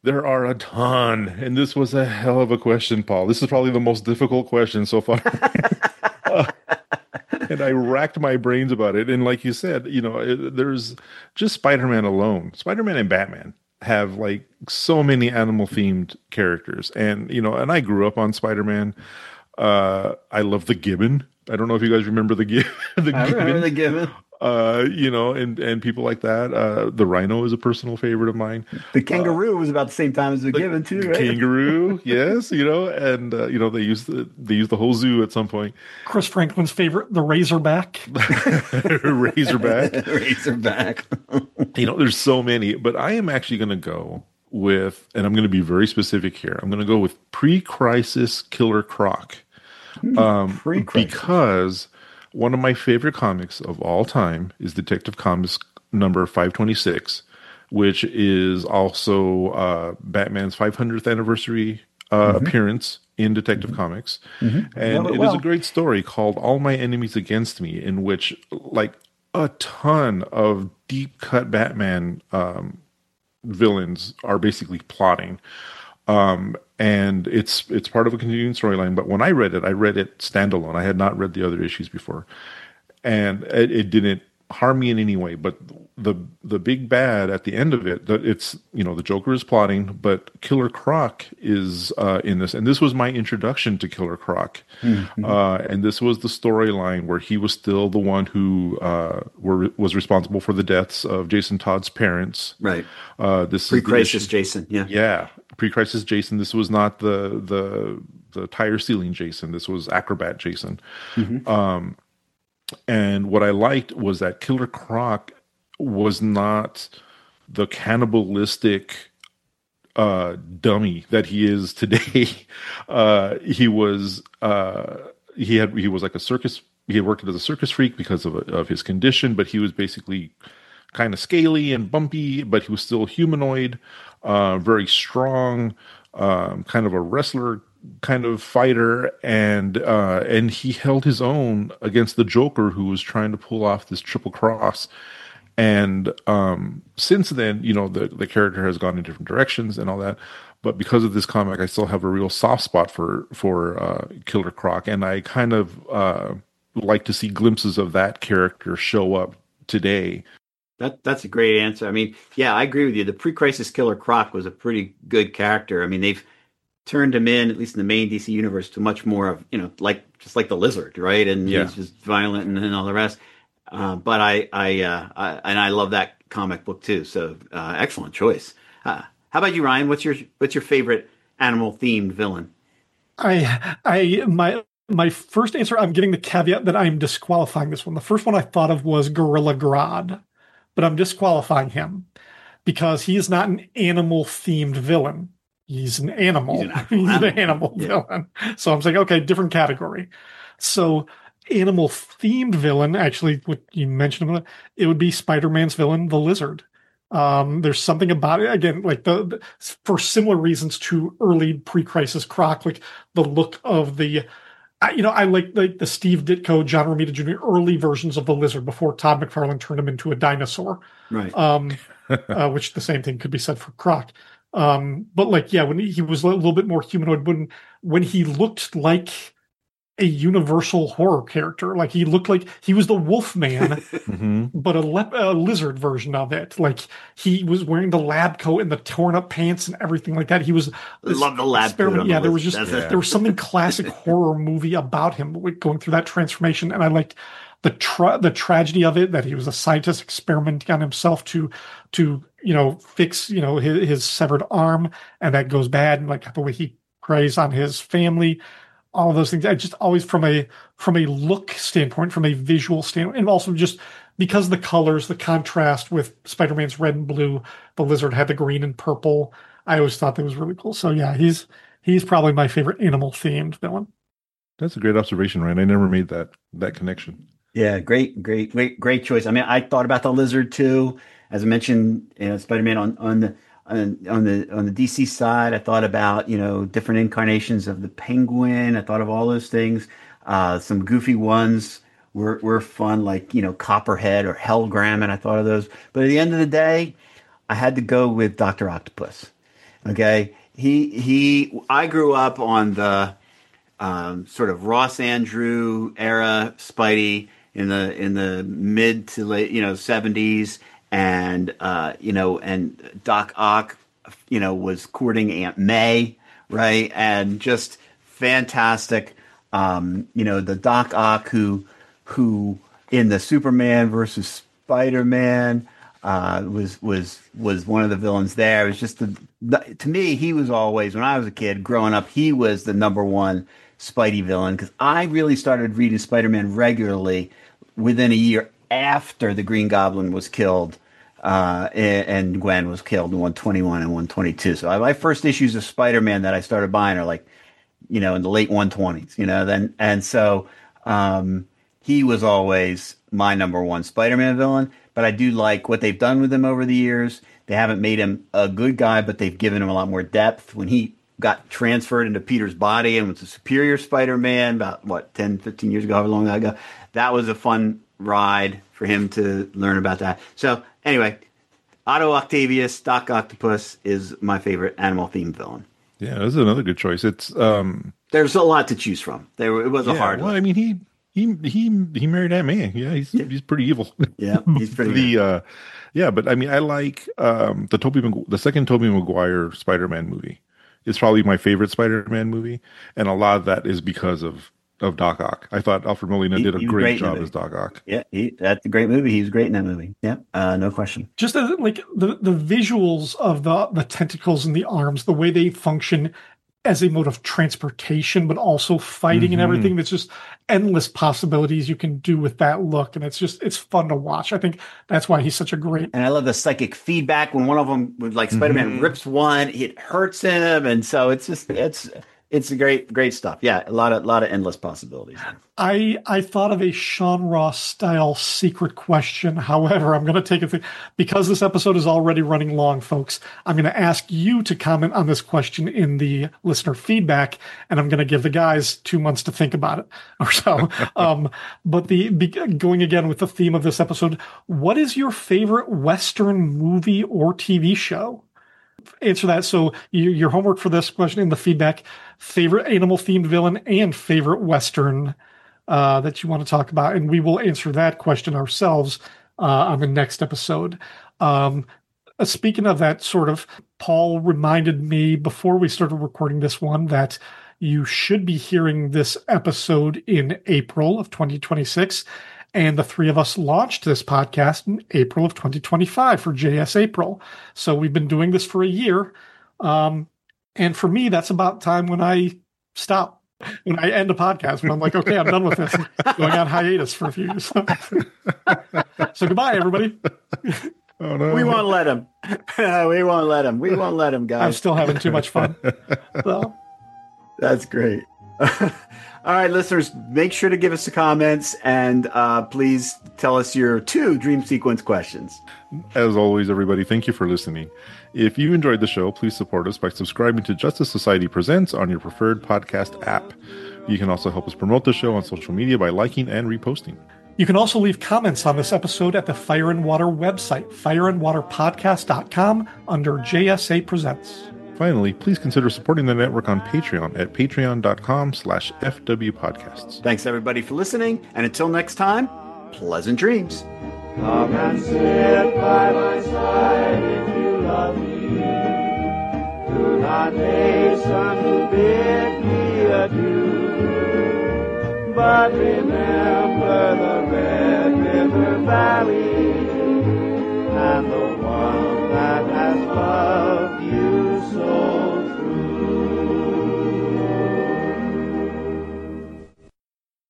There are a ton, and this was a hell of a question, Paul. This is probably the most difficult question so far. uh, and I racked my brains about it. And like you said, you know, it, there's just Spider-Man alone. Spider-Man and Batman have like so many animal-themed characters. And, you know, and I grew up on Spider-Man. Uh, I love the Gibbon. I don't know if you guys remember the, Gib- the I Gibbon. remember the Gibbon. Uh, you know, and, and people like that. Uh, the Rhino is a personal favorite of mine. The Kangaroo uh, was about the same time as the, the Gibbon too, right? Kangaroo, yes, you know, and uh, you know they use the they use the whole zoo at some point. Chris Franklin's favorite, the Razorback. Razorback. Razorback. You know, there's so many, but I am actually going to go with, and I'm going to be very specific here. I'm going to go with pre-crisis Killer Croc, um, pre-crisis. because one of my favorite comics of all time is Detective Comics number five twenty-six, which is also uh, Batman's five hundredth anniversary uh, mm-hmm. appearance in Detective mm-hmm. Comics. Mm-hmm. And it, it well. is a great story called All My Enemies Against Me, in which like a ton of deep cut Batman um, villains are basically plotting. Um, and it's it's part of a continuing storyline. But when I read it, I read it standalone. I had not read the other issues before, and it, it didn't harm me in any way. But the the big bad at the end of it, the, it's you know the Joker is plotting, but Killer Croc is uh, in this, and this was my introduction to Killer Croc, mm-hmm. uh, and this was the storyline where he was still the one who uh, were was responsible for the deaths of Jason Todd's parents. Right. Uh, this pre-crisis Jason. Yeah. Yeah. Pre-crisis Jason. This was not the the the tire stealing Jason. This was Acrobat Jason. Mm-hmm. Um, and what I liked was that Killer Croc was not the cannibalistic uh, dummy that he is today. uh, he was uh, he had he was like a circus. He had worked as a circus freak because of of his condition, but he was basically kind of scaly and bumpy, but he was still humanoid. Uh, very strong, um, kind of a wrestler kind of fighter, and uh, and he held his own against the Joker, who was trying to pull off this triple cross. And um, since then, you know, the, the character has gone in different directions and all that. But because of this comic, I still have a real soft spot for for uh, Killer Croc, and I kind of uh, like to see glimpses of that character show up today. That that's a great answer. I mean, yeah, I agree with you. The pre-crisis Killer Croc was a pretty good character. I mean, they've turned him in, at least in the main D C universe, to much more of, you know, like just like the Lizard, right? And yeah. he's just violent and, and all the rest. Uh, but I, I, uh, I, and I love that comic book too. So uh, excellent choice. Uh, how about you, Ryan? What's your what's your favorite animal themed villain? I, I, my. My first answer, I'm getting the caveat that I'm disqualifying this one. The first one I thought of was Gorilla Grodd, but I'm disqualifying him because he is not an animal-themed villain. He's an animal. He's an, He's an animal yeah. villain. So I'm saying, okay, different category. So animal-themed villain, actually, what you mentioned, it would be Spider-Man's villain, the Lizard. Um, there's something about it, again, like the, the for similar reasons to early pre-crisis Croc, like the look of the I, you know, I like the, the Steve Ditko, John Romita Junior early versions of the Lizard before Todd McFarlane turned him into a dinosaur. Right. Um, uh, which the same thing could be said for Croc. Um, but like, yeah, when he, he was a little bit more humanoid, when when he looked like a universal horror character, like he looked like he was the Wolfman, mm-hmm. but a, le- a lizard version of it. Like he was wearing the lab coat and the torn up pants and everything like that. He was love the lab coat. Yeah, there was just yeah. there was something classic horror movie about him going through that transformation, and I liked the tra- the tragedy of it, that he was a scientist experimenting on himself to to you know fix you know his, his severed arm, and that goes bad, and like the way he preys on his family. All of those things. I just always from a from a look standpoint, from a visual standpoint, and also just because of the colors, the contrast with Spider-Man's red and blue, the Lizard had the green and purple. I always thought that was really cool. So yeah, he's he's probably my favorite animal themed villain. That's a great observation, Ryan. I never made that that connection. Yeah, great, great, great, great choice. I mean, I thought about the Lizard too. As I mentioned, you know, Spider-Man on on the. On, on the on the D C side, I thought about, you know, different incarnations of the Penguin. I thought of all those things. Uh, some goofy ones were were fun, like, you know, Copperhead or Hellgram, and I thought of those. But at the end of the day, I had to go with Doctor Octopus. Okay, he he. I grew up on the um, sort of Ross Andru era Spidey in the in the mid to late you know seventies, and uh, you know, and Doc Ock, you know, was courting Aunt May, right, and just fantastic. Um, you know, the Doc Ock who who in the Superman versus Spider-Man. Uh, was was was one of the villains there. It was just the, the to me he was always, when I was a kid growing up, he was the number one Spidey villain, because I really started reading Spider-Man regularly within a year after the Green Goblin was killed uh, and, and Gwen was killed in one twenty-one and one twenty-two. So I, my first issues of Spider-Man that I started buying are like, you know, in the late one twenties. You know, then and so um, he was always my number one Spider-Man villain. But I do like what they've done with him over the years. They haven't made him a good guy, but they've given him a lot more depth. When he got transferred into Peter's body and was a Superior Spider-Man about, what, ten, fifteen years ago, however long ago, that was a fun ride for him to learn about that. So, anyway, Otto Octavius, Doc Octopus, is my favorite animal-themed villain. Yeah, this is another good choice. It's um, There's a lot to choose from. There, it was a yeah, hard well, one. I mean, he... He he he married Aunt May. Yeah, he's yeah. he's pretty evil. Yeah, he's pretty. the uh, yeah, but I mean, I like um, the Tobey Mag- the second Tobey Maguire Spider-Man movie. It's probably my favorite Spider-Man movie, and a lot of that is because of of Doc Ock. I thought Alfred Molina he, did a great, great job as Doc Ock. Yeah, he, that's a great movie. He was great in that movie. Yeah, uh, no question. Just the, like the the visuals of the the tentacles and the arms, the way they function as a mode of transportation, but also fighting mm-hmm. and everything. There's just endless possibilities you can do with that look. And it's just, it's fun to watch. I think that's why he's such a great. And I love the psychic feedback when one of them, with like Spider-Man mm-hmm. rips one, it hurts him. And so it's just, it's, it's a great, great stuff. Yeah. A lot of, lot of endless possibilities. I, I thought of a Sean Ross style secret question. However, I'm going to take it because this episode is already running long, folks. I'm going to ask you to comment on this question in the listener feedback, and I'm going to give the guys two months to think about it or so. um, but the be, going again with the theme of this episode, what is your favorite Western movie or T V show? Answer that. So you, your homework for this question in the feedback: favorite animal themed villain and favorite Western uh, that you want to talk about, and we will answer that question ourselves uh, on the next episode. Um, uh, speaking of that, sort of, Paul reminded me before we started recording this one that you should be hearing this episode in April of twenty twenty-six. And the three of us launched this podcast in April of twenty twenty-five for J S April. So we've been doing this for a year. Um, and for me, that's about time when I stop, when I end a podcast, when I'm like, okay, I'm done with this. I'm going on hiatus for a few years. So goodbye, everybody. Oh, no. We won't let him. we won't let him. We won't let him, guys. I'm still having too much fun. So. That's great. All right, listeners, make sure to give us the comments, and uh, please tell us your two dream sequence questions. As always, everybody, thank you for listening. If you enjoyed the show, please support us by subscribing to Justice Society Presents on your preferred podcast app. You can also help us promote the show on social media by liking and reposting. You can also leave comments on this episode at the Fire and Water website, fire and water podcast dot com, under J S A Presents. Finally, please consider supporting the network on Patreon at patreon.com slash fwpodcasts. Thanks, everybody, for listening. And until next time, pleasant dreams. Come and sit by my side if you love me. Do not hasten to bid me adieu. But remember